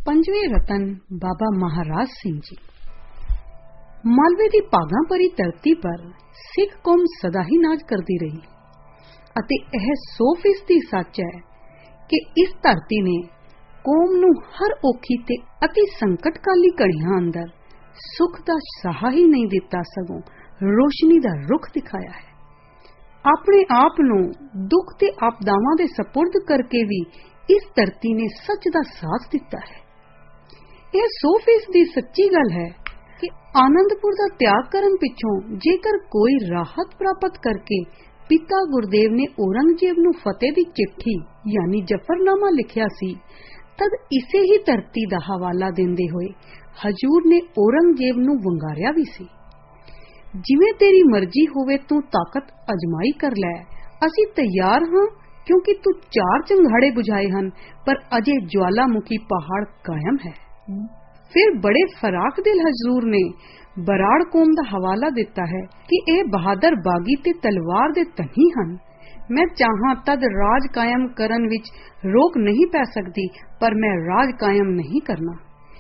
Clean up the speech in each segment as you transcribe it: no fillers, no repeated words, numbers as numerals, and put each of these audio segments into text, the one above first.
पंजवें रतन बाबा महाराज सिंह जी। मालवे की भागां भरी धरती पर सिख कौम सदा ही नाज करती रही अते यह 100% सच है कि इस धरती ने कौम नूं हर औखी ते अति संकटकाली घड़ियां अंदर सुख दा सहा ही नहीं दिता, सगों रोशनी दा रुख दिखाया है। अपने आप नूं दुख ते आपदावां दे सपुर्द करके भी इस धरती ने सच दा साथ दिता है। यह 100% सच्ची गल है कि आनंदपुर का त्याग करन पिछों जेकर कोई राहत प्राप्त करके पिता गुरदेव ने औरंगजेब नूं फतेह दी चिट्ठी यानी जफरनामा लिखिया सी, तद इसे ही धरती दा हवाला देंदे होए हजूर ने औरंगजेब नूं वंगारिया भी सी। जिवें तेरी मर्जी होवे तू ताकत अजमाई कर लै, असी तैयार हां, क्योंकि तू 4 चंगाड़े बुझाए हन पर अजे ज्वालामुखी पहाड़ कायम है। फिर बड़े फराक दिल हजूर ने बराड़ कौम दा हवाला दिता है कि यह बहादुर बागी ते तलवार दे धनी हन। मैं चाहां तद राज कायम करन विच रोक नहीं पै सकती, पर मैं राज कायम नहीं करना।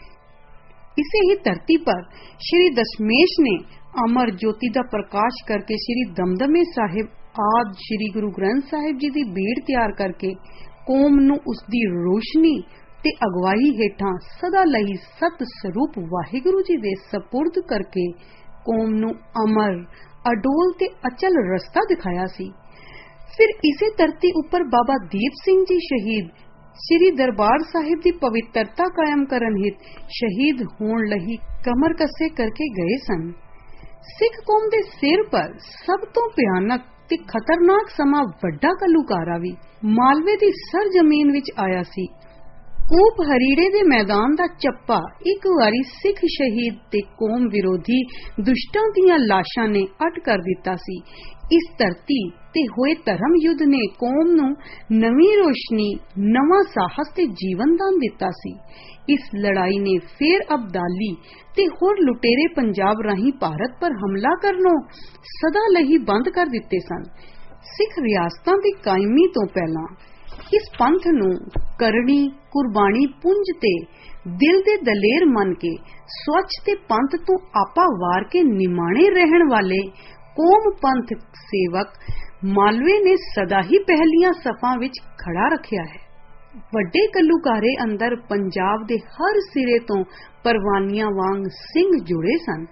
इसे ही धरती पर श्री दशमेश ने अमर ज्योति दा प्रकाश करके श्री दमदमे साहिब आद श्री गुरु ग्रंथ साहिब जी दी भीड़ तैयार करके कौम नूं उसदी रोशनी ते अगवाई हेठां सदा लई सत स्वरूप वाहिगुरु जी दे सपुर्द करके कौम नूं अमर अडोल ते अचल रस्ता दिखाया सी। फिर इसे धरती उपर बाबा दीप सिंह जी शहीद श्री दरबार साहिब दी पवित्रता कायम करन हित शहीद होण लही कमर कसे करके गए सन। सिख कौम दे सिर पर सब तो भयानक ते खतरनाक समा वड्डा कलूकारा भी मालवे दी सर जमीन विच आया सी। कूप हरीड़े दे मैदान दा चप्पा एक वारी सिख शहीद ते कौम विरोधी दुष्टां दीयां लाशां ने अट कर दिता सी। इस धरती ते होए धर्म युद्ध ने कौम नूं नवी रोशनी, नवा साहस ते जीवन दान दिता सी। इस लड़ाई ने फिर अब्दाली ते होर लुटेरे पंजाब राही भारत पर हमला करनों सदा लही बंद कर दिते सन। सिख रियासतां दी कायमी तो पहला इस पंथ नूं करनी कुर्बानी पुंज ते दिल दे दलेर मन के स्वच्छ ते पंथ तो आपा वार के निमाणे रहन वाले कौम पंथ सेवक मालवे ने सदा ही पहलियां सफां विच खड़ा रखिया है। वड्डे कल्लूकारे अंदर पंजाब दे हर सिरे तो परवानियां वांग सिंह जुड़े सन,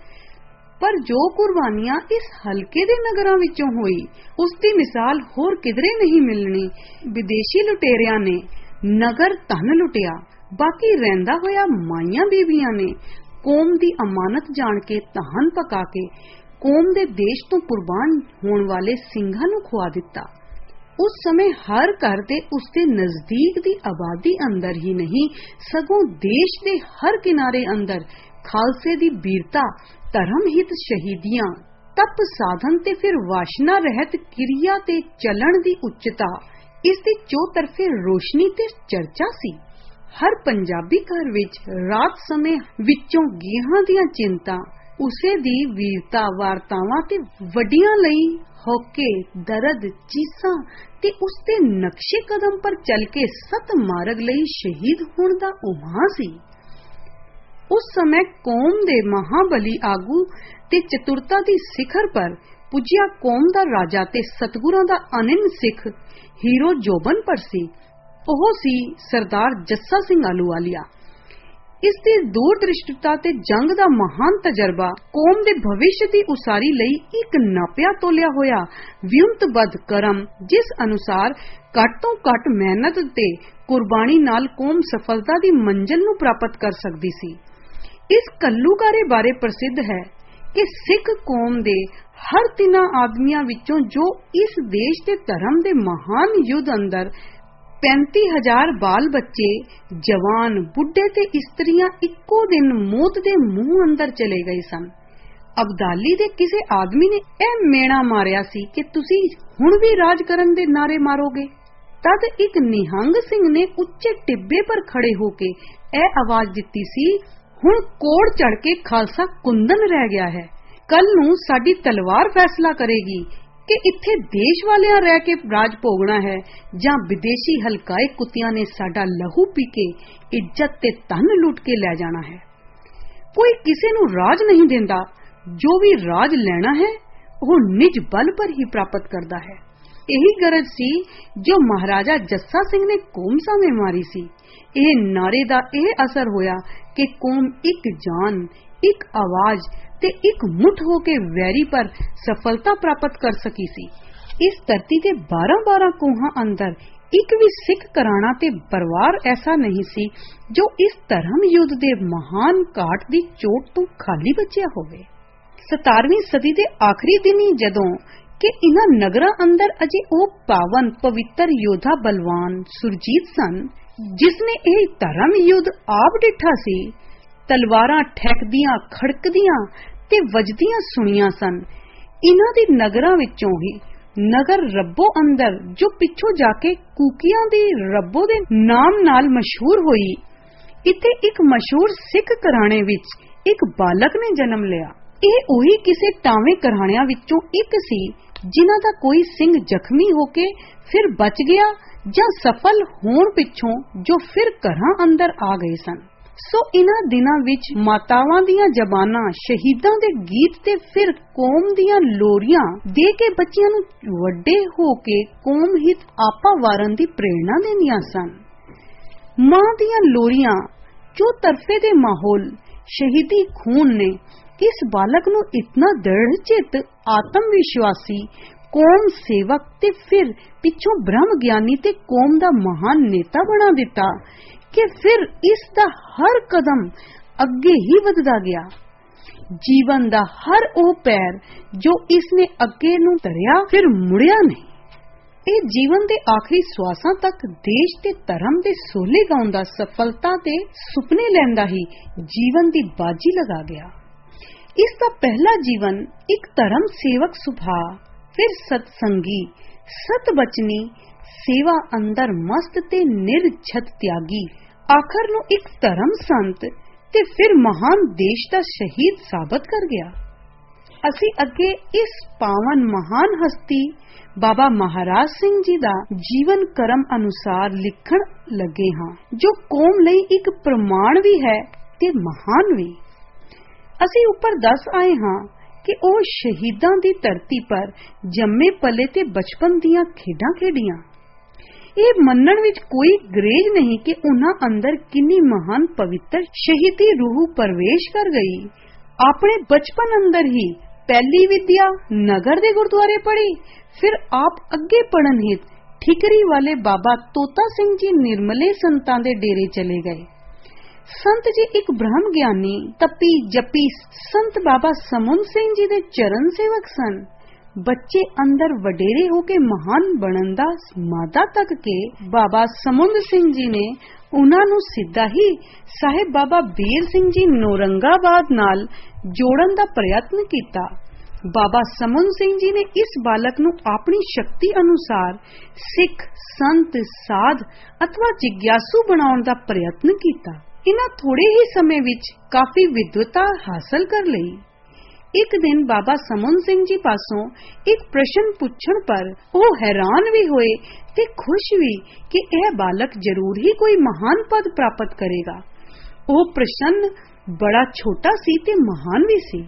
पर जो कुर्बानियां इस हलके दे नगरां विचों होई उसदी मिसाल होर किधरे नहीं मिलनी। विदेशी लुटेरियां ने नगर धन लुटिया, बाकी रहिंदा होया माइयां बीबियां ने कौम दी अमानत जान के तहन पका के कौम दे देश तो कुर्बान होण वाले सिंघां नूं खुआ दिता। उस समय हर घर दे उसके नजदीक दी आबादी अंदर ही नहीं सगों देश दे हर किनारे अंदर खालसे दी वीरता, धर्म हित शहीदियां, तप साधन ते फिर वाशना रहत क्रिया ते चलन दी उच्चता, इस दी चौतरफे रोशनी ते चर्चा सी। हर पंजाबी घर विच रात समय विचों गेहां दियां चिंता, उसे दी वीरता वार्तावां ते वड्डियां लई होके दर्द चीसां ते उसते नक्शे कदम पर चल के सत मार्ग लई शहीद होण दा उमां सी। उस समय कौम दे महाबली आगू ते चतुरता दी शिखर पर पुजिया कौम दा राजा ते सतगुरां दा अनिन सिख हीरो जोबन पर सी। ओह सी सरदार जस्सा सिंह आलूवालिया। इस दी दूरदृष्टता ते जंग दा महान तजर्बा कौम दे भविष्य दी उसारी लई एक नापिया तोलिया होया व्युंतबद्ध करम, जिस अनुसार घट तो घट मेहनत ते कुर्बानी नाल कौम सफलता दी मंजिल नूं प्राप्त कर सकदी सी। इस कल्लूकारे बारे प्रसिद्ध है कि सिख कौम दे हर 3 आदमियां विचों जो इस देश दे धर्म दे महान युद्ध अंदर 35,000 बाल बच्चे, जवान, बुढ़े ते इस्त्रियां इक्को दिन मौत दे मुंह अंदर चले गए सन। अब्दाली दे किसे आदमी ने यह मेणा मारिया सी कि तुसी हुण भी राज करन दे नारे मारोगे। तद एक निहंग सिंह ने उच्चे टिब्बे पर खड़े होके यह आवाज दिती सी, हुण कोड़ चढ़ के खालसा कुंदन रह गया है, कल नूं साडी तलवार फैसला करेगी। कि इत्थे देश वालियां रह के राज भोगना है जां विदेशी हलकाए कुत्तियां ने साडा लहू पी के इज्जत ते धन लुट के लै जाना है। कोई किसी नूं राज नहीं देंदा, जो भी राज लेना है वह निज बल पर ही प्राप्त करता है। यही गरज सी जो महाराजा जस्सा सिंह ने कौम सामे मारी सी। यह नारे दा यह असर होया कि कौम एक जान, एक आवाज ते एक मुठ होके वैरी पर सफलता प्राप्त कर सकी सी। इस धरती के 12-12 कोहां अंदर एक भी सिख घराना ते परिवार ऐसा नहीं सी जो इस धर्म युद्ध दे महान घाट दी चोट तो खाली बचिया होवे। 17वीं सदी दे आखिरी दिनी जदों कि इन्हां नगरां अंदर अजे ओ पावन पवित्र योद्धा बलवान सुरजीत सन जिसने यह धर्म युद्ध आप डिठा सी, तलवारां ठैकदियां खड़कदियां ते वजदियां सुनियां सन। इन्हां दी नगरां विचों ही नगर रब्बो अंदर जो पिछों जाके कूकियां दी रब्बो दे नाम नाल मशहूर होई, इत्थे एक मशहूर सिख घराणे विच एक बालक ने जन्म लिया। यह उही किसे टावे घराणियां विचों एक सी जिन्हां दा कोई सिंह जख्मी होके फिर बच गया जां सफल होण पिछों जो फिर घरां अंदर आ गए सन। सो इन्हां दिनां विच मातावां दियां जबानां शहीदां दे गीत ते फिर कौम दियां लोरियां दे के बच्चियां नूं वड्डे होके कौम हित आपा वारन दी प्रेरणा देंदियां सन। मां दियां लोरियां जो तरफे दे माहौल शहीदी खून ने इस बालक नूं इतना दृढ़ चित आत्म विश्वासी कौम सेवक ते फिर पिछों ब्रह्म ज्ञानी ते कौम दा महान नेता बना दिता कि फिर इस दा हर कदम अगे ही वधदा गया। जीवन दा हर ओ पैर जो इसने अगे नूं धरिया फिर मुड़िया नहीं। ਇਹ जीवन दे आखिरी श्वासां तक देश ते धर्म दे सोले गाउंदा सफलता ते सुपने लैंदा ही जीवन दी बाजी लगा गया। इसका पहला जीवन एक धर्म सेवक सुभाव, फिर सत्संगी, सतबचनी, सेवा अंदर मस्त ते निर्झत त्यागी, आखिर नूं एक धर्म संत ते फिर महान देश दा शहीद साबित कर गया। असी अगे इस पावन महान हस्ती बाबा महाराज सिंह जी दा जीवन कर्म अनुसार लिखण लगे हां, जो कौम लई एक प्रमाण भी है ते महान भी। असी ऊपर दस आए हां कि ओ शहीदां दी धरती पर जम्मे पले ते बचपन दियां खेडां खेडियां। ਇਹ ਮੰਨਣ ਵਿੱਚ कोई ग्रेज नहीं कि उन्हां अंदर किन्नी महान पवित्र शहीदी रूह प्रवेश कर गई। अपने बचपन अंदर ही पहली विद्या नगर दे गुरुद्वारे पढ़ी, फिर आप अगे पढ़न हित ठिकरी वाले बाबा तोता सिंह जी निर्मले संतां दे डेरे चले गए। संत जी एक ब्रह्म ज्ञानी तपी जपी संत बाबा समुंद सिंह जी दे चरण सेवक सन। बच्चे अंदर वडेरे होके महान बनन दा मादा तक के बाबा समुंद सिंह जी ने उन्हां नूं सीधा ही साहिब बाबा बीर सिंह जी नौरंगाबाद नाल जोड़न दा प्रयत्न कीता। बाबा समुंद सिंह जी ने इस बालक नूं अपनी शक्ति अनुसार सिख संत साध अथवा जिग्यासू बनाउण दा प्रयत्न कीता। इन्हां थोड़े ही समय विच काफी विद्वता हासिल कर लई। एक दिन बाबा समुंद सिंह जी पासों एक प्रश्न पूछण पर वो हैरान भी होए ते खुश भी कि यह बालक जरूर ही कोई महान पद प्राप्त करेगा। वो प्रश्न बड़ा छोटा सी ते महान भी सी।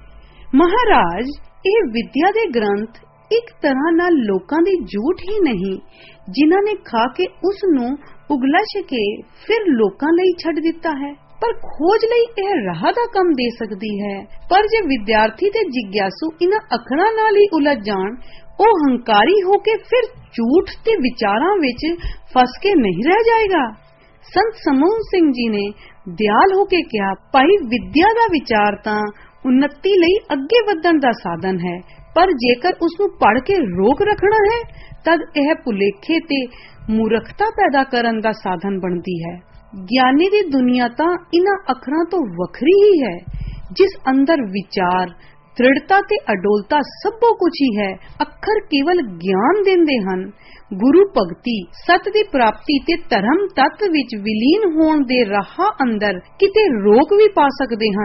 महाराज, ये विद्या दे ग्रंथ एक तरह नाल लोकां दी झूठ ही नहीं जिन्हां ने खा के उस नूं उगलश के फिर लोकां लई छड्ड दिता है, पर खोज लई यह राह दा कम दे सकती है। पर जे विद्यार्थी ते जिग्यासू इन्हां अखरां नाल ही उलझ जाण, ओ हंकारी होके फिर झूठ ते विचारां विच फस के नहीं रह जाएगा। संत समूह सिंह जी ने दयाल होके कहा, भाई विद्या दा विचार तां उन्नति लई अगे वधण दा साधन है, पर जेकर उसनूं पढ़ के रोक रखना है तद यह भुलेखे ते मूर्खता पैदा करन दा साधन बनती है। ज्ञानी दी दुनिया तां इन्हां अखरां तो वखरी ही है, जिस अंदर विचार दृढ़ता ते अडोलता सबो कुछ ही है। अखर केवल ज्ञान देंदे हन। गुरु भगती सत दी प्राप्ति ते धर्म तत्व विच विलीन होण दे राह अंदर किते रोक भी पा सकदे हन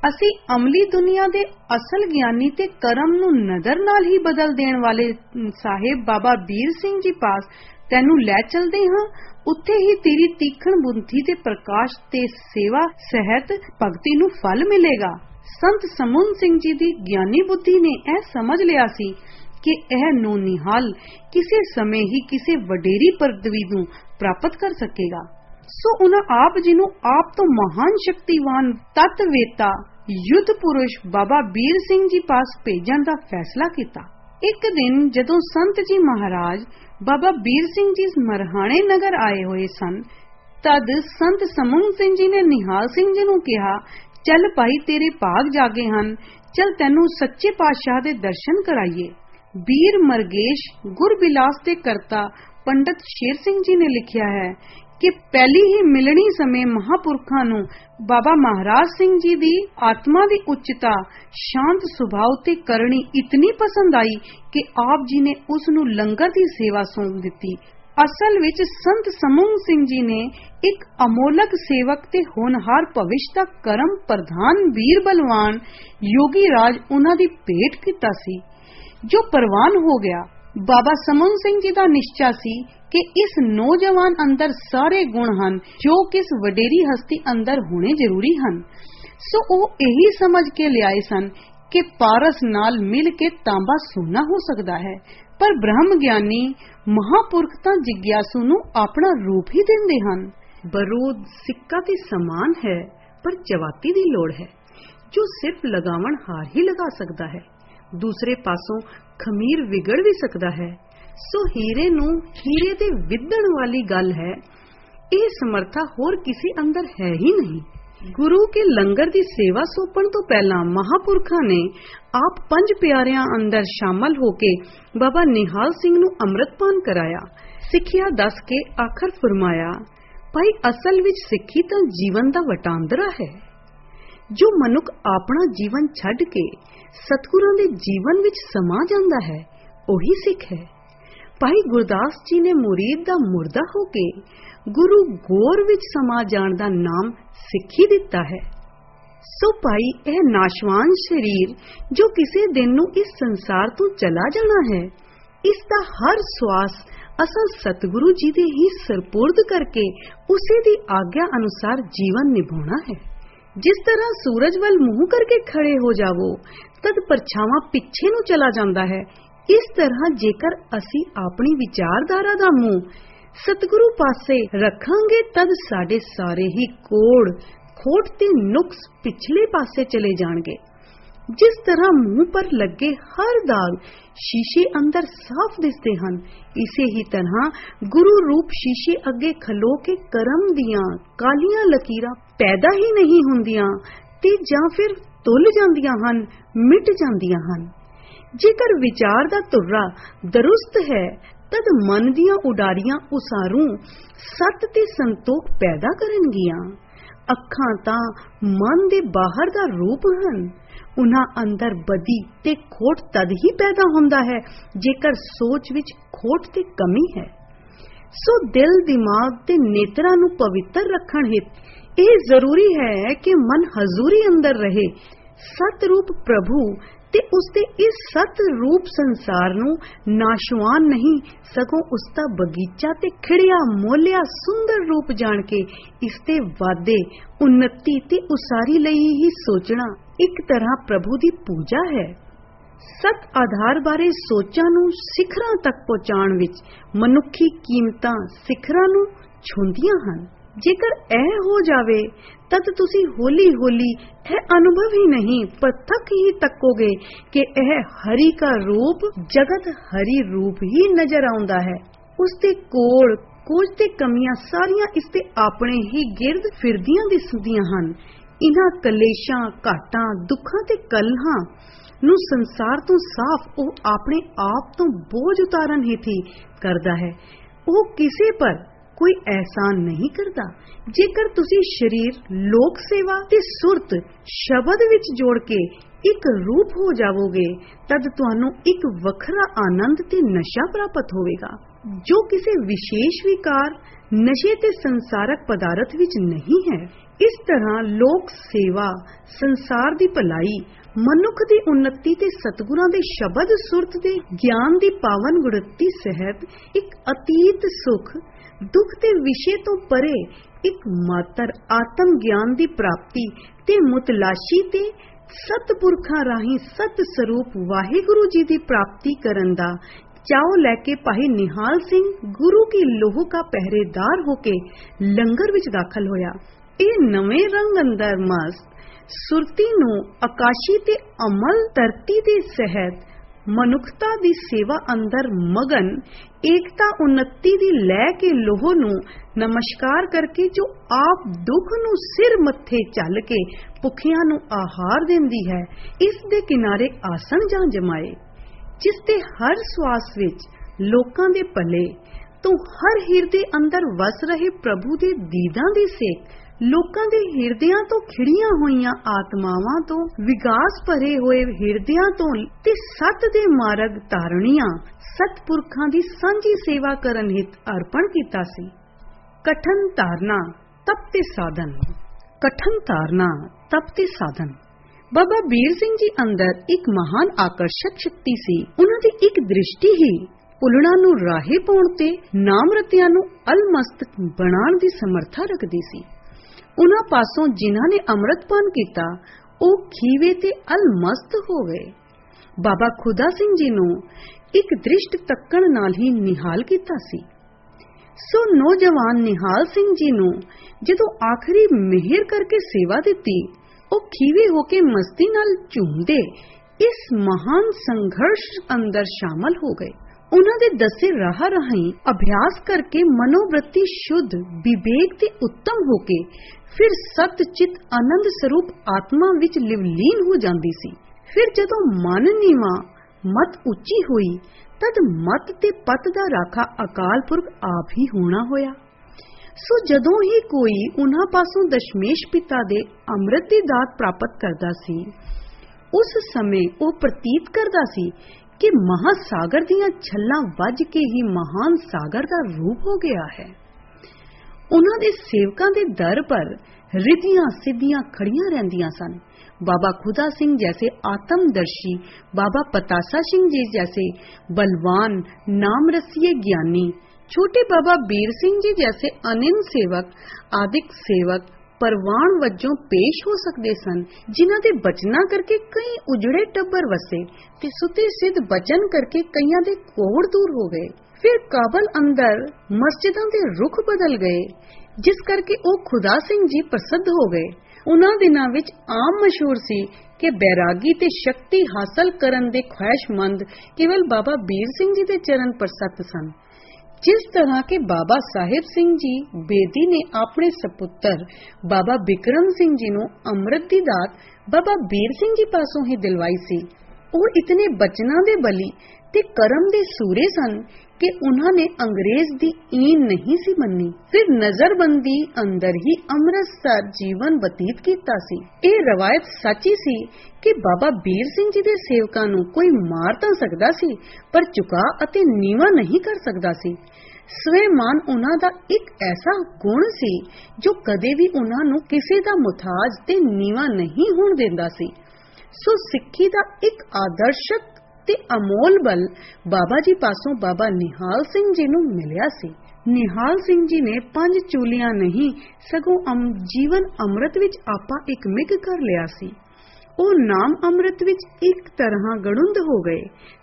ਅਸੀਂ ਅਮਲੀ ਦੁਨੀਆ ਦੇ ਅਸਲ ਗਿਆਨੀ ਤੇ ਕਰਮ ਨੂੰ ਨਜ਼ਰ ਨਾਲ ਹੀ ਬਦਲ ਦੇਣ ਵਾਲੇ ਸਾਹਿਬ ਬਾਬਾ ਵੀਰ ਸਿੰਘ ਜੀ ਪਾਸ ਤੈਨੂੰ ਲੈ ਚਲਦੇ ਹਾਂ। ਉੱਥੇ ਹੀ ਤੇਰੀ ਤੀਖਣ ਬੁੱਧੀ ਦੇ ਪ੍ਰਕਾਸ਼ ਤੇ ਸੇਵਾ ਸਹਿਤ ਭਗਤੀ ਨੂੰ ਫਲ ਮਿਲੇਗਾ। ਸੰਤ ਸਮੁੰਨ ਸਿੰਘ ਜੀ ਦੀ ਗਿਆਨੀ ਬੁੱਧੀ ਨੇ ਇਹ ਸਮਝ ਲਿਆ ਸੀ ਕਿ ਇਹ ਨੌਨਿਹਾਲ ਕਿਸੇ ਸਮੇਂ ਹੀ ਕਿਸੇ ਵਡੇਰੀ ਪਦਵੀ ਨੂੰ ਪ੍ਰਾਪਤ ਕਰ ਸਕੇਗਾ। ਸੋ ਉਹਨਾਂ ਆਪ ਜੀ ਨੂੰ ਆਪ ਤੋਂ ਮਹਾਨ ਸ਼ਕਤੀਵਾਨ ਤਤਵੇਤਾ ਯੁੱਧ ਪੁਰਸ਼ ਬਾਬਾ ਵੀਰ ਸਿੰਘ ਜੀ ਪਾਸ ਭੇਜਣ ਦਾ ਫੈਸਲਾ ਕੀਤਾ। ਇੱਕ ਦਿਨ ਜਦੋਂ ਸੰਤ ਜੀ ਮਹਾਰਾਜ ਬਾਬਾ ਵੀਰ ਸਿੰਘ ਜੀ ਮਰਹਾਣੇ ਨਗਰ ਆਏ ਹੋਏ ਸਨ, ਤਦ ਸੰਤ ਸਮੁੰਨ ਸਿੰਘ ਜੀ ਨੇ ਨਿਹਾਲ ਸਿੰਘ ਜੀ ਨੂੰ ਕਿਹਾ, ਚੱਲ ਭਾਈ ਤੇਰੇ ਭਾਗ ਜਾਗੇ ਹਨ, ਚੱਲ ਤੈਨੂੰ ਸੱਚੇ ਪਾਤਸ਼ਾਹ ਦੇ ਦਰਸ਼ਨ ਕਰਾਈਏ। ਵੀਰ ਮਰਗੇਸ਼ ਗੁਰਬਿਲਾਸ ਦੇ ਕਰਤਾ ਪੰਡਤ ਸ਼ੇਰ ਸਿੰਘ ਜੀ ਨੇ ਲਿਖਿਆ ਹੈ ਕਿ ਪਹਿਲੀ ਹੀ ਮਿਲਣੀ ਸਮੇਂ ਮਹਾਪੁਰਖਾਂ ਨੂੰ ਬਾਬਾ ਮਹਾਰਾਜ ਸਿੰਘ ਜੀ ਦੀ ਆਤਮਾ ਦੀ ਉੱਚਤਾ, ਸ਼ਾਂਤ ਸੁਭਾਅ ਤੇ ਕਰਨੀ ਇਤਨੀ ਪਸੰਦ ਆਈ ਕਿ ਆਪ ਜੀ ਨੇ ਉਸ ਨੂੰ ਲੰਗਰ ਦੀ ਸੇਵਾ ਸੌਂਪ ਦਿੱਤੀ। ਅਸਲ ਵਿੱਚ ਸੰਤ ਸਮੁੰਨ ਸਿੰਘ ਜੀ ਨੇ ਇੱਕ ਅਮੋਲਕ ਸੇਵਕ ਤੇ ਹੋਣਹਾਰ ਭਵਿਸ਼ ਦਾ ਕਰਮ ਪ੍ਰਧਾਨ ਵੀਰ ਬਲਵਾਨ ਯੋਗੀ ਰਾਜ ਉਹਨਾਂ ਦੀ ਭੇਟ ਕੀਤਾ ਸੀ, ਜੋ ਪ੍ਰਵਾਨ ਹੋ ਗਿਆ। ਬਾਬਾ ਸਮੁੰਨ ਸਿੰਘ ਜੀ ਦਾ ਨਿਸ਼ਚਾ ਸੀ ਕਿ ਇਸ ਨੌਜਵਾਨ ਅੰਦਰ ਸਾਰੇ ਗੁਣ ਹਨ ਜੋ ਕਿਸ ਵਡੇਰੀ ਹਸਤੀ ਅੰਦਰ ਹੋਣੇ ਜ਼ਰੂਰੀ ਹਨ। ਸੋ ਉਹ ਇਹੀ ਸਮਝ ਕੇ ਲਿਆਏ ਸਨ ਕਿ ਪਾਰਸ ਨਾਲ ਮਿਲ ਕੇ ਤਾਂਬਾ ਸੋਨਾ ਹੋ ਸਕਦਾ ਹੈ, ਪਰ ਬ੍ਰਹਮ ਗਿਆਨੀ ਮਹਾਪੁਰਖ ਤਾਂ ਜਿਗਿਆਸੂ ਨੂੰ ਆਪਣਾ ਰੂਪ ਹੀ ਦਿੰਦੇ ਹਨ। ਬਰੂਦ ਸਿੱਕਾ ਤੇ ਸਮਾਨ ਹੈ, ਪਰ ਚਵਾਤੀ ਦੀ ਲੋੜ ਹੈ, ਜੋ ਸਿਰਫ ਲਗਾਵਣ ਹਾਰ ਹੀ ਲਗਾ ਸਕਦਾ ਹੈ। ਦੂਸਰੇ ਪਾਸੋਂ ਖਮੀਰ ਵਿਗੜ ਵੀ ਸਕਦਾ ਹੈ। ਸੋ ਹੀਰੇ ਨੂੰ ਹੀਰੇ ਦੇ ਵਿਧਣ ਵਾਲੀ ਗੱਲ ਹੈ। ਇਹ ਸਮਰਥਾ ਹੋਰ ਕਿਸੇ ਅੰਦਰ ਹੈ ਹੀ ਨਹੀਂ। ਗੁਰੂ ਕੇ ਲੰਗਰ ਦੀ ਸੇਵਾ ਸੌਂਪਣ ਤੋਂ ਪਹਿਲਾਂ ਮਹਾਪੁਰਖਾਂ ਨੇ ਆਪ 5 ਪਿਆਰਿਆਂ ਅੰਦਰ ਸ਼ਾਮਲ ਹੋ ਕੇ ਬਾਬਾ ਨਿਹਾਲ ਸਿੰਘ ਨੂੰ ਅੰਮ੍ਰਿਤਪਾਨ ਕਰਾਇਆ। ਸਿੱਖਿਆ ਦੱਸ ਕੇ ਆਖਰ ਫਰਮਾਇਆ, ਭਾਈ ਅਸਲ ਵਿੱਚ ਸਿੱਖੀ ਤਾਂ ਜੀਵਨ ਦਾ ਵਟਾਂਦਰਾ ਹੈ। ਜੋ ਮਨੁੱਖ ਆਪਣਾ ਜੀਵਨ ਛੱਡ ਕੇ ਸਤਿਗੁਰਾਂ ਦੇ ਜੀਵਨ ਵਿੱਚ ਸਮਾ ਜਾਂਦਾ ਹੈ, ਉਹੀ ਸਿੱਖ ਹੈ। ਭਾਈ ਗੁਰਦਾਸ ਜੀ ਨੇ ਮੁਰੀਦ ਦਾ ਮੁਰਦਾ ਹੋ ਕੇ ਗੁਰੂ ਗੌਰ ਵਿੱਚ ਸਮਾ ਜਾਣ ਦਾ ਨਾਮ ਸਿੱਖੀ ਦਿੱਤਾ ਹੈ। ਸੋ ਭਾਈ ਇਹ ਨਾਸ਼ਵਾਨ ਸਰੀਰ ਜੋ ਕਿਸੇ ਦਿਨ ਨੂੰ ਇਸ ਸੰਸਾਰ ਤੋਂ ਚਲਾ ਜਾਣਾ ਹੈ, ਇਸ ਦਾ ਹਰ ਸਵਾਸ ਅਸਾਂ ਸਤਿਗੁਰੂ ਜੀ ਦੇ ਹੀ ਸਰਪੁਰਦ ਕਰਕੇ ਉਸੇ ਦੀ ਆਗਿਆ ਅਨੁਸਾਰ ਜੀਵਨ ਨਿਭਾਉਣਾ ਹੈ। ਜਿਸ ਤਰ੍ਹਾਂ ਸੂਰਜ ਵੱਲ ਮੂੰਹ ਕਰਕੇ ਖੜੇ ਹੋ ਜਾਵੋ ਤਦ ਪਰਛਾਵਾਂ ਪਿੱਛੇ ਨੂੰ ਚਲਾ ਜਾਂਦਾ ਹੈ, ਇਸ ਤਰ੍ਹਾਂ ਜੇਕਰ ਅਸੀਂ ਆਪਣੀ ਵਿਚਾਰਧਾਰਾ ਦਾ ਮੂੰਹ ਸਤਿਗੁਰੂ ਪਾਸੇ ਰੱਖਾਂਗੇ ਤਦ ਸਾਡੇ ਸਾਰੇ ਹੀ ਕੋੜ ਖੋਟ ਤੇ ਨੁਕਸ ਪਿਛਲੇ ਪਾਸੇ ਚਲੇ ਜਾਣਗੇ। ਜਿਸ ਤਰ੍ਹਾਂ ਮੂੰਹ ਪਰ ਲੱਗੇ ਹਰ ਦਾਗ ਸ਼ੀਸ਼ੇ ਅੰਦਰ ਸਾਫ਼ ਦਿਸਦੇ ਹਨ, ਇਸੇ ਹੀ ਤਰ੍ਹਾਂ ਗੁਰੂ ਰੂਪ ਸ਼ੀਸ਼ੇ ਅੱਗੇ ਖਲੋ ਕੇ ਕਰਮ ਦੀਆਂ ਕਾਲੀਆਂ ਲਕੀਰਾਂ ਪੈਦਾ ਹੀ ਨਹੀਂ ਹੁੰਦੀਆਂ ਤੇ ਜਾਂ ਫਿਰ ਤੁੱਲ ਜਾਂਦੀਆਂ ਹਨ, ਮਿਟ ਜਾਂਦੀਆਂ ਹਨ। ਜੇਕਰ ਵਿਚਾਰ ਦਾ ਧੁਰਾ ਦਰੁਸਤ ਹੈ ਤਦ ਮਨ ਦੀਆਂ ਉਡਾਰੀਆਂ ਉਸਾਰੂ ਸਤ ਤੇ ਸੰਤੋਖ ਪੈਦਾ ਕਰਨਗੀਆਂ। ਅੱਖਾਂ ਤਾਂ ਮਨ ਦੇ ਬਾਹਰ ਦਾ ਰੂਪ ਹਨ, ਉਹਨਾਂ ਅੰਦਰ ਬਦੀ ਤੇ ਖੋਟ ਤਦ ਹੀ ਪੈਦਾ ਹੁੰਦਾ ਹੈ ਜੇਕਰ ਸੋਚ ਵਿੱਚ ਖੋਟ ਤੇ ਕਮੀ ਹੈ। ਸੋ ਦਿਲ, ਦਿਮਾਗ ਤੇ ਨੇਤਰਾਂ ਨੂੰ ਪਵਿੱਤਰ ਰੱਖਣ ਹਿਤ ਇਹ ਜ਼ਰੂਰੀ ਹੈ ਕਿ ਮਨ ਹਜ਼ੂਰੀ ਅੰਦਰ ਰਹੇ। ਸਤ ਰੂਪ ਪ੍ਰਭੂ ਤੇ ਉਸਦੇ ਇਸ ਸਤ ਰੂਪ ਸੰਸਾਰ ਨੂੰ ਨਾਸ਼ਵਾਨ ਨਹੀਂ ਸਗੋਂ ਉਸਦਾ ਬਗੀਚਾ ਤੇ ਖਿੜਿਆ ਮੋਲਿਆ ਸੁੰਦਰ ਰੂਪ ਜਾਣ ਕੇ ਇਸ ਤੇ ਵਾਧੇ, ਉન્નਤੀ ਤੇ ਉਸਾਰੀ ਲਈ ਹੀ ਸੋਚਣਾ ਇੱਕ ਤਰ੍ਹਾਂ ਪ੍ਰਭੂ ਦੀ ਪੂਜਾ ਹੈ। ਸਤ ਆਧਾਰ ਬਾਰੇ ਸੋਚਾਂ ਨੂੰ ਸਿਖਰਾਂ ਤੱਕ ਪਹੁੰਚਾਉਣ ਵਿੱਚ ਮਨੁੱਖੀ ਕੀਮਤਾਂ ਸਿਖਰਾਂ ਨੂੰ ਛੂੰਹਦੀਆਂ ਹਨ। ਜੇਕਰ ਇਹ ਹੋ ਜਾਵੇ ਤਦ ਤੁਸੀਂ ਹੌਲੀ ਹੌਲੀ ਇਹ ਅਨੁਭਵ ਹੀ ਨਹੀਂ ਪ੍ਰਤੱਖ ਹੀ ਤੱਕੋਗੇ ਕਿ ਇਹ ਹਰੀ ਦਾ ਰੂਪ ਜਗਤ ਹਰੀ ਰੂਪ ਹੀ ਨਜ਼ਰ ਆਉਂਦਾ ਹੈ। ਉਸ ਦੇ ਕੋਲ ਕੁਝ ਤੇ ਕਮੀਆਂ ਸਾਰੀਆਂ ਇਸ ਤੇ ਆਪਣੇ ਹੀ ਗਿਰਦ ਫਿਰਦੀਆਂ ਦਿਸਦੀਆਂ ਹਨ। ਇਹਨਾਂ ਕਲੇਸ਼ਾਂ, ਘਾਟਾਂ, ਦੁੱਖਾਂ ਤੇ ਕਲਹਾਂ ਨੂੰ ਸੰਸਾਰ ਤੋਂ ਸਾਫ਼ ਉਹ ਆਪਣੇ ਆਪ ਤੋਂ ਬੋਝ ਉਤਾਰਨ ਹੀ ਕਰਦਾ ਹੈ। ਉਹ ਕਿਸੇ ਪਰ ਕੋਈ ਅਹਿਸਾਨ ਨਹੀਂ ਕਰਦਾ। ਜੇਕਰ ਤੁਸੀਂ ਸਰੀਰ, ਲੋਕ ਸੇਵਾ ਤੇ ਸੁਰਤ ਸ਼ਬਦ ਵਿੱਚ ਜੋੜ ਕੇ ਇੱਕ ਰੂਪ ਹੋ ਜਾਵੋਗੇ ਤਦ ਤੁਹਾਨੂੰ ਇੱਕ ਵੱਖਰਾ ਆਨੰਦ ਤੇ ਨਸ਼ਾ ਪ੍ਰਾਪਤ ਹੋਵੇਗਾ ਜੋ ਕਿਸੇ ਵਿਸ਼ੇਸ਼ ਵਿਕਾਰ, ਨਸ਼ੇ ਤੇ ਸੰਸਾਰਕ ਪਦਾਰਥ ਵਿੱਚ ਨਹੀਂ ਹੈ। ਇਸ तरह लोक सेवा, संसार दी भलाई, मनुख दी उन्नति ते सतगुरां दे शब्द सुरत दे ज्ञान दी पावन गुणवत्ता सहित एक अतीत सुख दुख ते विषय तो परे एक मात्र आत्म ज्ञान दी प्राप्ति ते मुतलाशी ते सतपुरखां राही सत स्वरूप वाहिगुरु जी दी प्राप्ति करन दा चाव लैके भाई निहाल सिंह गुरु की लोह का पहरेदार होके लंगर विच दाखल होया। ਇਹ नवे रंग अंदर मस्त सुरती नूं आकाशी ते अमल धरती दे सहित मनुखता दी सेवा अंदर मगन एकता उन्नति दी लै के लोह नूं नमस्कार करके जो आप दुख नूं सिर मत्थे चल के भुखियां नूं आहार देंदी है, इस दे किनारे आसन जां जमाए, जिस दे हर श्वास विच लोकां दे भले तो हर हिरदे अंदर वस रहे प्रभु दे दीदां दी सेक, लोकां दे हिरदियां तो खिड़ियां होईयां आत्मावां तो विगास भरे होए हिरदियां तो ते सत दे मार्ग तारणियां सतपुरखां दी सांझी सेवा करन हित अर्पण कीता सी। कठन तारना तप ते साधन, कठन तारना तप ते साधन। बाबा बीर सिंह जी अंदर एक महान आकर्षक शक्ति सी। उन्हां दी एक दृष्टि ही पुलना नूं राहे पाउण ते नाम रतियां नूं अलमस्त बनाउण दी समर्था रखदी सी। उन्हां पासों जिन्हां ने अमृतपान किया ਉਹ ਖੀਵੇ ਤੇ अलमस्त हो गए। बाबा खुदा सिंह जी नूं एक दृष्ट तक्कण नाल ही निहाल कीता सी। सो नौजवान निहाल सिंह जी नूं जदों आखिरी मिहर करके सेवा दिती, ਉਹ खीवे होके मस्ती नाल झूमदे इस महान संघर्ष अंदर शामिल हो गए। उन्हां दे दसे राह राहीं अभ्यास करके मनोवृत्ति शुद्ध विवेक ते उत्तम होके फिर सत चित आनंद स्वरूप आत्मा विच लिवलीन हो जांदी सी। फिर जदों मन नीवा मत उच्ची हुई तद मत ते पत दा राखा अकाल पुरख आप ही होना होया। सो जदों ही कोई उन्हां पासों दशमेश पिता दे अमृत दी दात प्राप्त करदा सी, उस समय वो प्रतीत करदा सी कि महासागर दियां छल्लां वज के ही महान सागर का रूप हो गया है। उन्हां दे सेवकां दे दर पर रिधियां सिद्धियां खड़ियां रहिंदियां सन। बाबा खुदा सिंह जैसे आत्मदर्शी, बाबा पतासा सिंह जी जैसे बलवान नाम रसिए ज्ञानी, छोटे बाबा बीर सिंह जी जैसे अनिन सेवक आदिक सेवक परवान वजों पेश हो सकते सन, जिन्हां दे बचना करके कई उजड़े टब्बर वसे ते सुते सिद्ध बचन करके कईयां दे कोड़ दूर हो गए। फिर काबल अंदर मस्जिदां दे रुख बदल गए, जिस करके वो खुदा सिंह जी प्रसिद्ध हो गए। उन्हां दिनां विच आम मशहूर सी कि बैरागी ते शक्ति हासिल करन दे ख्वाहिशमंद केवल बाबा बीर सिंह जी दे चरण प्रसत सन। जिस तरह के बाबा साहिब सिंह जी बेदी ने अपने सपुत्र बाबा बिक्रम सिंह जी नूं अमृत दी दात बाबा बीर सिंह जी पासों ही दिलवाई सी, ਉਹ इतने बचना दे बली ते करम दे सूरे सन कि उन्होंने अंग्रेज दी ईन नहीं सी मन्नी। फिर नजरबंदी अंदर ही अमृतसर जीवन बतीत कीता सी। ਇਹ रवायत सच्ची सी कि बाबा बीर सिंह जी दे सेवकां नूं कोई मार तां सकदा सी, पर चुका अते नीवा नहीं कर सकदा सी। स्वैमान उन्हां दा एक ऐसा गुण सी जो कदे भी उन्हां नूं किसे दा मुताज ते नीवा नहीं होण दिंदा सी। सो सिक्खी दा एक आदर्शक ते अमोल बल बाबा जी पासों बाबा निहाल सिंह जी नूं मिलिया सी। निहाल सिंह जी ने 5 चूलियां नहीं सगों जीवन अमृत विच आपा एक मिग कर लिया सी। ਉਹ नाम अमृत विच एक तरह गड़ुंद हो गए।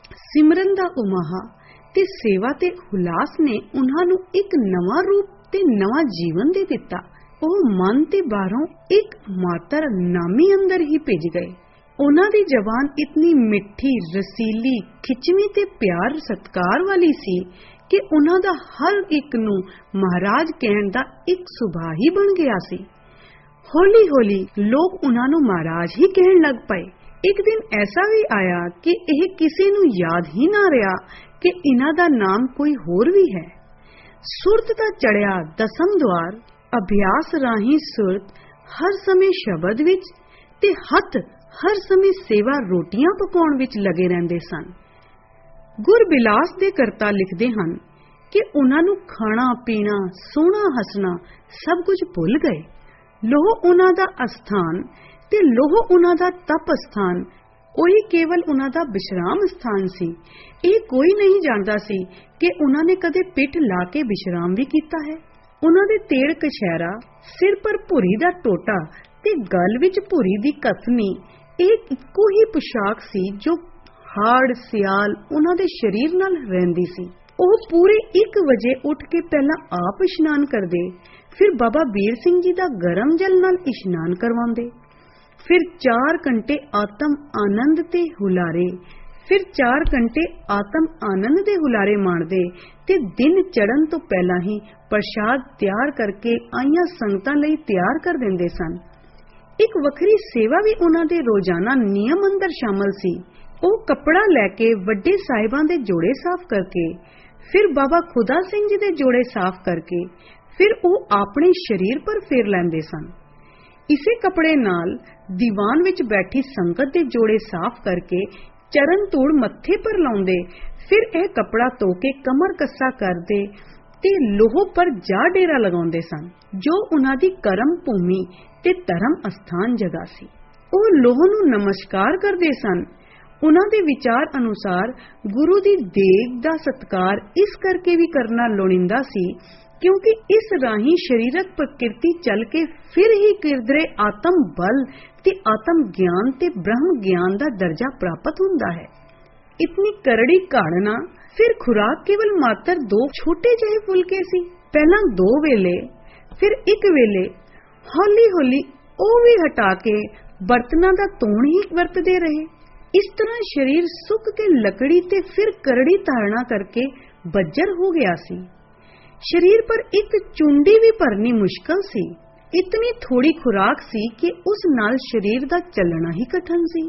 सिमरन दा उमाहा ते सेवा ते हुलास ने उन्हां नूं एक नवा रूप ते नवा जीवन दे दिता। ਉਹ मन ते बाहरों एक मातर नामी अंदर ही भिज गए। उन्हां दी जबान इतनी मिठी रसीली खिचवी ते प्यार सत्कार वाली सी कि उन्हां दा हर एक नूं महाराज कहण दा एक सुभाव ही बन गया सी। हौली हौली लोग उन्हां नूं महाराज ही कहण लग पए। एक दिन ऐसा भी आया कि यह किसी नूं याद ही ना रहा कि इन्हां दा नाम कोई होर भी है। सुरत दा चढ़िया दसम द्वार अभ्यास राही सुरत हर समय शब्द विच ते हथ हर समय सेवा रोटियां पकाउण विच लगे रहंदे सन। गुरबिलास दे करता लिखदे हन कि उन्हां नूं खाना पीना सोहना हसना सब कुछ भुल गए। ਲੋਹ ਉਹਨਾਂ ਦਾ ਅਸਥਾਨ ਤੇ ਲੋਹ ਉਹਨਾਂ ਦਾ ਤਪ ਸਥਾਨ, ਉਹੀ ਕੇਵਲ ਉਹਨਾਂ ਦਾ ਵਿਸ਼ਰਾਮ ਸਥਾਨ ਸੀ। ਇਹ ਕੋਈ ਨਹੀਂ ਜਾਣਦਾ ਸੀ ਕਿ ਉਹਨਾਂ ਨੇ ਕਦੇ ਪਿੱਠ ਲਾ ਕੇ ਵਿਸ਼ਰਾਮ ਵੀ ਕੀਤਾ ਹੈ। ਉਹਨਾਂ ਦੇ ਤੇੜ ਕਛਹਿਰਾ, ਸਿਰ ਪਰ ਭੁਰੀ ਦਾ ਟੋਟਾ ਤੇ ਗਲ ਵਿੱਚ ਭੁਰੀ ਦੀ ਕਸਨੀ, ਇਹ ਇੱਕੋ ਹੀ ਪੁਸ਼ਾਕ ਸੀ ਜੋ ਹਾੜ ਸਿਆਲ ਉਹਨਾਂ ਦੇ ਸਰੀਰ ਨਾਲ ਰਹਿੰਦੀ ਸੀ। ਉਹ ਪੂਰੇ 1 ਵਜੇ ਉੱਠ ਕੇ ਪਹਿਲਾਂ ਆਪ ਇਸ਼ਨਾਨ ਕਰਦੇ, ਫਿਰ ਬਾਬਾ ਵੀਰ ਸਿੰਘ ਜੀ ਦਾ ਗਰਮ ਜਲ ਨਾਲ ਇਸ਼ਨਾਨ ਕਰਵਾਉਂਦੇ, ਫਿਰ 4 ਘੰਟੇ ਆਤਮ ਆਨੰਦ ਦੇ ਹੁਲਾਰੇ ਮਾਣਦੇ ਤੇ ਦਿਨ ਚੜ੍ਹਨ ਤੋਂ ਪਹਿਲਾਂ ਹੀ ਪ੍ਰਸ਼ਾਦ ਤਿਆਰ ਕਰਕੇ ਆਈਆਂ ਸੰਗਤਾਂ ਲਈ ਤਿਆਰ ਕਰ ਦਿੰਦੇ ਸਨ। ਇੱਕ ਵੱਖਰੀ ਸੇਵਾ ਵੀ ਉਹਨਾਂ ਦੇ ਰੋਜ਼ਾਨਾ ਨਿਯਮ ਅੰਦਰ ਸ਼ਾਮਲ ਸੀ। ਉਹ ਕੱਪੜਾ ਲੈ ਕੇ ਵੱਡੇ ਸਾਹਿਬਾਂ ਦੇ ਜੋੜੇ ਸਾਫ਼ ਕਰਕੇ, ਫਿਰ ਬਾਬਾ ਖੁਦਾ ਸਿੰਘ ਜੀ ਦੇ ਜੋੜੇ ਸਾਫ਼ ਕਰਕੇ, ਫਿਰ ਉਹ ਆਪਣੇ ਸਰੀਰ ਪਰ ਫੇਰ ਲੈਂਦੇ ਸਨ। ਇਸੇ ਕੱਪੜੇ ਨਾਲ ਦੀਵਾਨ ਵਿੱਚ ਬੈਠੀ ਸੰਗਤ ਦੇ ਜੋੜੇ ਸਾਫ਼ ਕਰਕੇ ਚਰਨ ਧੂੜ ਮੱਥੇ ਪਰ ਲਾਉਂਦੇ, ਫਿਰ ਇਹ ਕੱਪੜਾ ਧੋ ਕੇ ਕਮਰ ਕੱਸਾ ਕਰਦੇ ਤੇ ਲੋਹ ਪਰ ਜਾ ਡੇਰਾ ਲਗਾਉਂਦੇ ਸਨ, ਜੋ ਉਹਨਾਂ ਦੀ ਕਰਮ ਭੂਮੀ ਤੇ ਧਰਮ ਅਸਥਾਨ ਜਗ੍ਹਾ ਸੀ। ਉਹ ਲੋਹ ਨੂੰ ਨਮਸਕਾਰ ਕਰਦੇ ਸਨ। ਉਹਨਾਂ ਦੇ ਵਿਚਾਰ ਅਨੁਸਾਰ ਗੁਰੂ ਦੀ ਦੇਗ ਦਾ ਸਤਿਕਾਰ ਇਸ ਕਰਕੇ ਵੀ ਕਰਨਾ ਲੋੜੀਂਦਾ ਸੀ ਕਿਉਂਕਿ ਇਸ ਰਾਹੀਂ ਸਰੀਰਕ ਪ੍ਰਕਿਰਤੀ ਚੱਲ ਕੇ ਫਿਰ ਹੀ ਕਿਰਦਰੇ ਆਤਮ ਬਲ ਤੇ ਆਤਮ ਗਿਆਨ ਤੇ ਬ੍ਰਹਮ ਗਿਆਨ ਦਾ ਦਰਜਾ ਪ੍ਰਾਪਤ ਹੁੰਦਾ ਹੈ। ਇਤਨੀ ਕਰੜੀ ਘਾੜਨਾ, ਫਿਰ ਖੁਰਾਕ ਕੇਵਲ ਮਾਤਰ 2 ਛੋਟੇ ਜਿਹੇ ਫੁਲਕੇ ਸੀ, ਪਹਿਲਾਂ 2 ਵੇਲੇ, ਫਿਰ 1 ਵੇਲੇ, ਹੌਲੀ ਹੌਲੀ ਉਹ ਵੀ ਹਟਾ ਕੇ ਬਰਤਨਾਂ ਦਾ ਧੋਣ ਹੀ ਵਰਤਦੇ ਰਹੇ। ਇਸ ਤਰ੍ਹਾਂ ਸਰੀਰ ਸੁੱਕ ਕੇ ਲੱਕੜੀ ਤੇ ਫਿਰ ਕਰੜੀ ਧਾਰਨਾ ਕਰਕੇ ਬੱਜਰ ਹੋ ਗਿਆ ਸੀ। ਸਰੀਰ ਪਰ ਇੱਕ ਚੁੰਡੀ ਵੀ ਭਰਨੀ ਮੁਸ਼ਕਲ ਸੀ। ਇਤਨੀ ਥੋੜੀ ਖੁਰਾਕ ਸੀ ਕਿ ਉਸ ਨਾਲ ਸਰੀਰ ਦਾ ਚੱਲਣਾ ਹੀ ਕਠਨ ਸੀ।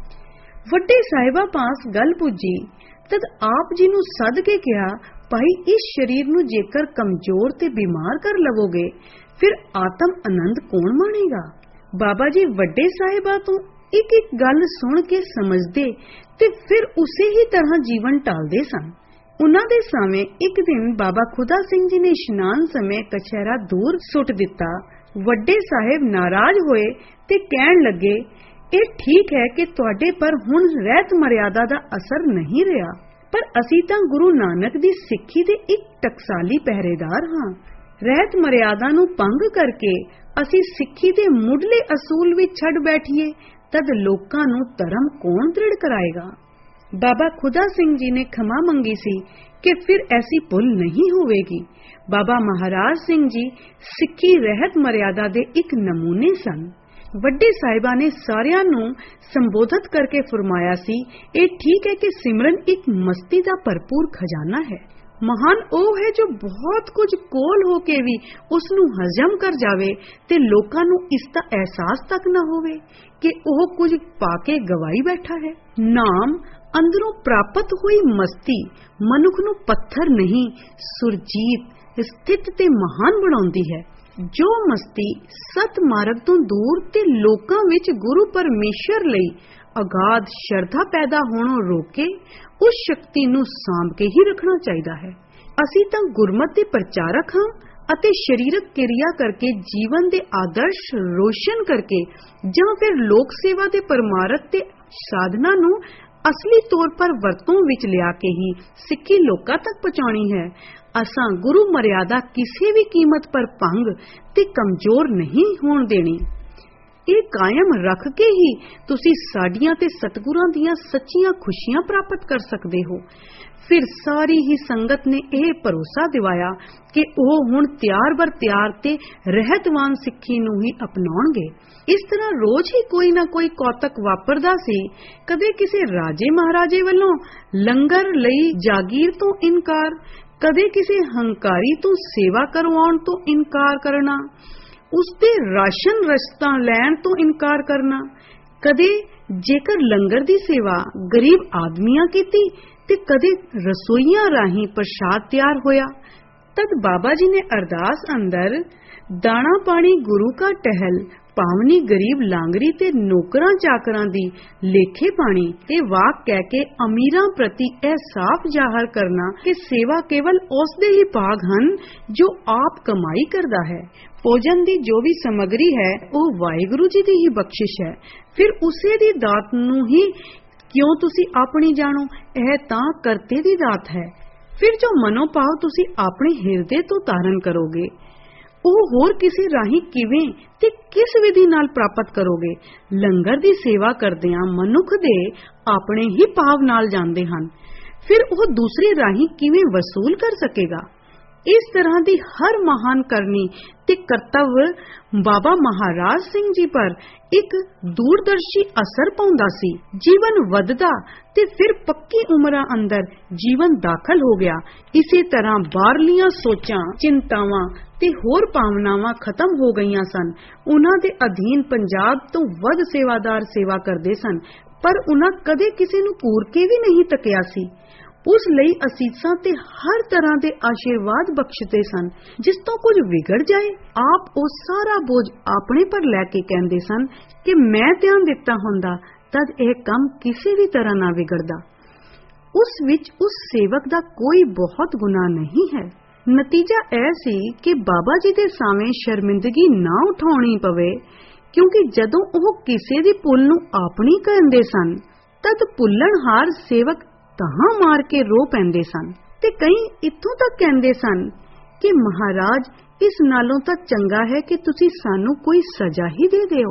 ਵੱਡੇ ਸਾਹਿਬਾਂ ਪਾਸ ਗੱਲ ਪੁੱਜੀ ਤਦ ਆਪ ਜੀ ਨੂੰ ਸੱਦ ਕੇ ਕਿਹਾ, ਭਾਈ ਇਸ ਸਰੀਰ ਨੂੰ ਜੇਕਰ ਕਮਜ਼ੋਰ ਤੇ ਬਿਮਾਰ ਕਰ ਲਵੋਗੇ ਫਿਰ ਆਤਮ ਆਨੰਦ ਕੌਣ ਮਾਣੇਗਾ। ਬਾਬਾ ਜੀ ਵੱਡੇ ਸਾਹਿਬਾਂ ਤੋਂ ਇੱਕ ਗੱਲ ਸੁਣ ਕੇ ਸਮਝਦੇ ਤੇ ਫਿਰ ਉਸੇ ਹੀ ਤਰ੍ਹਾਂ ਜੀਵਨ ਢਾਲਦੇ ਸਨ। ਉਹਨਾਂ ਦੇ ਸਾਹਮਣੇ ਇੱਕ ਦਿਨ ਬਾਬਾ ਖੁਦਾ ਸਿੰਘ ਜੀ ਨੇ ਇਸ਼ਨਾਨ ਸਮੇਂ ਕਛਹਿਰਾ ਦੂਰ ਸੁੱਟ ਦਿੱਤਾ। ਵੱਡੇ ਸਾਹਿਬ ਨਾਰਾਜ਼ ਹੋਏ ਤੇ ਕਹਿਣ ਲੱਗੇ, ਇਹ ਠੀਕ ਹੈ ਕਿ ਤੁਹਾਡੇ ਪਰ ਹੁਣ ਰਹਿਤ ਮਰਿਆਦਾ ਦਾ ਅਸਰ ਨਹੀਂ ਰਿਹਾ, ਪਰ ਅਸੀਂ ਤਾਂ ਗੁਰੂ ਨਾਨਕ ਦੀ ਸਿੱਖੀ ਦੇ ਇੱਕ ਟਕਸਾਲੀ ਪਹਿਰੇਦਾਰ ਹਾਂ। ਰਹਿਤ ਮਰਿਆਦਾ ਨੂੰ ਭੰਗ ਕਰਕੇ ਅਸੀਂ ਸਿੱਖੀ ਦੇ ਮੁੱਢਲੇ ਅਸੂਲ ਵੀ ਛੱਡ ਬੈਠੀਏ ਤਦ ਲੋਕਾਂ ਨੂੰ ਧਰਮ ਕੌਣ ਦ੍ਰਿੜ ਕਰਾਏਗਾ। ਬਾਬਾ ਖੁਦਾ ਸਿੰਘ ਜੀ ਨੇ ਖਮਾ ਮੰਗੀ ਸੀ ਕਿ ਫਿਰ ਐਸੀ ਭੁੱਲ ਨਹੀਂ ਹੋਵੇਗੀ। ਬਾਬਾ ਮਹਾਰਾਜ ਸਿੰਘ ਜੀ ਸਿੱਖੀ ਰਹਿਤ ਮਰਿਆਦਾ ਦੇ ਇੱਕ ਨਮੂਨੇ ਸਨ। ਵੱਡੇ ਸਾਹਿਬਾਂ ਨੇ ਸਾਰਿਆਂ ਨੂੰ ਸੰਬੋਧਿਤ ਕਰਕੇ ਫਰਮਾਇਆ ਸੀ, ਇਹ ਠੀਕ ਹੈ ਕਿ ਸਿਮਰਨ ਇੱਕ ਮਸਤੀ ਦਾ ਭਰਪੂਰ ਖਜ਼ਾਨਾ ਹੈ। ਮਹਾਨ ਉਹ ਹੈ ਜੋ ਬਹੁਤ ਕੁਝ ਕੋਲ ਹੋ ਕੇ ਵੀ ਉਸ ਨੂੰ ਹਜ਼ਮ ਕਰ ਜਾਵੇ ਤੇ ਲੋਕਾਂ ਨੂੰ ਇਸ ਦਾ ਅਹਿਸਾਸ ਤੱਕ ਨਾ ਹੋਵੇ ਕਿ ਉਹ ਕੁਝ ਪਾ ਕੇ ਗਵਾਈ ਬੈਠਾ ਹੈ। ਨਾਮ ਅੰਦਰੋਂ ਪ੍ਰਾਪਤ ਹੋਈ ਮਸਤੀ ਮਨੁੱਖ ਨੂੰ ਪੱਥਰ ਨਹੀਂ ਸੁਰਜੀਤ, ਸਥਿਤ ਤੇ ਮਹਾਨ ਬਣਾਉਂਦੀ ਹੈ। ਜੋ ਮਸਤੀ ਸਤ ਮਾਰਗ ਤੋਂ ਦੂਰ ਤੇ ਲੋਕਾਂ ਵਿੱਚ ਗੁਰੂ ਪਰਮੇਸ਼ਰ ਲਈ ਅਗਾਧ ਸ਼ਰਧਾ ਪੈਦਾ ਹੋਣੋਂ ਰੋਕੇ, ਉਸ ਸ਼ਕਤੀ ਨੂੰ ਸਾਂਭ ਕੇ ਹੀ ਰੱਖਣਾ ਚਾਹੀਦਾ ਹੈ। ਅਸੀਂ ਤਾਂ ਗੁਰਮਤਿ ਦੇ ਪ੍ਰਚਾਰਕ ਹਾਂ ਅਤੇ ਸਰੀਰਕ ਕਿਰਿਆ ਕਰਕੇ ਜੀਵਨ ਦੇ ਆਦਰਸ਼ ਰੋਸ਼ਨ ਕਰਕੇ ਜਾਂ ਫਿਰ ਲੋਕ ਸੇਵਾ ਦੇ ਪਰਮਾਰਥ ਤੇ ਸਾਧਨਾ ਨੂੰ ਅਸਲੀ ਤੌਰ ਪਰ ਵਰਤੋਂ ਵਿੱਚ ਲਿਆ ਕੇ ਹੀ ਸਿੱਖੀ ਲੋਕਾਂ ਤੱਕ ਪਹੁੰਚਾਉਣੀ ਹੈ। ਅਸਾਂ ਗੁਰੂ ਮਰਿਆਦਾ ਕਿਸੇ ਵੀ ਕੀਮਤ ਪਰ ਭੰਗ ਤੇ ਕਮਜ਼ੋਰ ਨਹੀਂ ਹੋਣ ਦੇਣੀ। ਇਹ ਕਾਇਮ ਰੱਖ ਕੇ ਹੀ ਤੁਸੀਂ ਸਾਡੀਆਂ ਤੇ ਸਤਿਗੁਰਾਂ ਦੀਆਂ ਸੱਚੀਆਂ ਖੁਸ਼ੀਆਂ ਪ੍ਰਾਪਤ ਕਰ ਸਕਦੇ ਹੋ। ਫਿਰ ਸਾਰੀ ਹੀ ਸੰਗਤ ਨੇ ਇਹ ਭਰੋਸਾ ਦਿਵਾਇਆ ਕਿ ਉਹ ਹੁਣ ਤਿਆਰ ਬਰ ਤਿਆਰ ਤੇ ਰਹਿਤਵਾਨ ਸਿੱਖੀ ਨੂੰ ਹੀ ਅਪਣਾਉਣਗੇ। ਇਸ ਤਰ੍ਹਾਂ ਰੋਜ਼ ਹੀ ਕੋਈ ਨਾ ਕੋਈ ਕੌਤਕ ਵਾਪਰਦਾ ਸੀ। ਕਦੇ ਕਿਸੇ ਰਾਜੇ ਮਹਾਰਾਜੇ ਵੱਲੋਂ ਲੰਗਰ ਲਈ ਜਾਗੀਰ ਤੋਂ ਇਨਕਾਰ, ਕਦੇ ਕਿਸੇ ਹੰਕਾਰੀ ਤੋਂ ਸੇਵਾ ਕਰਵਾਉਣ ਤੋਂ ਇਨਕਾਰ ਕਰਨਾ, ਉਸਦੇ ਰਾਸ਼ਨ ਰਸਤਾਂ ਲੈਣ ਤੋਂ ਇਨਕਾਰ ਕਰਨਾ, ਕਦੇ ਜੇਕਰ ਲੰਗਰ ਦੀ ਸੇਵਾ ਗਰੀਬ ਆਦਮੀਆਂ ਕੀਤੀ ਤੇ ਕਦੇ ਰਸੋਈਆਂ ਰਾਹੀਂ ਪ੍ਰਸ਼ਾਦ ਤਿਆਰ ਹੋਇਆ। ਤਦ ਬਾਬਾ ਜੀ ਨੇ ਅਰਦਾਸ ਅੰਦਰ ਦਾਣਾ ਪਾਣੀ ਗੁਰੂ ਕਾ ਟਹਿਲ पावनी गरीब लांगरी ते नौकरां चाकरां दी लेखे पाणी ते वाक कह के अमीरां प्रति यह साफ जाहिर करना कि सेवा केवल उस दे ही भाग हन जो आप कमाई करदा है। भोजन दी जो भी समग्री है वो वाहिगुरु जी दी ही बख्शिश है। फिर उसे दी दात नूं ही क्यों तुसी अपनी जानो, यह तां करते दी दात है। फिर जो मनोभाव तुसी अपने हिरदे तो धारण करोगे ਉਹ ਹੋਰ ਕਿਸੇ ਰਾਹੀਂ ਕਿਵੇਂ ਤੇ ਕਿਸ ਵਿਧੀ ਨਾਲ ਪ੍ਰਾਪਤ ਕਰੋਗੇ। ਲੰਗਰ ਦੀ ਸੇਵਾ ਕਰਦਿਆਂ ਮਨੁੱਖ ਦੇ ਆਪਣੇ ਹੀ ਭਾਵ ਨਾਲ ਜਾਂਦੇ ਹਨ, ਫਿਰ ਉਹ ਦੂਸਰੇ ਰਾਹੀਂ ਕਿਵੇਂ ਵਸੂਲ ਕਰ ਸਕੇਗਾ। इस तरह की हर महान करनी ते कर्तव्य बाबा महाराज सिंह जी पर एक दूरदर्शी असर पाउंदा सी। जीवन वधदा ते फिर पक्की उम्रां अंदर जीवन दाखल हो गया। इसे तरह बाहरलियां सोचां चिंतावां ते होर भावनावां खत्म हो गईयां सन। उन्हां दे अधीन पंजाब तो वध सेवादार सेवा करदे सन, पर उन्हां कदे किसी नूं घूर के भी नहीं तकिया सी। उस लई असीसां ते हर तरह के आशीर्वाद बख्शते सन। जिस तो कुछ बिगड़ जाए आप वो सारा बोझ अपने पर लैके कहंदे सन कि मैं ध्यान दिता हुंदा तद यह काम किसी भी तरह ना बिगड़दा। उस विच उस सेवक दा कोई बहुत गुनाह नहीं है। नतीजा यह सी कि बाबा जी दे सामने शर्मिंदगी ना उठाउणी पवे, क्योंकि जदों ओह किसी दी भुल नूं अपनी कहंदे सन तद भुल्लणहार सेवक तहां मार के रो पैंदे सन ते कई इत्थों तक कहंदे सन कि महाराज इस नालों तां चंगा है कि तुसी सानू कोई सजा ही दे दिओ।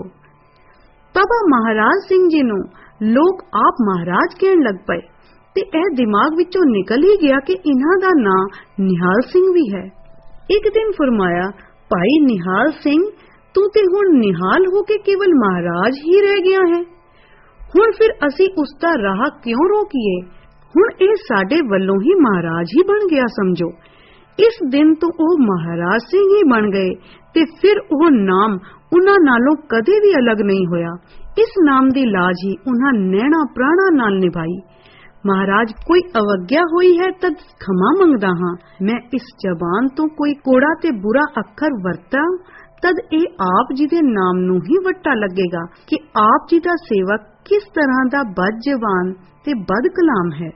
बाबा महाराज सिंह जी नूं लोग आप महाराज कहण लग पए ते यह दिमाग विचों निकल ही गया कि इन्हां दा नां निहाल सिंह भी है। एक दिन फरमाया, भाई निहाल सिंह तू ते हुण निहाल हो के केवल महाराज ही रह गया है, हुण फिर असी उसका राह क्यों रोकीए। हुण ये साडे वल्लों ही महाराज ही बन गया समझो। इस दिन तो वह महाराज सिंह ही बन गए ते फिर वह नाम उन्हां नालों कदे भी अलग नहीं होया। इस नाम दी लाज ही उन्हां नैना प्राणा नाल निभाई। महाराज कोई अवज्ञा हुई है तद क्षमा मंगदा हां। मैं इस जबान तो कोई कोड़ा ते बुरा अखर वरता तद ए आप जी दे नाम नूं ही वट्टा लगेगा कि आप जी दा सेवक किस तरह दा बद जबान ते बद कलाम है।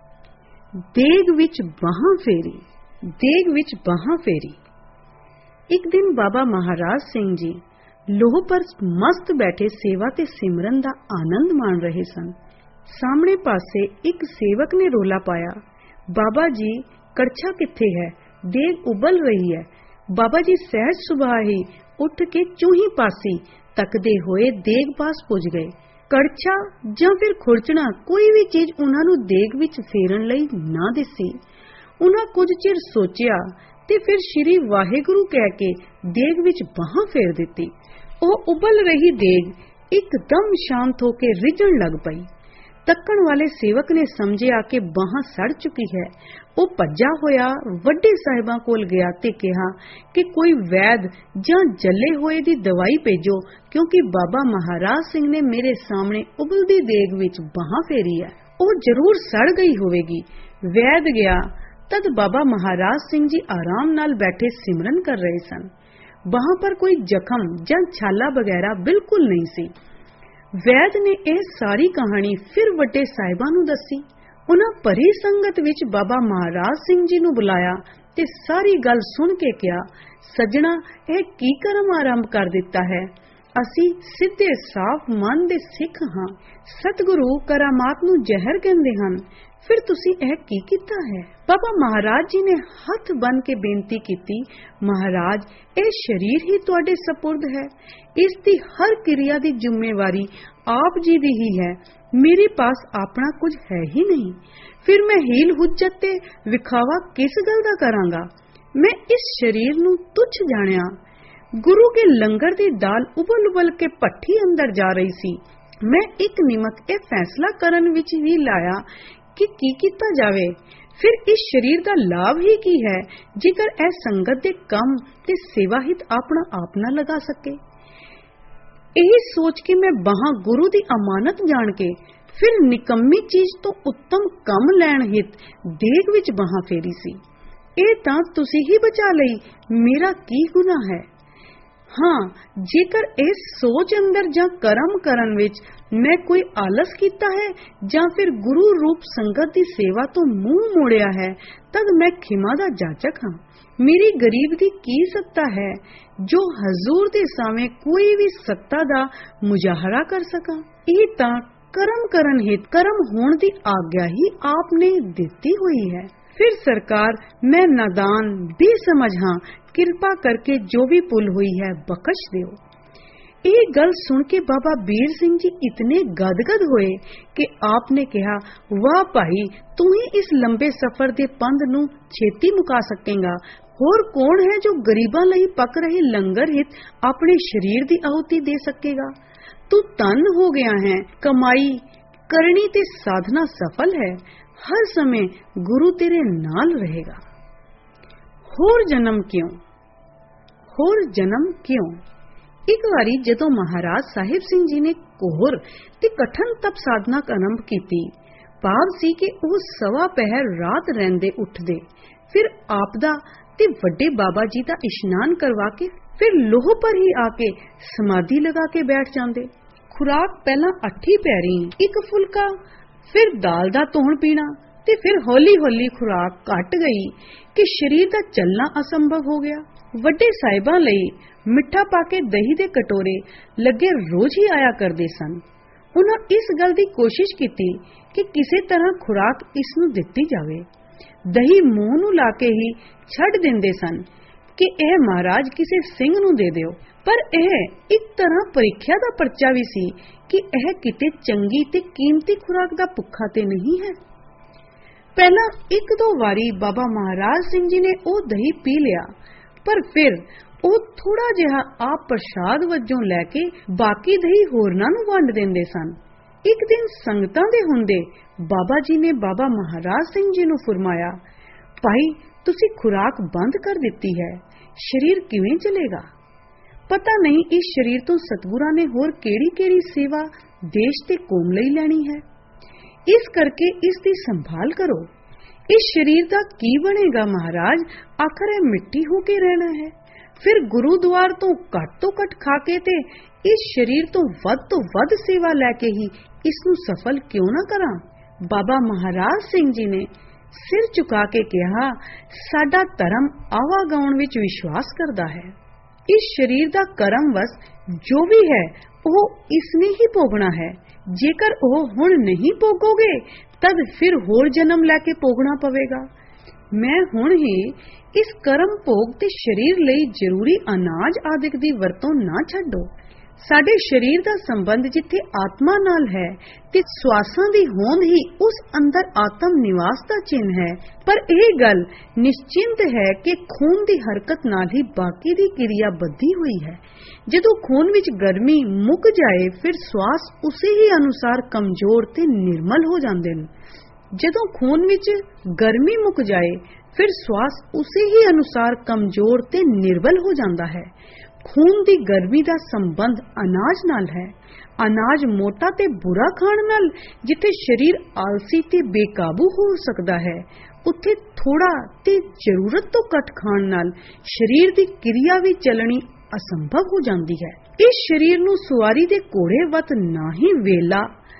देग विच बाहां फेरी, देग विच बाहां फेरी। एक दिन बाबा महाराज सिंह जी लोह पर मस्त बैठे सेवा ते सिमरन दा आनंद मान रहे सन। सामने पासे एक सेवक ने रोला पाया, बाबा जी कड़छा किथे है, देग उबल रही है। बाबा जी सहज सुभाह ही उठ के चूही पासी तकदे होए देग पास पुज गए। कड़छा जां फिर खुरचना कोई भी चीज उन्हां नूं देग विच फेरन लई ना दिसी। उन्हां कुछ चिर सोचिया ते फिर श्री वाहिगुरु कह के देग विच बाहां फेर दिती। ओह उबल रही देग एकदम शांत होके रिझण लग पई। तक्कण वाले सेवक ने समझिया कि बाहां सड़ चुकी है। वो भज्जा होया वड्डे साहिबां कोल गया ते कहा कि कोई वैद जां जले होए दी दवाई भेजो, क्योंकि बाबा महाराज सिंह ने मेरे सामने उबलदी देग विच बाहां फेरी है, वो जरूर सड़ गई होवेगी। वैद गया तद बाबा महाराज सिंह जी आराम नाल बैठे सिमरन कर रहे सन। बाहां पर कोई जख्म जां छाला वगैरह बिल्कुल नहीं सी। वैद ने यह सारी कहानी फिर वड्डे साहिबां नूं दसी। उन्हां भरी संगत विच बाबा महाराज सिंह जी नूं बुलाया ते सारी गल सुन के कहा, सज्जणा यह की करम आरंभ कर दिता है। असी सीधे साफ मन दे सिख हां। सतगुरु करामात नूं जहर कहंदे हन, फिर तुसी यह की कीता है। बाबा महाराज जी ने हथ बन के बेनती की, महाराज यह शरीर ही तुहाडे सपुर्द है, इसकी हर क्रिया की जिम्मेवारी आप जी दी ही है। मेरे पास अपना कुछ है ही नहीं, फिर मैं हील हुज्जत ते विखावा किस गल दा करांगा। मैं इस शरीर नूं तुच्छ जानिया। गुरु के लंगर दी दाल उबल उबल के भट्ठी अंदर जा रही सी। मैं एक निमक यह फैसला करन विच ही लाया कि की कीता जावे। फिर इस शरीर का लाभ ही की है जेकर ए संगत दे कम ते सेवा हित अपना आप ना लगा सके। यही सोच के मैं बाहां गुरु दी अमानत जान के फिर निकम्मी चीज तो उत्तम कम लैण हित देग विच बाहां फेरी सी। ए तां तुसी ही बचा लई, मेरा की गुनाह है। हाँ, जेकर इस सोच अंदर जां करम करन विच मैं कोई आलस कीता है जां फिर गुरु रूप संगत की सेवा तो मूंह मोड़िया है, तद मैं खिमा दा जाचक हाँ। मेरी गरीब दी की सत्ता है जो हजूर दे सामने कोई भी सत्ता दा मुजाहरा कर सका। ये तां करम करन हित करम होण दी आज्ञा ही आपने दिती हुई है। फिर सरकार, मैं नादान बेसमझ हाँ, कृपा करके जो भी भुल हुई है बख्श दियो। ये गल सुन के बाबा बीर सिंह जी इतने गदगद हुए कि आपने कहा, वाह भाई, तू ही इस लंबे सफर दे पंध नू छेती मुका सकेगा। होर कौन है जो गरीबां लई पक रहे लंगर हित अपने शरीर दी आहुति दे सकेगा। तू तन हो गया है, कमाई करनी ते साधना सफल है, हर समय गुरु तेरे नाल रहेगा। होर जन्म क्यों, होर जन्म क्यों। एक बारी जदों महाराज साहिब सिंह जी ने कोहर ते कठन तप साधना आरंभ की, भाव सी कि वो सवा पहर रात रहंदे उठदे, फिर आपदा ते वड्डे बाबा जी दा इशनान करवा के फिर लोह पर ही आके समाधि लगा के बैठ जांदे। खुराक पहला 8 पैरी एक फुलका, फिर दाल दा तोहण पीना, ते फिर हौली हौली खुराक घट गई कि शरीर दा चलना असंभव हो गया। वड्डे साहिबां लई मिठा पाके दही दे कटोरे लगे रोज ही आया करदे सन। उन्हां इस गल दी कोशिश कीती कि किसी तरह खुराक इस नूं दित्ती जावे। दही मूंह नूं ला के ही छड़ दिंदे सन कि यह महाराज किसी सिंह नूं दे दिओ, पर यह एक तरह परीक्षा दा परचा भी सी कि यह किते चंगी ते कीमती खुराक दा भुखा ते नहीं है। पहला 1-2 वारी बाबा महाराज सिंह जी ने वो दही पी लिया, पर फिर वो थोड़ा जिहा आप प्रसाद वजों लैके बाकी दही होरनां नूं वंड दिंदे सन। एक दिन संगतां दे हुंदे बाबा जी ने बाबा महाराज सिंह जी नूं फरमाया, भाई तुसी खुराक बंद कर दिती है, शरीर किवें चलेगा। पता नहीं इस शरीर तो सतगुरां ने होर केड़ी-केड़ी सेवा देश ते कौम लई लैनी है, इस करके इस दी संभाल करो। इस शरीर दा की बनेगा महाराज, आखिर यह मिट्टी होके रहना है। फिर गुरुद्वार तो घट खा के ते इस शरीर तो वध सेवा लैके ही इसनू सफल क्यों ना करा। बाबा महाराज सिंह जी ने सिर झुका के कहा, साडा धर्म आवागाउण विच विश्वास करदा है। इस शरीर दा करम वस जो भी है वो इसने ही भोगना है। जेकर वो हुण नहीं भोगोगे तद फिर होर जन्म लैके भोगना पवेगा। मैं हुण ही इस करम भोग ते शरीर लई जरूरी अनाज आदिक दी वरतों ना छड्डो। साडे शरीर दा संबंध जिथे आत्मा नाल है ते श्वासां दी होंद ही उस अंदर आत्म निवास दा चिन्ह है। पर यह गल निश्चिंत है कि खून दी हरकत नाल ही बाकी दी क्रिया बधी हुई है। जदों खून विच गर्मी मुक जाए फिर श्वास उसे ही अनुसार कमजोर ते निर्मल हो जांदे ने। जदों खून विच गर्मी मुक जाए फिर श्वास उसे ही अनुसार कमजोर ते निर्बल हो जांदा है। खून दी गर्मी दा संबंध अनाज नाल है। अनाज मोटा ते बुरा खाण नाल जिथे शरीर आलसी ते बेकाबू हो सकदा है, उत्थे थोड़ा ते जरूरत तो घट खाण नाल शरीर दी क्रिया भी चलनी असंभव हो जाती है। इस शरीर नूं सुवारी दे घोड़े वत ना ही वेला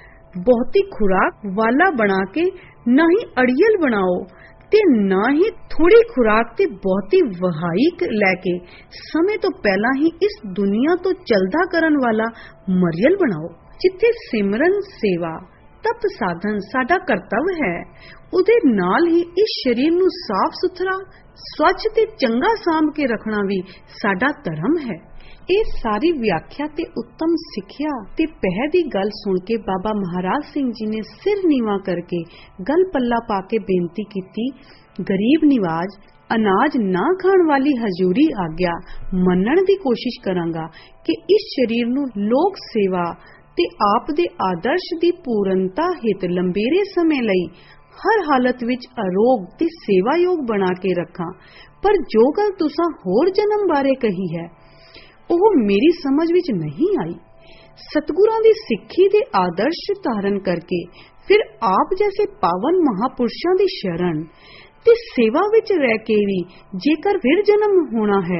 बहुती खुराक वाला बना के ना ही अड़ियल बनाओ ते ना ही थोड़ी खुराक ते बहुती वहाई लैके समय तो पहला ही इस दुनिया तो चलदा करन वाला मरियल बनाओ। जिथे सिमरन सेवा तप साधन साडा कर्तव्य है, उदे नाल ही इस शरीर नूं साफ सुथरा स्वच्छ ते चंगा सांभ के रखना भी साडा धर्म है। ਇਹ सारी व्याख्या ते उत्तम सिक्ख्या ते पह दी गल सुन के बाबा महाराज सिंह जी ने सिर नीवा करके गल पल्ला पाके बेनती की, गरीब निवाज अनाज ना खाण वाली हजूरी आग्या मनण दी कोशिश करांगा कि इस शरीर नूं लोक सेवा ते आप दे आदर्श दी पूर्णता हित लंबेरे समय लई हर हालत विच अरोग ते सेवा योग बना के रखा। पर जो गल तुसां होर जन्म बारे कही है ਉਹ मेरी समझ विच नहीं आई। सतगुरां दी सिक्खी दे आदर्श धारण करके फिर आप जैसे पावन महापुरुषां दी शरण ते सेवा विच रह के भी जेकर फिर जन्म होना है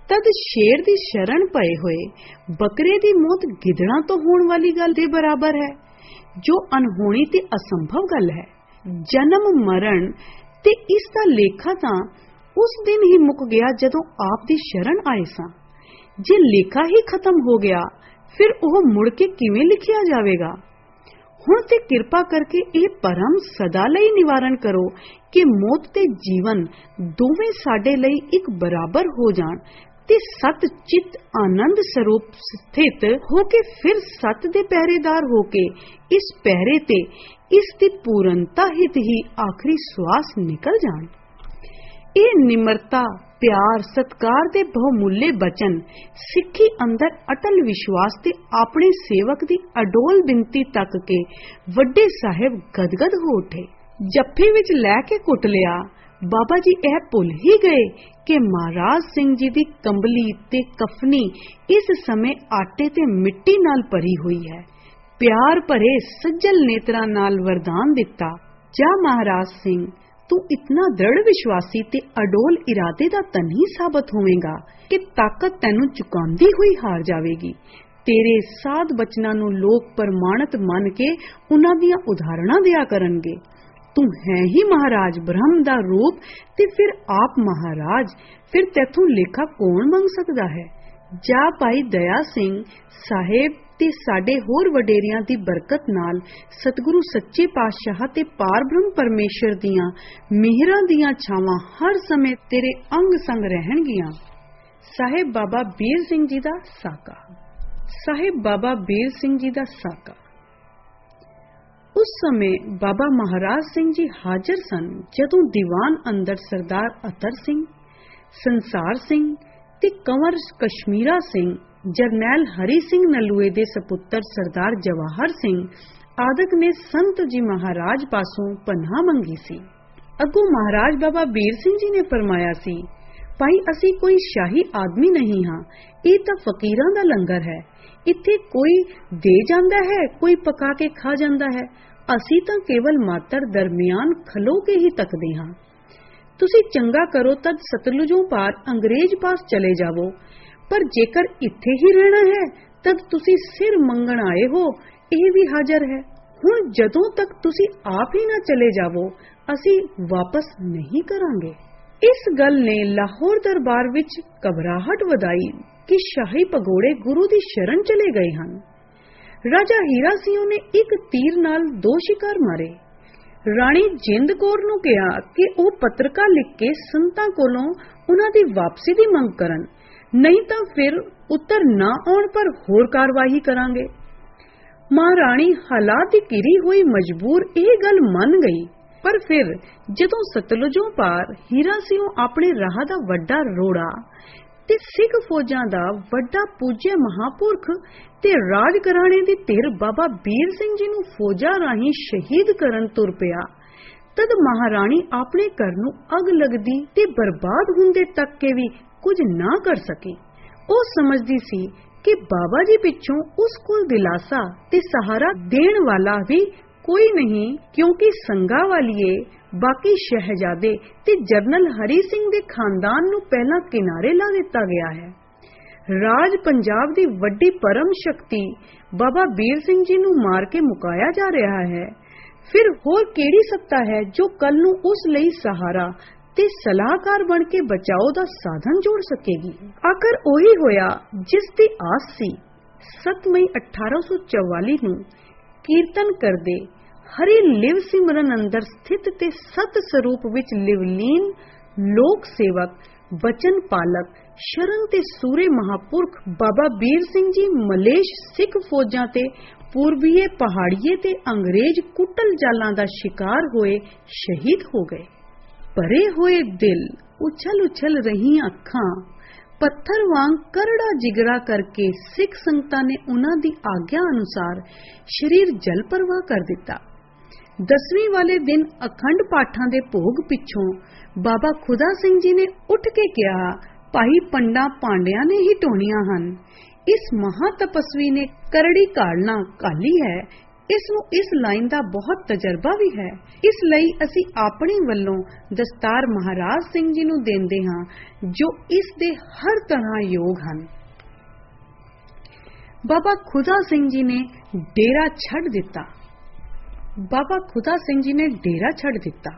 तद शेर दी शरण पए होए बकरे दी मौत गिदड़ां तो होण वाली गल दे बराबर है, जो अनहोनी ते असंभव गल है। जन्म मरण ते इस दा लेखा तां उस दिन ही मुक गया जदों आप दी शरण आए सां। जे लेखा ही खत्म हो गया फिर ओह मुड़ के किवें लिखिया जावेगा। हुण ते किरपा करके यह परम सदा लई निवारण करो कि मौत ते जीवन दोवें साडे लई एक बराबर हो जाण ते सत चित आनंद स्वरूप स्थित हो के फिर सत दे पहरेदार हो के इस पहरे ते इस दी पूर्णता हित ही आखिरी श्वास निकल जाण। ये निमरता प्यार सत्कार दे बहुमूल्य बचन सिक्खी अंदर अटल विश्वास ते अपने सेवक दी अडोल बिनती तक के वड्डे साहिब गदगद हो उठे। जफ्फे विच लैके कुट लिया। बाबा जी यह भुल ही गए कि महाराज सिंह जी दी कंबली ते कफनी इस समय आटे ते मिट्टी नाल भरी हुई है। प्यार भरे सज्जल नेत्रा नाल वरदान दिता, जा महाराज सिंह, तू इतना दृढ़ विश्वासी ते अडोल इरादे दा धनी साबित होवेगा कि ताकत तैनू चुकांदी हुई हार जावेगी। तेरे साध बचनां नू लोग प्रमाणित मन के उन्हां दियां उदाहरणां दिया करनगे। तू है ही महाराज ब्रह्म दा रूप ते फिर आप महाराज, फिर तैथों लेखा कौन मंग सकदा है। जा भाई दया सिंह साहेब ते साडे होर वडेरियां दी बरकत नाल सतगुरु सच्चे पातशाह ते पार ब्रह्म परमेश्वर दियां मिहरां दियां छावां हर समय तेरे अंग संग रहणगियां। साहेब बाबा बीर सिंह जी दा साका। साहेब बाबा बीर सिंह जी दा साका। उस समय बाबा महाराज सिंह जी हाजिर सन जदों दीवान अंदर सरदार अतर सिंह, संसार सिंह ते कंवर कश्मीरा सिंह, जरनैल हरि सिंह नलूए दे सपुत्र सरदार जवाहर सिंह आदक ने संत जी महाराज पासों पनाह मंगी सी। अगों महाराज बाबा बीर सिंह जी ने फरमाया सी, भाई असी कोई शाही आदमी नहीं हाँ, ये तो फकीरां दा लंगर है। इत्थे कोई दे जांदा है, कोई पका के खा जांदा है। असी तो केवल मात्र दरमियान खलो के ही तकदे हाँ। तुसी चंगा करो तद सतलुजों पार अंग्रेज पास चले जावो, पर जेकर इत्थे ही रहना है तद तुसी सिर मंगण आए हो, यह भी हाजर है। हुण जदों तक तुसी आप ही ना चले जावो असी वापस नहीं करांगे। इस गल ने लाहौर दरबार विच घबराहट वधाई कि शाही पगोड़े गुरु दी शरण चले गए हन। राजा हीरा सिंह ने एक तीर नाल 2 शिकार मारे। राणी जिंद कौर नूं कहा कि वह पत्रका लिख के संतां कोलों उन्हां दी वापसी दी मंग करन, नहीं तो फिर उत्तर ना आउण पर होर कारवाही करांगे। महाराणी हालात दी घिरी हुई मजबूर यह गल मन गई, पर फिर जदों सतलुजों पार हीरा सिंह अपने राह दा वड्डा रोड़ा ते सिख फौजां दा वड्डा पूज्य महापुरख ते राज घराणे दी धिर बाबा बीर सिंह जी नूं फौजां राहीं शहीद करन तुर पिया, तद महाराणी अपने घर नूं अग लगदी ते बर्बाद हुंदे तक के भी कुछ ना कर सकी। ओ समझदी सी कि बाबा जी पिछों उस कोल दिलासा ते सहारा देण वाला भी कोई नहीं, क्योंकि संगा वालिए बाकी शहजादे ते जनरल हरि सिंह दे खानदान नूं पहला किनारे ला दिता गया है। राज पंजाब दी वड्डी परम शक्ति बाबा बीर सिंह जी नूं मार के मुकाया जा रहा है। फिर होर केड़ी सत्ता है जो कल नूं उस लई सहारा ते सलाहकार बन के बचाओ दा साधन जोड़ सकेगी। आखिर ओही होया जिस दी आस सी। 7 मई 1844 नूं कीर्तन करदे हरि लिव सिमरन अंदर स्थित ते सत स्वरूप विच लिवलीन लोक सेवक बचन पालक शरण ते सूरे महापुरख बाबा बीर सिंह जी मलेश सिख फौजां ते पूर्बीए पहाड़िए ते अंग्रेज कुटल जालां दा शिकार होए शहीद हो गए। भरे हुए दिल, उछल उछल रही अखां, पत्थर वांग करड़ा जिगरा करके सिख संगतां ने उन्हां दी आग्या अनुसार शरीर जल परवाह कर दिता। 10वीं वाले दिन अखंड पाठां दे भोग पिछों बाबा खुदा सिंह जी ने उठ के कहा, भाई पंडा पांडिया ने ही ढोणियां हन। इस महा तपस्वी ने करड़ी काढ़ना काली है, ਇਸ ਨੂੰ ਇਸ ਲਾਈਨ ਦਾ ਬਹੁਤ ਤਜਰਬਾ ਵੀ ਹੈ। ਇਸ ਲਈ ਅਸੀਂ ਆਪਣੀ ਵੱਲੋਂ ਦਸਤਾਰ ਮਹਾਰਾਜ ਸਿੰਘ ਜੀ ਨੂੰ ਦਿੰਦੇ ਹਾਂ, ਜੋ ਇਸ ਦੇ ਹਰ ਤਰ੍ਹਾਂ ਯੋਗ ਹਨ। ਬਾਬਾ ਖੁਦਾ ਸਿੰਘ ਜੀ ਨੇ ਡੇਰਾ ਛੱਡ ਦਿੱਤਾ। ਬਾਬਾ ਖੁਦਾ ਸਿੰਘ ਜੀ ਨੇ ਡੇਰਾ ਛੱਡ ਦਿੱਤਾ।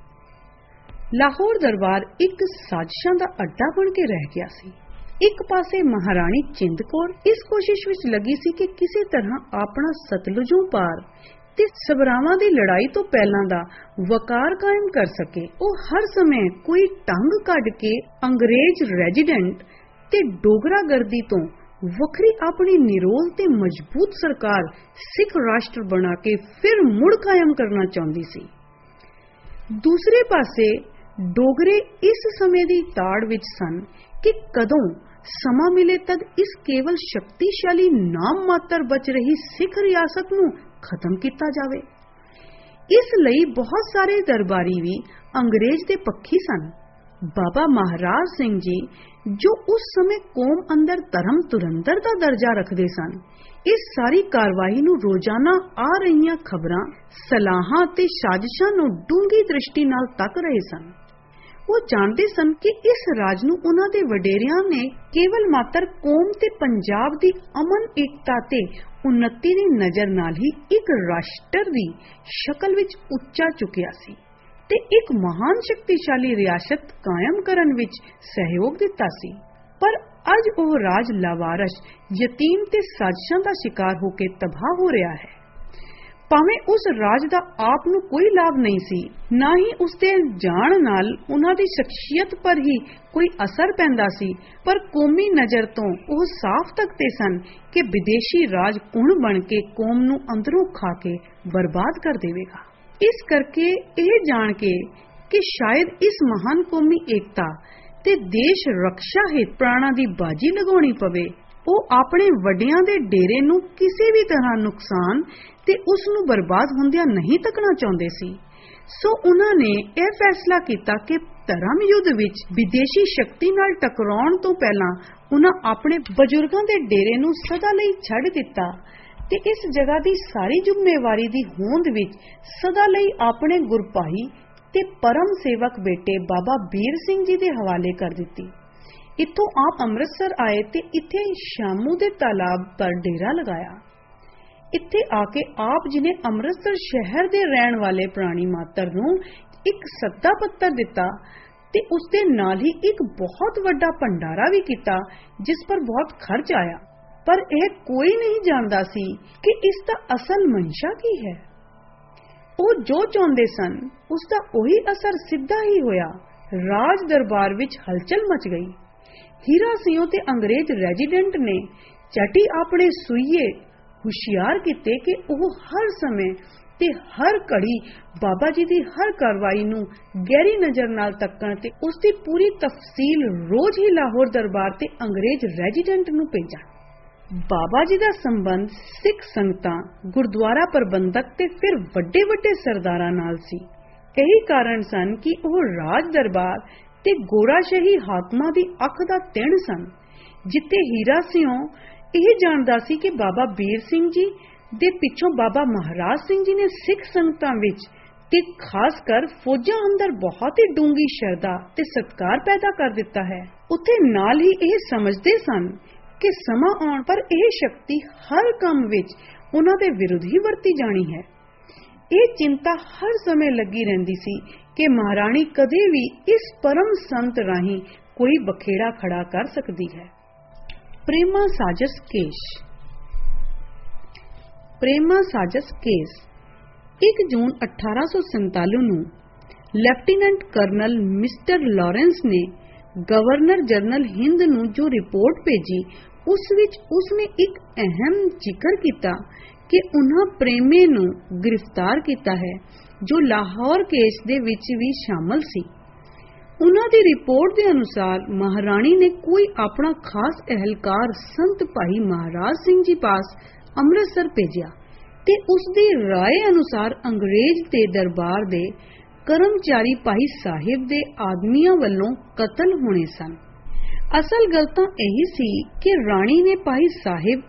ਲਾਹੌਰ ਦਰਬਾਰ ਇੱਕ ਸਾਜ਼ਿਸ਼ਾਂ ਦਾ ਅੱਡਾ ਬਣ ਕੇ ਰਹਿ ਗਿਆ ਸੀ। ਇੱਕ ਪਾਸੇ ਮਹਾਰਾਣੀ ਜਿੰਦ ਕੌਰ ਇਸ ਕੋਸ਼ਿਸ਼ ਵਿੱਚ ਲੱਗੀ ਸੀ ਕਿ ਕਿਸੇ ਤਰ੍ਹਾਂ ਆਪਣਾ ਸਤਲੁਜੋਂ ਪਾਰ ਤੇ ਸਭਰਾਵਾਂ ਦੀ ਲੜਾਈ ਤੋਂ ਪਹਿਲਾਂ ਦਾ ਵਕਾਰ ਕਾਇਮ ਕਰ ਸਕੇ। ਉਹ ਹਰ ਸਮੇਂ ਕੋਈ ਢੰਗ ਕੱਢ ਕੇ ਅੰਗਰੇਜ਼ ਰੈਜ਼ੀਡੈਂਟ ਤੇ ਡੋਗਰਾਗਰਦੀ ਤੋਂ ਵੱਖਰੀ ਆਪਣੀ ਨਿਰੋਲ ਤੇ ਮਜ਼ਬੂਤ ਸਰਕਾਰ ਸਿੱਖ ਰਾਸ਼ਟਰ ਬਣਾ ਕੇ ਫਿਰ ਮੁੜ ਕਾਇਮ ਕਰਨਾ ਚਾਹੁੰਦੀ ਸੀ। ਦੂਸਰੇ ਪਾਸੇ ਡੋਗਰੇ ਇਸ ਸਮੇਂ ਦੀ ਤਾੜ ਵਿੱਚ ਸਨ ਕਿ ਕਦੋਂ ਸਮਾਂ ਮਿਲੇ ਤਦ ਇਸ ਕੇਵਲ ਸ਼ਕਤੀਸ਼ਾਲੀ ਨਾਮ ਮਾਤਰ ਬਚ ਰਹੀ ਸਿੱਖ ਰਿਆਸਤ ਨੂੰ ਖਤਮ ਕੀਤਾ ਜਾਵੇ। ਇਸ ਲਈ ਬਹੁਤ ਸਾਰੇ ਦਰਬਾਰੀ ਵੀ ਅੰਗਰੇਜ਼ ਦੇ ਪੱਖੀ ਸਨ। ਬਾਬਾ ਮਹਾਰਾਜ ਸਿੰਘ ਜੀ, ਜੋ ਉਸ ਸਮੇਂ ਕੌਮ ਅੰਦਰ ਧਰਮ ਤੁਰੰਦਰ ਦਾ ਦਰਜਾ ਰੱਖਦੇ ਸਨ, ਇਸ ਸਾਰੀ ਕਾਰਵਾਈ ਨੂੰ ਰੋਜ਼ਾਨਾ ਆ ਰਹੀਆਂ ਖਬਰਾਂ, ਸਲਾਹਾਂ ਤੇ ਸਾਜ਼ਿਸ਼ਾਂ ਨੂੰ ਡੂੰਘੀ ਦ੍ਰਿਸ਼ਟੀ ਨਾਲ ਤੱਕ ਰਹੇ ਸਨ। ਉਹ ਜਾਣਦੇ ਸਨ ਕਿ ਇਸ ਰਾਜ ਨੂੰ ਉਹਨਾਂ ਦੇ ਵਡੇਰਿਆਂ ਨੇ ਕੇਵਲ ਮਾਤਰ ਕੌਮ ਤੇ ਪੰਜਾਬ ਦੀ ਅਮਨ ਏਕਤਾ ਤੇ ਉન્નਤੀ ਦੀ ਨਜ਼ਰ ਨਾਲ ਹੀ ਇੱਕ ਰਾਸ਼ਟਰ ਦੀ ਸ਼ਕਲ ਵਿੱਚ ਉੱਚਾ ਚੁੱਕਿਆ ਸੀ ਤੇ ਇੱਕ ਮਹਾਨ ਸ਼ਕਤੀਸ਼ਾਲੀ ਰਿਆਸਤ ਕਾਇਮ ਕਰਨ ਵਿੱਚ ਸਹਿਯੋਗ ਦਿੱਤਾ ਸੀ। ਪਰ ਅੱਜ ਉਹ ਰਾਜ ਲਾਵਾਰਸ, ਯਤੀਮ ਤੇ ਸਾਜ਼ਿਸ਼ਾਂ ਦਾ ਸ਼ਿਕਾਰ ਹੋ ਕੇ ਤਬਾਹ ਹੋ ਰਿਹਾ ਹੈ। ਭਾਵੇਂ ਉਸ ਰਾਜ ਦਾ ਆਪ ਨੂੰ ਕੋਈ ਲਾਭ ਨਹੀਂ ਸੀ, ਨਾ ਹੀ ਉਸ ਦੇ ਜਾਣ ਨਾਲ ਉਹਨਾਂ ਦੀ ਸ਼ਖਸੀਅਤ ਪਰ ਹੀ ਕੋਈ ਅਸਰ ਪੈਂਦਾ ਸੀ, ਪਰ ਕੌਮੀ ਨਜ਼ਰ ਤੋਂ ਉਹ ਸਾਫ਼ ਤੱਕਦੇ ਸਨ ਕਿ ਵਿਦੇਸ਼ੀ ਰਾਜ ਕੁਣ ਬਣ ਕੇ ਕੌਮ ਨੂੰ ਅੰਦਰੋਂ ਖਾ ਕੇ ਬਰਬਾਦ ਕਰ ਦੇਵੇਗਾ। ਇਸ ਕਰਕੇ ਇਹ ਜਾਣ ਕੇ ਕਿ ਸ਼ਾਇਦ ਇਸ ਮਹਾਨ ਕੌਮੀ ਏਕਤਾ ਤੇ ਦੇਸ਼ ਰਕਸ਼ਾ ਹਿੱਤ ਪ੍ਰਾਣਾਂ ਦੀ ਬਾਜੀ ਲਗਾਉਣੀ ਪਵੇ, ਉਹ ਆਪਣੇ ਵੱਡਿਆਂ ਦੇ ਡੇਰੇ ਨੂੰ ਕਿਸੇ ਵੀ ਤਰ੍ਹਾਂ ਨੁਕਸਾਨ ਤੇ ਉਸ ਨੂੰ ਬਰਬਾਦ ਹੁੰਦਿਆਂ ਨਹੀਂ ਤੱਕਣਾ ਚਾਹੁੰਦੇ ਸੀ। ਸੋ ਉਹਨਾਂ ਨੇ ਇਹ ਫੈਸਲਾ ਕੀਤਾ ਕਿ ਧਰਮ ਯੁੱਧ ਵਿੱਚ ਵਿਦੇਸ਼ੀ ਸ਼ਕਤੀ ਨਾਲ ਟਕਰਾਉਣ ਤੋਂ ਪਹਿਲਾਂ ਉਹਨਾਂ ਆਪਣੇ ਬਜ਼ੁਰਗਾਂ ਦੇ ਡੇਰੇ ਨੂੰ ਸਦਾ ਲਈ ਛੱਡ ਦਿੱਤਾ ਤੇ ਇਸ ਜਗ੍ਹਾ ਦੀ ਸਾਰੀ ਜ਼ਿੰਮੇਵਾਰੀ ਦੀ ਹੋਂਦ ਵਿੱਚ ਸਦਾ ਲਈ ਆਪਣੇ ਗੁਰਭਾਈ ਤੇ ਪਰਮ ਸੇਵਕ ਬੇਟੇ ਬਾਬਾ ਬੀਰ ਸਿੰਘ ਜੀ ਦੇ ਹਵਾਲੇ ਕਰ ਦਿੱਤੀ। ਇੱਥੋਂ ਆਪ ਅੰਮ੍ਰਿਤਸਰ ਆਏ ਤੇ ਇੱਥੇ ਸ਼ਾਮੂ ਦੇ ਤਾਲਾਬ ਪਰ ਡੇਰਾ ਲਗਾਇਆ। ਇੱਥੇ ਆ ਕੇ ਆਪ ਜੀ ਨੇ ਅੰਮ੍ਰਿਤਸਰ ਸ਼ਹਿਰ ਦੇ ਰਹਿਣ ਵਾਲੇ ਪ੍ਰਾਣੀ ਮਾਤਰ ਨੂੰ ਇੱਕ ਸੱਦਾ ਪੱਤਰ ਦਿੱਤਾ ਤੇ ਉਸ ਦੇ ਨਾਲ ਹੀ ਇੱਕ ਬਹੁਤ ਵੱਡਾ ਭੰਡਾਰਾ ਵੀ ਕੀਤਾ, ਜਿਸ ਪਰ ਬਹੁਤ ਖਰਚ ਆਇਆ। ਪਰ ਇਹ ਕੋਈ ਨਹੀਂ ਜਾਣਦਾ ਸੀ ਕਿ ਇਸ ਦਾ ਅਸਲ ਮਨਸ਼ਾ ਕੀ ਹੈ। ਉਹ ਜੋ ਚਾਹੁੰਦੇ ਸਨ ਉਸ ਦਾ ਉਹੀ ਅਸਰ ਸਿੱਧਾ ਹੀ ਹੋਇਆ। ਰਾਜ ਦਰਬਾਰ ਵਿੱਚ ਹਲਚਲ ਮਚ ਗਈ। ਹੀਰਾ ਸਿੰਘੋਂ ਤੇ ਅੰਗਰੇਜ਼ ਰੈਜ਼ੀਡੈਂਟ ਨੇ ਚਟੀ ਆਪਣੇ ਸੂਈਏ ਹੁਸ਼ਿਆਰ ਕੀਤੇ ਕਿ ਉਹ ਹਰ ਸਮੇਂ ਤੇ ਹਰ ਘੜੀ ਬਾਬਾ ਜੀ ਦੀ ਹਰ ਕਾਰਵਾਈ ਨੂੰ ਗਹਿਰੀ ਨਜ਼ਰ ਨਾਲ ਤੱਕਣ ਤੇ ਉਸ ਦੀ ਪੂਰੀ ਤਫਸੀਲ ਰੋਜ਼ ਹੀ ਲਾਹੌਰ ਦਰਬਾਰ ਤੇ ਅੰਗਰੇਜ਼ ਰੈਜ਼ੀਡੈਂਟ ਨੂੰ ਭੇਜਣ। ਬਾਬਾ ਜੀ ਦਾ ਸੰਬੰਧ ਸਿੱਖ ਸੰਗਤਾਂ, ਗੁਰਦੁਆਰਾ ਪ੍ਰਬੰਧਕ ਤੇ ਫਿਰ ਵੱਡੇ ਵੱਡੇ ਸਰਦਾਰਾਂ ਨਾਲ ਸੀ। ਇਹੀ ਕਾਰਨ ਸਨ ਕਿ ਉਹ ਰਾਜ ਦਰਬਾਰ ਤੇ ਗੋਰਾਸ਼ਾਹੀ ਹਾਕਮਾਂ ਦੀ ਅੱਖ ਦਾ ਤਿੰਨ ਸਨ। ਜਿੱਥੇ ਹੀਰਾ ਸਿੰਘੋਂ ਇਹ ਜਾਣਦਾ ਸੀ ਕਿ ਬਾਬਾ ਬੀਰ ਸਿੰਘ ਜੀ ਦੇ ਪਿੱਛੋਂ ਬਾਬਾ ਮਹਾਰਾਜ ਸਿੰਘ ਜੀ ਨੇ ਸਿੱਖ ਸੰਗਤਾਂ ਵਿੱਚ ਤੇ ਖਾਸ ਕਰ ਫੌਜਾਂ ਅੰਦਰ ਬਹੁਤ ਹੀ ਡੂੰਘੀ ਸ਼ਰਧਾ ਤੇ ਸਤਿਕਾਰ ਪੈਦਾ ਕਰ ਦਿੱਤਾ ਹੈ, ਉੱਥੇ ਨਾਲ ਹੀ ਇਹ ਸਮਝਦੇ ਸਨ ਕਿ ਸਮਾਂ ਆਉਣ ਪਰ ਇਹ ਸ਼ਕਤੀ ਹਰ ਕੰਮ ਵਿੱਚ ਉਹਨਾਂ ਦੇ ਵਿਰੁੱਧ ਹੀ ਵਰਤੀ ਜਾਣੀ ਹੈ। ਇਹ ਚਿੰਤਾ ਹਰ ਸਮੇਂ ਲੱਗੀ ਰਹਿੰਦੀ ਸੀ ਕਿ ਮਹਾਰਾਣੀ ਕਦੇ ਵੀ ਇਸ ਪਰਮ ਸੰਤ ਰਾਹੀਂ ਕੋਈ ਬਖੇੜਾ ਖੜਾ ਕਰ ਸਕਦੀ ਹੈ। ਪ੍ਰੇਮਾ ਸਾਜਸ ਕੇਸ। ਪ੍ਰੇਮਾ ਸਾਜਸ ਕੇਸ 1 ਜੂਨ 1847 ਨੂੰ ਲੈਫਟੀਨੈਂਟ ਕਰਨਲ ਮਿਸਟਰ ਲਾਰੈਂਸ ਨੇ ਗਵਰਨਰ ਜਨਰਲ ਹਿੰਦ ਨੂੰ ਜੋ ਰਿਪੋਰਟ ਭੇਜੀ, ਉਸ ਵਿੱਚ ਉਸਨੇ ਇੱਕ ਅਹਿਮ ਜ਼ਿਕਰ ਕੀਤਾ ਕਿ ਉਹਨਾਂ ਪ੍ਰੇਮੇ ਨੂੰ ਗ੍ਰਿਫਤਾਰ ਕੀਤਾ ਹੈ, ਜੋ ਲਾਹੌਰ ਕੇਸ ਦੇ ਵਿੱਚ ਵੀ ਸ਼ਾਮਲ ਸੀ। ਉਹਨਾਂ ਦੀ ਰਿਪੋਰਟ ਦੇ ਅਨੁਸਾਰ ਮਹਾਰਾਣੀ ਨੇ ਕੋਈ ਆਪਣਾ ਖਾਸ ਅਹਿਲਕਾਰ ਸੰਤ ਭਾਈ ਮਹਾਰਾਜ ਸਿੰਘ ਜੀ ਪਾਸ ਅੰਮ੍ਰਿਤਸਰ ਭੇਜਿਆ ਤੇ ਉਸ ਦੀ ਰਾਏ ਅਨੁਸਾਰ ਅੰਗਰੇਜ਼ ਦੇ ਦਰਬਾਰ ਦੇ ਕਰਮਚਾਰੀ ਭਾਈ ਸਾਹਿਬ ਦੇ ਆਦਮੀਆਂ ਵੱਲੋਂ ਕਤਲ ਹੋਣੇ ਸਨ। ਅਸਲ ਗੱਲ ਤਾਂ ਇਹੀ ਸੀ ਕਿ ਰਾਣੀ ਨੇ ਭਾਈ ਸਾਹਿਬ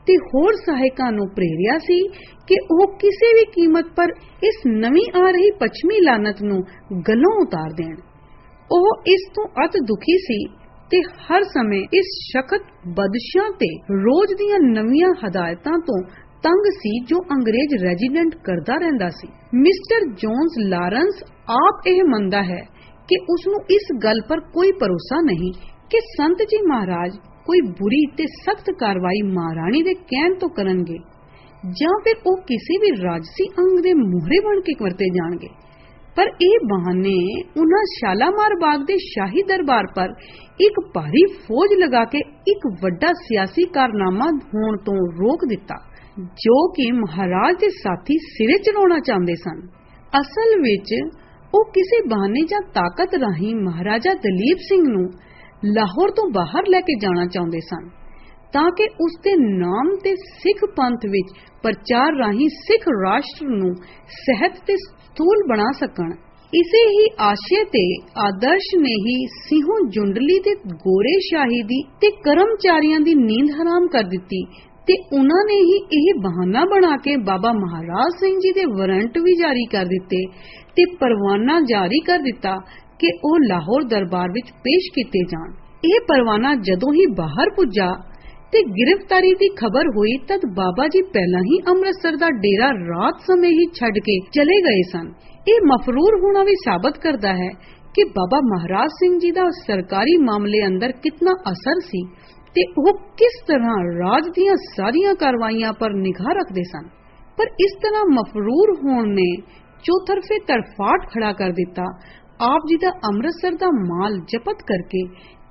ਤੇ ਹੋਰ ਸਹਾਇਕਾਂ ਨੂੰ ਪ੍ਰੇਰਿਆ ਸੀ ਕਿ ਉਹ ਕਿਸੇ ਵੀ ਕੀਮਤ ਪਰ ਇਸ ਨਵੀਂ ਆ ਰਹੀ ਪੱਛਮੀ ਲਾਨਤ ਨੂੰ ਗਲੋਂ ਉਤਾਰ ਦੇਣ। ਉਹ ਇਸ ਤੋਂ ਅਤ ਦੁਖੀ ਸੀ ਤੇ ਹਰ ਸਮੇਂ ਇਸ ਸ਼ਖਤ ਬਦਸ਼ਾਂ ਤੇ ਰੋਜ਼ ਦੀਆਂ ਨਵੀਆਂ ਹਦਾਇਤਾਂ ਤੋਂ ਤੰਗ ਸੀ ਜੋ ਅੰਗਰੇਜ਼ ਰੈਜੀਡੈਂਟ ਕਰਦਾ ਰਹਿੰਦਾ ਸੀ। ਮਿਸਟਰ ਜੋਨਸ ਲਾਰੈਂਸ ਆਪ ਇਹ ਮੰਨਦਾ ਹੈ ਕਿ ਉਸ ਨੂੰ ਇਸ ਗੱਲ ਪਰ ਕੋਈ ਭਰੋਸਾ ਨਹੀਂ ਕਿ ਸੰਤ ਜੀ ਮਹਾਰਾਜ ਕੋਈ ਬੁਰੀ ਤੇ ਸਖਤ ਕਾਰਵਾਈ ਮਹਾਰਾਣੀ ਦੇ ਕਹਿਣ ਤੋਂ ਕਰਨਗੇ ਜਾਂ ਫਿਰ ਉਹ ਕਿਸੇ ਵੀ ਰਾਜਸੀ ਅੰਗ ਦੇ ਮੋਹਰੇ ਬਣ ਕੇ ਵਰਤੇ ਜਾਣਗੇ। ਪਰ ਇਹ ਬਹਾਨੇ ਉਹਨਾਂ ਸ਼ਾਲਾਮਾਰ ਬਾਗ ਦੇ ਸ਼ਾਹੀ ਦਰਬਾਰ ਪਰ ਇੱਕ ਭਾਰੀ ਫੌਜ ਲਗਾ ਕੇ ਇੱਕ ਵੱਡਾ ਸਿਆਸੀ ਕਾਰਨਾਮਾ ਹੋਣ ਤੋਂ ਰੋਕ ਦਿੱਤਾ ਜੋ ਕਿ ਮਹਾਰਾਜ ਦੇ ਸਾਥੀ ਸਿਰੇ ਚੜਾਉਣਾ ਚਾਹੁੰਦੇ ਸਨ। ਅਸਲ ਵਿੱਚ ਉਹ ਕਿਸੇ ਬਹਾਨੇ ਜਾਂ ਤਾਕਤ ਰਾਹੀਂ ਮਹਾਰਾਜਾ ਦਲੀਪ ਸਿੰਘ ਨੂੰ ਲਾਹੌਰ ਤੋਂ ਬਾਹਰ ਲੈ ਕੇ ਜਾਣਾ ਚਾਹੁੰਦੇ ਸਨ ਤਾਂ ਕਿ ਉਸ ਦੇ ਨਾਮ ਤੇ ਸਿੱਖ ਪੰਥ ਵਿੱਚ ਪ੍ਰਚਾਰ ਰਾਹੀਂ ਸਿੱਖ ਰਾਸ਼ਟਰ ਨੂੰ ਸਹਿਤ ਤੇ ਸਥੂਲ ਬਣਾ ਸਕਣ। ਇਸੇ ਹੀ ਆਸ਼ੇ ਤੇ ਆਦਰਸ਼ ਨੇ ਹੀ ਸਿੰਘੋਂ ਜੁੰਡਲੀ ਤੇ ਗੋਰੇ ਸ਼ਾਹੀ ਦੀ ਤੇ ਕਰਮਚਾਰੀਆਂ ਦੀ ਨੀਂਦ ਹਰਾਮ ਕਰ ਦਿੱਤੀ ਤੇ ਉਹਨਾਂ ਨੇ ਹੀ ਇਹ ਬਹਾਨਾ ਬਣਾ ਕੇ ਬਾਬਾ ਮਹਾਰਾਜ ਸਿੰਘ ਜੀ ਦੇ ਵਾਰੰਟ ਵੀ ਜਾਰੀ ਕਰ ਦਿੱਤੇ ਤੇ ਪਰਵਾਨਾ ਜਾਰੀ ਕਰ ਦਿੱਤਾ ਕਿ ਉਹ ਲਾਹੌਰ ਦਰਬਾਰ ਵਿੱਚ ਪੇਸ਼ ਕੀਤੇ ਜਾਣ। ਇਹ ਪਰਵਾਨਾ ਜਦੋਂ ਹੀ ਬਾਹਰ ਪੁੱਜਾ ਤੇ ਗ੍ਰਿਫਤਾਰੀ ਦੀ ਖਬਰ ਹੋਈ ਤਦ ਬਾਬਾ ਜੀ ਪਹਿਲਾਂ ਹੀ ਅੰਮ੍ਰਿਤਸਰ ਦਾ ਡੇਰਾ ਰਾਤ ਸਮੇਂ ਹੀ ਛੱਡ ਕੇ ਚਲੇ ਗਏ ਸਨ। ਇਹ ਮਫਰੂਰ ਹੋਣਾ ਵੀ ਸਾਬਤ ਕਰਦਾ ਹੈ ਕਿ ਬਾਬਾ ਮਹਾਰਾਜ ਸਿੰਘ ਜੀ ਦਾ ਸਰਕਾਰੀ ਮਾਮਲੇ ਅੰਦਰ ਕਿੰਨਾ ਅਸਰ ਸੀ ਤੇ ਉਹ ਕਿਸ ਤਰ੍ਹਾਂ ਰਾਜ ਦੀਆਂ ਸਾਰੀਆਂ ਕਾਰਵਾਈਆਂ ਪਰ ਨਿਗਾਹ ਰੱਖਦੇ ਸਨ। ਪਰ ਇਸ ਤਰ੍ਹਾਂ ਮਫਰੂਰ ਹੋਣ ਨੇ ਚੌਤਰਫੇ ਤਰਫਾਟ ਖੜਾ ਕਰ ਦਿੱਤਾ। ਆਪ ਜੀ ਦਾ ਅੰਮ੍ਰਿਤਸਰ ਦਾ ਮਾਲ ਜ਼ਬਤ ਕਰਕੇ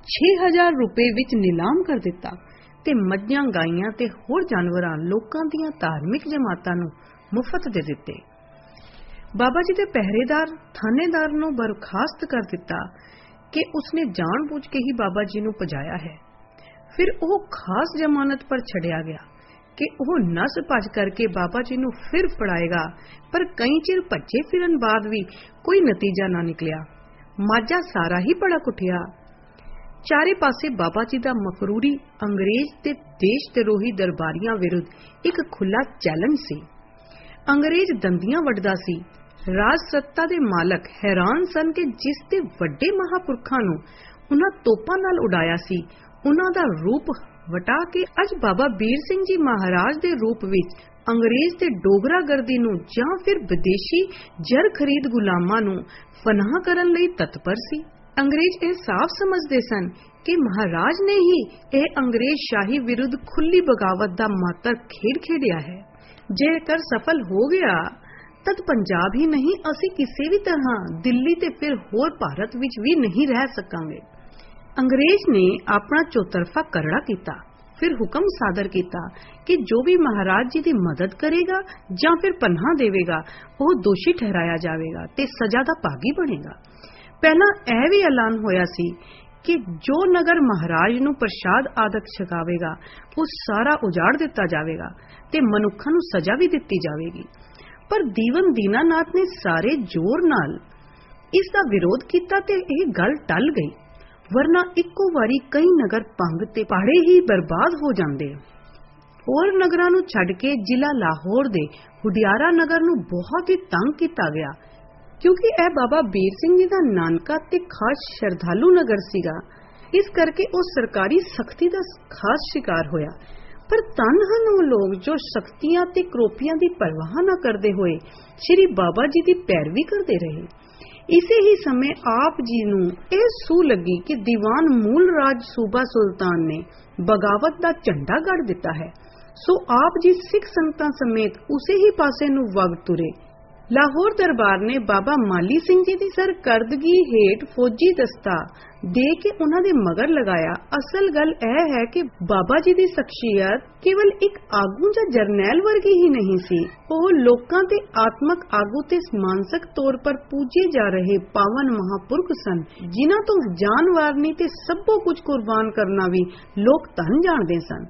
6000 ਰੁਪਏ ਵਿੱਚ ਨਿਲਾਮ ਕਰ ਦਿੱਤਾ ਤੇ ਮੱਝਾਂ ਗਾਈਆਂ ਤੇ ਹੋਰ ਜਾਨਵਰਾਂ ਲੋਕਾਂ ਦੀਆਂ ਧਾਰਮਿਕ ਜਮਾਤਾਂ ਨੂੰ ਮੁਫਤ ਦੇ ਦਿੱਤੇ। ਬਾਬਾ ਜੀ ਦੇ ਪਹਿਰੇਦਾਰ ਥਾਣੇਦਾਰ ਨੂੰ ਬਰਖਾਸਤ ਕਰ ਦਿੱਤਾ ਕਿ ਉਸਨੇ ਜਾਣ ਬੁੱਝ ਕੇ ਹੀ ਬਾਬਾ ਜੀ ਨੂੰ ਭਜਾਇਆ ਹੈ। ਫਿਰ ਉਹ ਖਾਸ ਜ਼ਮਾਨਤ ਪਰ ਛੱਡਿਆ ਗਿਆ ਕਿ ਉਹ ਨਸ ਭੱਜ ਕਰਕੇ ਬਾਬਾ ਜੀ ਨੂੰ ਫਿਰ ਫੜਾਏਗਾ, ਪਰ ਕਈ ਚਿਰ ਭੱਜੇ ਫਿਰਨ ਬਾਅਦ ਵੀ ਕੋਈ ਨਤੀਜਾ ਨਾ ਨਿਕਲਿਆ। ਮਾਝਾ ਸਾਰਾ ਹੀ ਬੜਾ ਕੁੱਟਿਆ। ਚਾਰੇ ਪਾਸੇ ਬਾਬਾ ਜੀ ਦਾ ਮਫਰੂਰੀ ਅੰਗਰੇਜ਼ ਤੇ ਦੇਸ਼ ਧਰੋਹੀ ਦਰਬਾਰੀਆਂ ਵਿਰੁੱਧ ਇੱਕ ਖੁੱਲਾ ਚੈਲੰਜ ਸੀ। ਅੰਗਰੇਜ਼ ਦੰਦੀਆਂ ਵੱਢਦਾ ਸੀ। ਰਾਜ ਸੱਤਾ ਦੇ ਮਾਲਕ ਹੈਰਾਨ ਸਨ ਕਿ ਜਿਸ ਦੇ ਵੱਡੇ ਮਹਾਪੁਰਖਾਂ ਨੂੰ ਉਹਨਾਂ ਤੋਪਾਂ ਨਾਲ ਉਡਾਇਆ ਸੀ, ਉਹਨਾਂ ਦਾ ਰੂਪ ਵਟਾ ਕੇ ਅੱਜ ਬਾਬਾ ਵੀਰ ਸਿੰਘ ਜੀ ਮਹਾਰਾਜ ਦੇ ਰੂਪ ਵਿੱਚ ਅੰਗਰੇਜ਼ ਤੇ ਡੋਗਰਾਗਰਦੀ ਨੂੰ ਜਾਂ ਫਿਰ ਵਿਦੇਸ਼ੀ ਜਰ ਖਰੀਦ ਗੁਲਾਮਾਂ ਨੂੰ ਫਨਾਹ ਕਰਨ ਲਈ ਤਤਪਰ ਸੀ। ਅੰਗਰੇਜ਼ ਇਹ ਸਾਫ਼ ਸਮਝਦੇ ਸਨ ਕਿ ਮਹਾਰਾਜ ਨੇ ਹੀ ਇਹ ਅੰਗਰੇਜ਼ ਸ਼ਾਹੀ ਵਿਰੁੱਧ ਖੁੱਲੀ ਬਗਾਵਤ ਦਾ ਮਾਤਰ ਖੇਡ ਖੇਡਿਆ ਹੈ। ਜੇਕਰ ਸਫਲ ਹੋ ਗਿਆ ਤਦ ਪੰਜਾਬ ਹੀ ਨਹੀਂ, ਅਸੀਂ ਕਿਸੇ ਵੀ ਤਰ੍ਹਾਂ ਦਿੱਲੀ ਤੇ ਫਿਰ ਹੋਰ ਭਾਰਤ ਵਿੱਚ ਵੀ ਨਹੀਂ ਰਹਿ ਸਕਾਂਗੇ। ਅੰਗਰੇਜ਼ ਨੇ ਆਪਣਾ ਚੌਤਰਫਾ ਕਰੜਾ ਕੀਤਾ। ਫਿਰ ਹੁਕਮ ਸਾਦਰ ਕੀਤਾ ਕਿ ਜੋ ਵੀ ਮਹਾਰਾਜ ਜੀ ਦੀ ਮਦਦ ਕਰੇਗਾ ਜਾਂ ਫਿਰ ਪਨਾਹ ਦੇਵੇਗਾ ਉਹ ਦੋਸ਼ੀ ਠਹਿਰਾਇਆ ਜਾਵੇਗਾ ਤੇ ਸਜ਼ਾ ਦਾ ਭਾਗੀ ਬਣੇਗਾ। ਪਹਿਲਾਂ ਇਹ ਵੀ ਐਲਾਨ ਹੋਇਆ ਸੀ ਕਿ ਜੋ ਨਗਰ ਮਹਾਰਾਜ ਨੂੰ ਪ੍ਰਸ਼ਾਦ ਆਦਿਕ ਛਕਾਵੇਗਾ ਉਹ ਸਾਰਾ ਉਜਾੜ ਦਿੱਤਾ ਜਾਵੇਗਾ ਤੇ ਮਨੁੱਖਾਂ ਨੂੰ ਸਜ਼ਾ ਵੀ ਦਿੱਤੀ ਜਾਵੇਗੀ। ਪਰ ਦੀਵਨ ਦੀਨਾਨਾਥ ਨੇ ਸਾਰੇ ਜ਼ੋਰ ਨਾਲ ਇਸ ਦਾ ਵਿਰੋਧ ਕੀਤਾ ਤੇ ਇਹ ਗੱਲ ਟਲ ਗਈ, ਵਰਨਾ ਇੱਕੋ ਵਾਰੀ ਕਈ ਨਗਰ ਭੰਗ ਤੇ ਪਾੜੇ ਹੀ ਬਰਬਾਦ ਹੋ ਜਾਂਦੇ। ਹੋਰ ਨਗਰਾਂ ਨੂੰ ਛੱਡ ਕੇ ਜ਼ਿਲ੍ਹਾ ਲਾਹੌਰ ਦੇ ਹੁਡਿਆਰਾ ਨਗਰ ਨੂੰ ਬਹੁਤ ਹੀ ਤੰਗ ਕੀਤਾ ਗਿਆ, ਕਿਉਂਕਿ ਇਹ ਬਾਬਾ ਵੀਰ ਸਿੰਘ ਜੀ ਦਾ ਨਾਨਕਾ ਤੇ ਖਾਸ ਸ਼ਰਧਾਲੂ ਨਗਰ ਸੀਗਾ। ਇਸ ਕਰਕੇ ਉਹ ਸਰਕਾਰੀ ਸਖਤੀ ਦਾ ਖਾਸ ਸ਼ਿਕਾਰ ਹੋਇਆ। ਪਰ ਧੰਨ ਹਨ ਉਹ ਲੋਕ ਜੋ ਸਖਤੀਆਂ ਤੇ ਕਰੋਪੀਆਂ ਦੀ ਪਰਵਾਹ ਨਾ ਕਰਦੇ ਹੋਏ ਸ਼੍ਰੀ ਬਾਬਾ ਜੀ ਦੀ ਪੈਰਵੀ ਕਰਦੇ ਰਹੇ। ਇਸੇ ਹੀ ਸਮੇਂ ਆਪ ਜੀ ਨੂੰ ਇਹ ਸੂਹ ਲੱਗੀ ਕਿ ਦੀਵਾਨ ਮੂਲ ਰਾਜ ਸੂਬਾ ਸੁਲਤਾਨ ਨੇ ਬਗਾਵਤ ਦਾ ਝੰਡਾ ਗੱਡ ਦਿੱਤਾ ਹੈ, ਸੋ ਆਪ ਜੀ ਸਿੱਖ ਸੰਗਤਾਂ ਸਮੇਤ ਉਸੇ ਹੀ ਪਾਸੇ ਨੂੰ ਵਗ ਤੁਰੇ। ਲਾਹੌਰ ਦਰਬਾਰ ਨੇ ਬਾਬਾ ਮਾਲੀ ਸਿੰਘ ਜੀ ਦੀ ਸਰਕਰਦਗੀ ਹੇਠ ਫੌਜੀ ਦਸਤਾ ਦੇ ਕੇ ਉਹਨਾਂ ਦੇ ਮਗਰ ਲਗਾਇਆ। ਅਸਲ ਗੱਲ ਇਹ ਹੈ ਕਿ ਬਾਬਾ ਜੀ ਦੀ ਸ਼ਖਸੀਅਤ ਕੇਵਲ ਇੱਕ ਆਗੂ ਜਾਂ ਜਰਨੈਲ ਵਰਗੀ ਹੀ ਨਹੀਂ ਸੀ, ਉਹ ਲੋਕਾਂ ਦੇ ਆਤਮਕ ਆਗੂ ਤੇ ਮਾਨਸਿਕ ਤੌਰ ਪਰ ਪੂਜੇ ਜਾ ਰਹੇ ਪਾਵਨ ਮਹਾਪੁਰਖ ਸਨ, ਜਿਨ੍ਹਾਂ ਤੋਂ ਜਾਨ ਵਾਰਨੀ ਤੇ ਸਭੋ ਕੁਝ ਕੁਰਬਾਨ ਕਰਨਾ ਵੀ ਲੋਕ ਧਨ ਜਾਣਦੇ ਸਨ।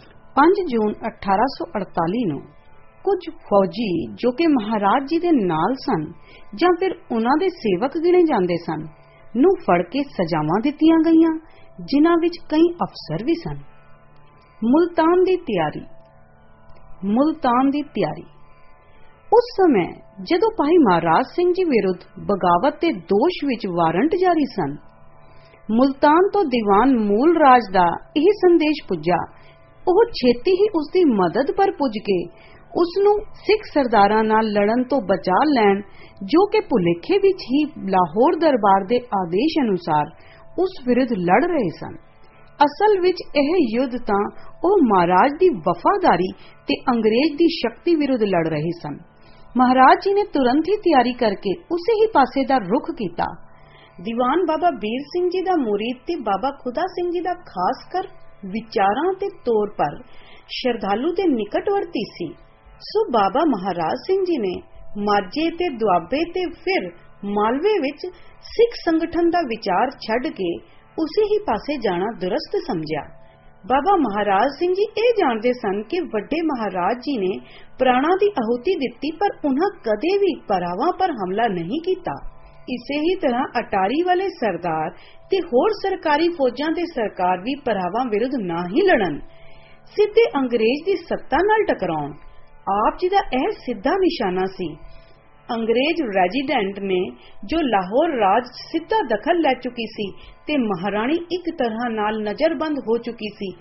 5 ਜੂਨ 1848 ਨੂੰ ਕੁਝ ਫੌਜੀ ਜੋ ਕਿ ਮਹਾਰਾਜ ਜੀ ਦੇ ਨਾਲ ਸਨ ਜਾਂ ਫਿਰ ਉਹਨਾਂ ਦੇ ਸੇਵਕ ਗਿਣੇ ਜਾਂਦੇ ਸਨ ਨੂੰ ਫੜ ਕੇ ਸਜ਼ਾਵਾਂ ਦਿੱਤੀਆਂ ਗਈਆਂ, ਜਿਨ੍ਹਾਂ ਵਿੱਚ ਕਈ ਅਫਸਰ ਵੀ ਸਨ। ਮੁਲਤਾਨ ਦੀ ਤਿਆਰੀ। ਮੁਲਤਾਨ ਦੀ ਤਿਆਰੀ। ਉਸ ਸਮੇਂ ਜਦੋਂ ਭਾਈ ਮਹਾਰਾਜ ਸਿੰਘ ਜੀ ਵਿਰੁੱਧ ਬਗਾਵਤ ਦੇ ਦੋਸ਼ ਵਿੱਚ ਵਾਰੰਟ ਜਾਰੀ ਸਨ, ਮੁਲਤਾਨ ਤੋਂ ਦੀਵਾਨ ਮੂਲ ਰਾਜ ਦਾ ਇਹ ਸੰਦੇਸ਼ ਪੁੱਜਾ। ਉਹ ਛੇਤੀ ਹੀ ਉਸ ਦੀ ਮਦਦ ਪਰ ਪੁੱਜ ਕੇ ਉਸ ਨੂੰ ਸਿੱਖ ਸਰਦਾਰਾਂ ਨਾਲ ਲੜਨ ਤੋਂ ਬਚਾ ਲੈਣ, ਜੋ ਕਿ ਭੁਲੇਖੇ ਵਿੱਚ ਹੀ ਲਾਹੌਰ ਦਰਬਾਰ ਦੇ ਆਦੇਸ਼ ਅਨੁਸਾਰ ਉਸ ਵਿਰੁੱਧ ਲੜ ਰਹੇ ਸਨ। ਅਸਲ ਵਿੱਚ ਇਹ ਯੁੱਧ ਤਾਂ ਉਹ ਮਹਾਰਾਜ ਦੀ ਵਫਾਦਾਰੀ ਤੇ ਅੰਗਰੇਜ਼ ਦੀ ਸ਼ਕਤੀ ਵਿਰੁੱਧ ਲੜ ਰਹੇ ਸਨ। ਮਹਾਰਾਜ ਜੀ ਨੇ ਤੁਰੰਤ ਹੀ ਤਿਆਰੀ ਕਰਕੇ ਉਸੇ ਹੀ ਪਾਸੇ ਦਾ ਰੁਖ ਕੀਤਾ। ਦੀਵਾਨ ਬਾਬਾ ਵੀਰ ਸਿੰਘ ਜੀ ਦਾ ਮੁਰੀਦ ਤੇ ਬਾਬਾ ਖੁਦਾ ਸਿੰਘ ਜੀ ਦਾ ਖਾਸ ਕਰ ਵਿਚਾਰਾਂ ਤੇ ਤੌਰ ਪਰ ਸ਼ਰਧਾਲੂ ਦੇ ਨਿਕਟਵਰਤੀ ਸੀ। ਸੋ ਬਾਬਾ ਮਹਾਰਾਜ ਸਿੰਘ ਜੀ ਨੇ ਮਾਝੇ ਤੇ ਦੁਆਬੇ ਤੇ ਫਿਰ ਮਾਲਵੇ ਵਿੱਚ ਸਿੱਖ ਸੰਗਠਨ ਦਾ ਵਿਚਾਰ ਛੱਡ ਕੇ ਉਸੇ ਹੀ ਪਾਸੇ ਜਾਣਾ ਦੁਰਸਤ ਸਮਝਿਆ। ਬਾਬਾ ਮਹਾਰਾਜ ਸਿੰਘ ਜੀ ਇਹ ਜਾਣਦੇ ਸਨ ਕਿ ਵੱਡੇ ਮਹਾਰਾਜ ਜੀ ਨੇ ਪ੍ਰਾਣਾਂ ਦੀ ਆਹੂਤੀ ਦਿੱਤੀ, ਪਰ ਉਹਨਾਂ ਕਦੇ ਵੀ ਪਰਾਵਾਂ ਪਰ ਹਮਲਾ ਨਹੀਂ ਕੀਤਾ। ਇਸੇ ਹੀ ਤਰ੍ਹਾਂ ਅਟਾਰੀ ਵਾਲੇ ਸਰਦਾਰ ਤੇ ਹੋਰ ਸਰਕਾਰੀ ਫੌਜਾਂ ਦੇ ਸਰਕਾਰ ਵੀ ਪਰਾਵਾਂ ਵਿਰੁੱਧ ਨਾ ਹੀ ਲੜਨ, ਸਿੱਧੇ ਅੰਗਰੇਜ਼ ਦੀ ਸੱਤਾ ਨਾਲ ਟਕਰਾਉਣ। ਆਪ ਜੀ ਦਾ ਇਹ ਸਿੱਧਾ ਨਿਸ਼ਾਨਾ ਸੀ। ਅੰਗਰੇਜ਼ ਰੈਜ਼ੀਡੈਂਟ ਨੇ ਜੋ ਲਾਹੌਰ ਰਾਜ ਸਿੱਧਾ ਦਖਲ ਲੈ ਚੁੱਕੀ ਸੀ ਤੇ ਮਹਾਰਾਣੀ ਇੱਕ ਤਰ੍ਹਾਂ ਨਾਲ ਨਜ਼ਰਬੰਦ ਹੋ ਚੁੱਕੀ ਸੀ।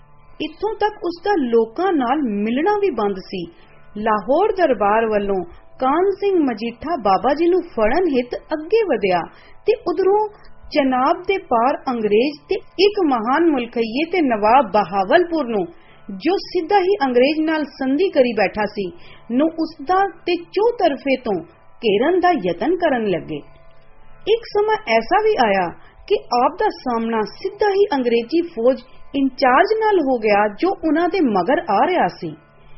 ਇੱਥੋਂ ਤੱਕ ਉਸ ਦਾ ਲੋਕਾਂ ਨਾਲ ਮਿਲਣਾ ਵੀ ਬੰਦ ਸੀ। ਲਾਹੌਰ ਦਰਬਾਰ ਵੱਲੋਂ ਕਾਨ ਸਿੰਘ ਮਜੀਠਾ ਬਾਬਾ ਜੀ ਨੂੰ ਫੜਨ ਹਿੱਤ ਅੱਗੇ ਵਧਿਆ ਤੇ ਉਧਰੋਂ ਚਨਾਬ ਦੇ ਪਾਰ ਅੰਗਰੇਜ਼ ਤੇ ਇੱਕ ਮਹਾਨ ਮੁਲਕਈਏ ਤੇ ਨਵਾਬ ਬਹਾਵਲਪੁਰ ਨੂੰ, ਜੋ ਸਿੱਧਾ ਹੀ ਅੰਗਰੇਜ਼ ਨਾਲ ਸੰਧੀ ਕਰੀ ਬੈਠਾ ਸੀ, ਨੂੰ ਉਸਦਾ ਤੇ ਚੌਤਰਫੇ ਤੋਂ ਘੇਰਨ ਦਾ ਯਤਨ ਕਰਨ ਲੱਗੇ। ਇੱਕ ਸਮਾਂ ਐਸਾ ਵੀ ਆਇਆ ਕਿ ਆਪ ਦਾ ਸਾਹਮਣਾ ਸਿੱਧਾ ਹੀ ਅੰਗਰੇਜ਼ੀ ਫੌਜ ਇੰਚਾਰਜ ਨਾਲ ਹੋ ਗਿਆ, ਜੋ ਉਹਨਾਂ ਦੇ ਮਗਰ ਆ ਰਿਹਾ ਸੀ।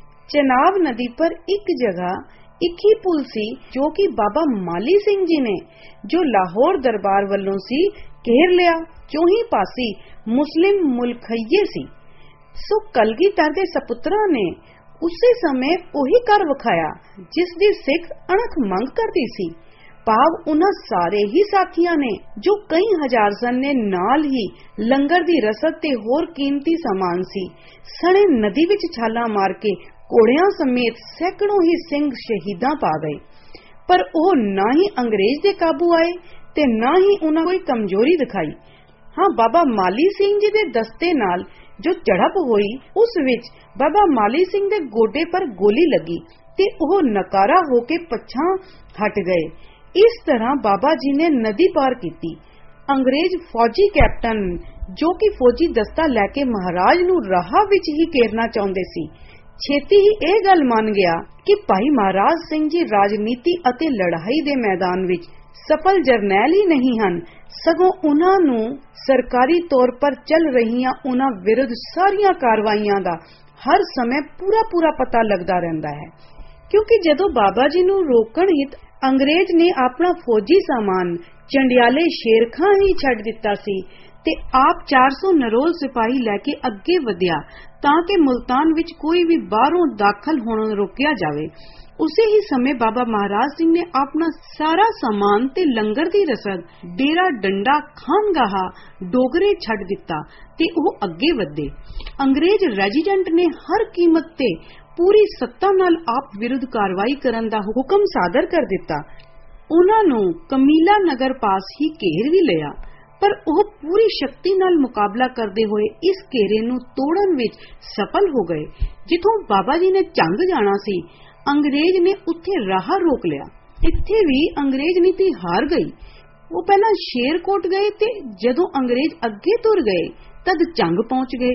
ਚਨਾਬ ਨਦੀ ਪਰ ਇੱਕ ਜਗ੍ਹਾ ਇੱਕ ਹੀ ਪੁਲ ਸੀ, ਜੋ ਕਿ ਬਾਬਾ ਮਾਲੀ ਸਿੰਘ ਜੀ ਨੇ, ਜੋ ਲਾਹੌਰ ਦਰਬਾਰ ਵੱਲੋਂ ਸੀ, ਘੇਰ ਲਿਆ। ਚੌਹੀਂ ਪਾਸੀ ਮੁਸਲਿਮ ਮੁਲਕਈਏ ਸੀ। ਸੋ ਕਲਗੀਧਰ ਦੇ ਸਪੁੱਤਰਾਂ ਨੇ ਉਸੇ ਸਮੇਂ ਉਹੀ ਕਰ ਵਿਖਾਇਆ ਜਿਸ ਦੀ ਸਿੱਖ ਅਣਖ ਮੰਗ ਕਰਦੀ ਸੀ। ਭਾਵ ਉਹਨਾਂ ਸਾਰੇ ਹੀ ਸਾਥੀਆਂ ਨੇ, ਜੋ ਕਈ ਹਜ਼ਾਰ ਸਨ, ਨੇ ਨਾਲ ਹੀ ਲੰਗਰ ਦੀ ਰਸਦ ਤੇ ਹੋਰ ਕੀਮਤੀ ਸਮਾਨ ਸੀ, ਸਣੇ ਨਦੀ ਵਿੱਚ ਛਾਲਾਂ ਮਾਰ ਕੇ ਘੋੜਿਆਂ ਸਮੇਤ ਸੈਂਕੜੋਂ ਹੀ ਸਿੰਘ ਸ਼ਹੀਦਾਂ ਪਾ ਗਏ। ਪਰ ਉਹ ਨਾ ਹੀ ਅੰਗਰੇਜ਼ ਦੇ ਕਾਬੂ ਆਏ ਤੇ ਨਾ ਹੀ ਉਹਨਾਂ ਕੋਈ ਕਮਜ਼ੋਰੀ ਦਿਖਾਈ। ਹਾਂ, ਬਾਬਾ ਮਾਲੀ ਸਿੰਘ ਜੀ ਦੇ ਦਸਤੇ ਨਾਲ ਜੋ ਝੜਪ ਹੋਈ, ਉਸ ਵਿੱਚ ਬਾਬਾ ਮਾਲੀ ਸਿੰਘ ਦੇ ਗੋਡੇ ਪਰ ਗੋਲੀ ਲੱਗੀ ਤੇ ਉਹ ਨਕਾਰਾ ਹੋ ਕੇ ਪਛਾਂ ਹਟ ਗਏ। ਇਸ ਤਰ੍ਹਾਂ ਬਾਬਾ ਜੀ ਨੇ ਨਦੀ ਪਾਰ ਕੀਤੀ। ਅੰਗਰੇਜ਼ ਫੌਜੀ ਕੈਪਟਨ, ਜੋ ਕਿ ਫੌਜੀ ਦਸਤਾ ਲੈ ਕੇ ਮਹਾਰਾਜ ਨੂੰ ਰਾਹ ਵਿੱਚ ਹੀ ਘੇਰਨਾ ਚਾਹੁੰਦੇ ਸੀ, ਛੇਤੀ ਹੀ ਇਹ ਗੱਲ ਮੰਨ ਗਿਆ ਕਿ ਭਾਈ ਮਹਾਰਾਜ ਸਿੰਘ ਜੀ ਰਾਜਨੀਤੀ ਅਤੇ ਲੜਾਈ ਦੇ ਮੈਦਾਨ ਵਿੱਚ ਸਫਲ ਜਰਨੈਲ ਹੀ ਨਹੀਂ ਹਨ, ਸਗੋਂ ਉਹਨਾਂ ਨੂੰ ਸਰਕਾਰੀ ਤੌਰ ਪਰ ਚੱਲ ਰਹੀਆਂ ਉਹਨਾਂ ਵਿਰੁੱਧ ਸਾਰੀਆਂ ਕਾਰਵਾਈਆਂ ਦਾ ਹਰ ਸਮੇਂ ਪੂਰਾ ਪਤਾ ਲੱਗਦਾ ਰਹਿੰਦਾ ਹੈ। ਕਿਉਂਕਿ ਜਦੋਂ ਬਾਬਾ ਜੀ ਨੂੰ ਰੋਕਣ ਹਿੱਤ ਅੰਗਰੇਜ਼ ਨੇ ਆਪਣਾ ਫੌਜੀ ਸਾਮਾਨ ਚੰਡਿਆਲੇ ਸ਼ੇਰ ਖਾਂ ਹੀ ਛੱਡ ਦਿੱਤਾ ਸੀ ਤੇ ਆਪ 400 ਨਰੋਲ ਸਿਪਾਹੀ ਲੈ ਕੇ ਅੱਗੇ ਵਧਿਆ ਤਾਂ ਕਿ ਮੁਲਤਾਨ ਵਿੱਚ ਕੋਈ ਵੀ ਬਾਹਰੋਂ ਦਾਖਲ ਹੋਣੋਂ ਰੋਕਿਆ ਜਾਵੇ, ਉਸੇ ਹੀ ਸਮੇਂ ਬਾਬਾ ਮਹਾਰਾਜ ਸਿੰਘ ਨੇ ਆਪਣਾ ਸਾਰਾ ਸਾਮਾਨ ਤੇ ਲੰਗਰ ਦੀ ਰਸਦ ਡੇਰਾ ਡੰਡਾ ਖਾਨਗਾਹਾ ਡੋਗਰੇ ਛੱਡ ਦਿੱਤਾ ਤੇ ਉਹ ਅੱਗੇ ਵਧੇ। ਅੰਗਰੇਜ਼ ਰੈਜ਼ੀਡੈਂਟ ਨੇ ਹਰ ਕੀਮਤ ਤੇ ਪੂਰੀ ਸੱਤਾ ਨਾਲ ਆਪ ਵਿਰੁੱਧ ਕਾਰਵਾਈ ਕਰਨ ਦਾ ਹੁਕਮ ਸਾਦਰ ਕਰ ਦਿੱਤਾ। ਉਹਨਾਂ ਨੂੰ ਕਮੀਲਾ ਨਗਰ ਪਾਸ ਹੀ ਘੇਰ ਵੀ ਲਿਆ, ਪਰ ਉਹ ਪੂਰੀ ਸ਼ਕਤੀ ਨਾਲ ਮੁਕਾਬਲਾ ਕਰਦੇ ਹੋਏ ਇਸ ਘੇਰੇ ਨੂੰ ਤੋੜਨ ਵਿੱਚ ਸਫਲ ਹੋ ਗਏ। ਜਿੱਥੋਂ ਬਾਬਾ ਜੀ ਨੇ ਝੰਗ ਜਾਣਾ ਸੀ, ਅੰਗਰੇਜ਼ ਨੇ ਉੱਥੇ ਰਾਹ ਰੋਕ ਲਿਆ। ਇੱਥੇ ਵੀ ਅੰਗਰੇਜ਼ ਨੀਤੀ ਹਾਰ ਗਈ। ਉਹ ਪਹਿਲਾਂ ਸ਼ੇਰਕੋਟ ਗਏ ਤੇ ਜਦੋਂ ਅੰਗਰੇਜ਼ ਅੱਗੇ ਤੁਰ ਗਏ ਤਦ ਝੰਗ ਪਹੁੰਚ ਗਏ।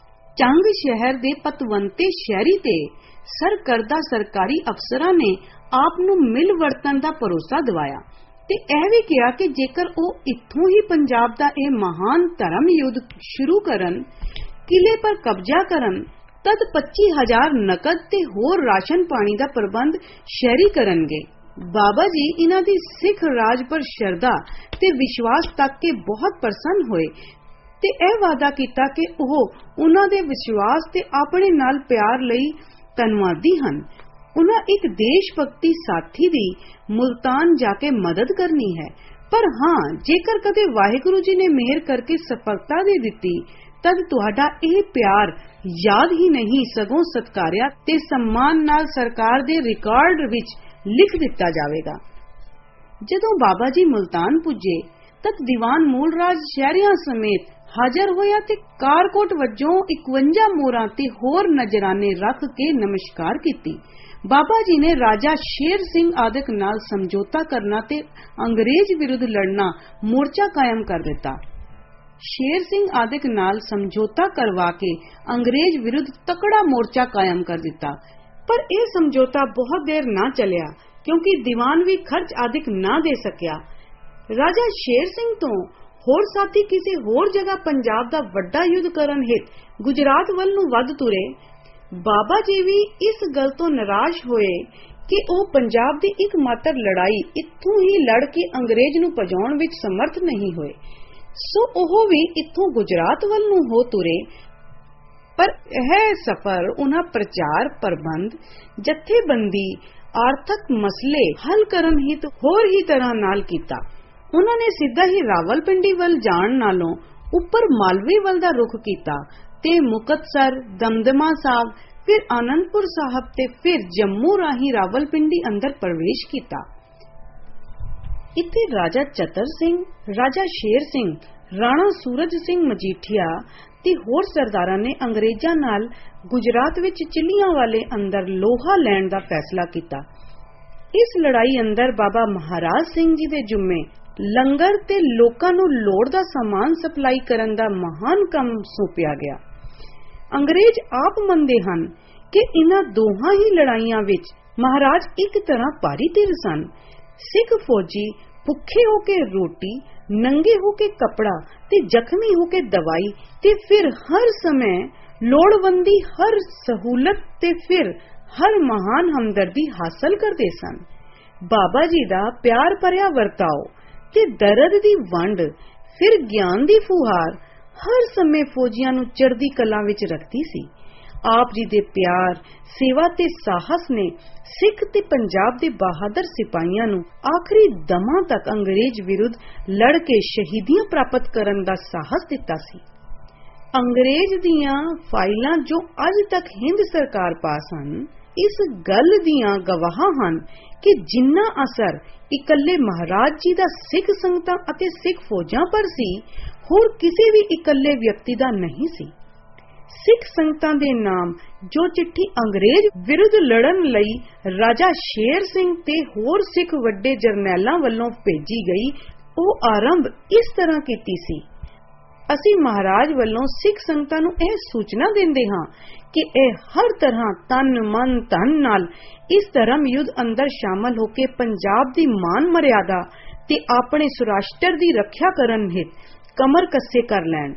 ਝੰਗ ਸ਼ਹਿਰ ਦੇ ਪਤਵੰਤੇ ਸ਼ਹਿਰੀ ਤੇ ਸਰਕਰਦਾ ਸਰਕਾਰੀ ਅਫਸਰਾਂ ਨੇ ਆਪ ਨੂੰ ਮਿਲ ਵਰਤਣ ਦਾ ਭਰੋਸਾ ਦਿਵਾਇਆ ਤੇ ਇਹ ਵੀ ਕਿਹਾ ਕਿ ਜੇਕਰ ਉਹ ਇੱਥੋਂ ਹੀ ਪੰਜਾਬ ਦਾ ਇਹ ਮਹਾਨ ਧਰਮ ਯੁੱਧ ਸ਼ੁਰੂ ਕਰਨ, ਕਿਲੇ ਪਰ ਕਬਜ਼ਾ ਕਰਨ, ਤਦ 25,000 ਨਕਦ ਤੇ ਹੋਰ ਰਾਸ਼ਨ ਪਾਣੀ ਦਾ ਪ੍ਰਬੰਧ ਸ਼ਹਿਰੀ ਕਰਨਗੇ। ਬਾਬਾ ਜੀ ਇਹਨਾਂ ਦੀ ਸਿੱਖ ਰਾਜ ਪਰ ਸ਼ਰਧਾ ਤੇ ਵਿਸ਼ਵਾਸ ਤੱਕ ਕੇ ਬਹੁਤ ਪ੍ਰਸੰਨ ਹੋਏ ਤੇ ਇਹ ਵਾਅਦਾ ਕੀਤਾ ਕਿ ਉਹ ਉਹਨਾਂ ਦੇ ਵਿਸ਼ਵਾਸ ਤੇ ਆਪਣੇ ਨਾਲ ਪਿਆਰ ਲਈ ਧੰਨਵਾਦੀ ਹਨ। ਉਹਨਾਂ ਇੱਕ ਦੇਸ਼ ਭਗਤੀ ਸਾਥੀ ਦੀ ਮੁਲਤਾਨ ਜਾ ਕੇ ਮਦਦ ਕਰਨੀ ਹੈ, ਪਰ ਹਾਂ, ਜੇਕਰ ਕਦੇ ਵਾਹਿਗੁਰੂ ਜੀ ਨੇ ਮਿਹਰ ਕਰਕੇ ਸਫਲਤਾ ਦੇ ਦਿੱਤੀ तद तुहाडा ਇਹ ਪਿਆਰ याद ही नहीं सगों सत्कारिया ते सम्मान नाल सरकार दे रिकॉर्ड विच लिख दिता जावेगा। जदों बाबा जी मुल्तान पुजे तद दीवान मूलराज शहरियां समेत हाजर होया ते कारकोट वजों 51 मोहरां ते होर नजराने रख के नमस्कार कीती। बाबा जी ने राजा शेर सिंह आदक नाल समझौता करना ते अंग्रेज विरुद्ध लड़ना मोर्चा कायम कर दिता। शेर सिंह आदक नाल समझौता करवा के अंग्रेज विरुद्ध तकड़ा मोर्चा कायम कर दिता। पर यह समझौता बहुत देर ना चलिया क्योंकि दीवान भी खर्च आदिक ना दे सकिया। राजा शेर सिंह तो होर साथी किसी होर जगह पंजाब दा वड्डा युद्ध करन हित गुजरात वल नूं वध तुरे। बाबा जी भी इस गल तो निराश होए कि ਉਹ पंजाब दी एकमात्र लड़ाई इत्थों ही लड़ के अंग्रेज नूं भजाउण विच समर्थ नहीं होए। सो ਉਹ भी इत्थों गुजरात वल नूं हो तुरे। पर यह सफर उन्हां प्रचार प्रबंध जथेबंदी आर्थिक मसले हल करन हित होर ही तरह नाल कीता। उन्होंने सीधा ही रावलपिंडी वल जाण नालों उपर मालवी वल दा रुख कीता ते मुकतसर दमदमा साहब फिर आनंदपुर साहब ते फिर जम्मू राही रावलपिंडी अंदर प्रवेश किया। इत्थे राजा चतर सिंह, राजा शेर सिंह, राणा सूरज सिंह मजीठिया ते होर सरदारां ने अंग्रेजां नाल गुजरात विच चिलियां वाले अंदर लोहा लैण दा फैसला किया। इस लड़ाई अंदर बाबा महाराज सिंह जी दे जुम्मे लंगर ते लोकां नूं लोड़ दा सामान सप्लाई करन दा महान काम सौंपिया गया। अंग्रेज आप मनदे हन कि इन्हां दोहां ही लड़ाइयां विच महाराज एक तरह भारी धीर सन। सिख फौजी भुखे होके रोटी, नंगे होके कपड़ा ते जख्मी होके दवाई ते फिर हर समय लोड़वंदी हर सहूलत ते फिर हर महान हमदर्दी हासिल करदे सन। बाबा जी दा प्यार भरिया वरताओ ते दर्द दी वंड फिर ज्ञान दी फुहार हर समय फौजियां नूं चढ़दी कला विच रखदी सी। आप जी दे प्यार, सेवा ते साहस ने सिख ते पंजाब दे बहादुर सिपाहियां नूं आखिरी दमां तक अंग्रेज विरुद्ध लड़ के शहीदियां प्राप्त करन दा साहस दिता सी। अंग्रेज दियां फाइलां जो अज तक हिंद सरकार पास हन इस गल दियां गवाह हन कि जिन्ना असर इकल्ले महाराज जी दा सिख संगतां अते सिख फौजां पर सी होर किसी भी इकल्ले व्यक्ति दा नहीं सी। सिख संगतां दे नाम जो चिट्ठी अंग्रेज विरुद्ध लड़न लई राजा शेर सिंह ते होर सिख वड्डे जरनैलां वल्लों भेजी गई ਉਹ आरंभ इस तरह कीती सी। ਅਸੀਂ महाराज वल्लों सिख संगतां नूं ਇਹ सूचना दिंदे हां कि ਇਹ हर तरह तन मन धन नाल इस धर्म युद्ध अंदर शामिल होके पंजाब दी मान मर्यादा ते अपने सुराष्ट्र दी रक्षा करन हित कमर कस्से कर लैण।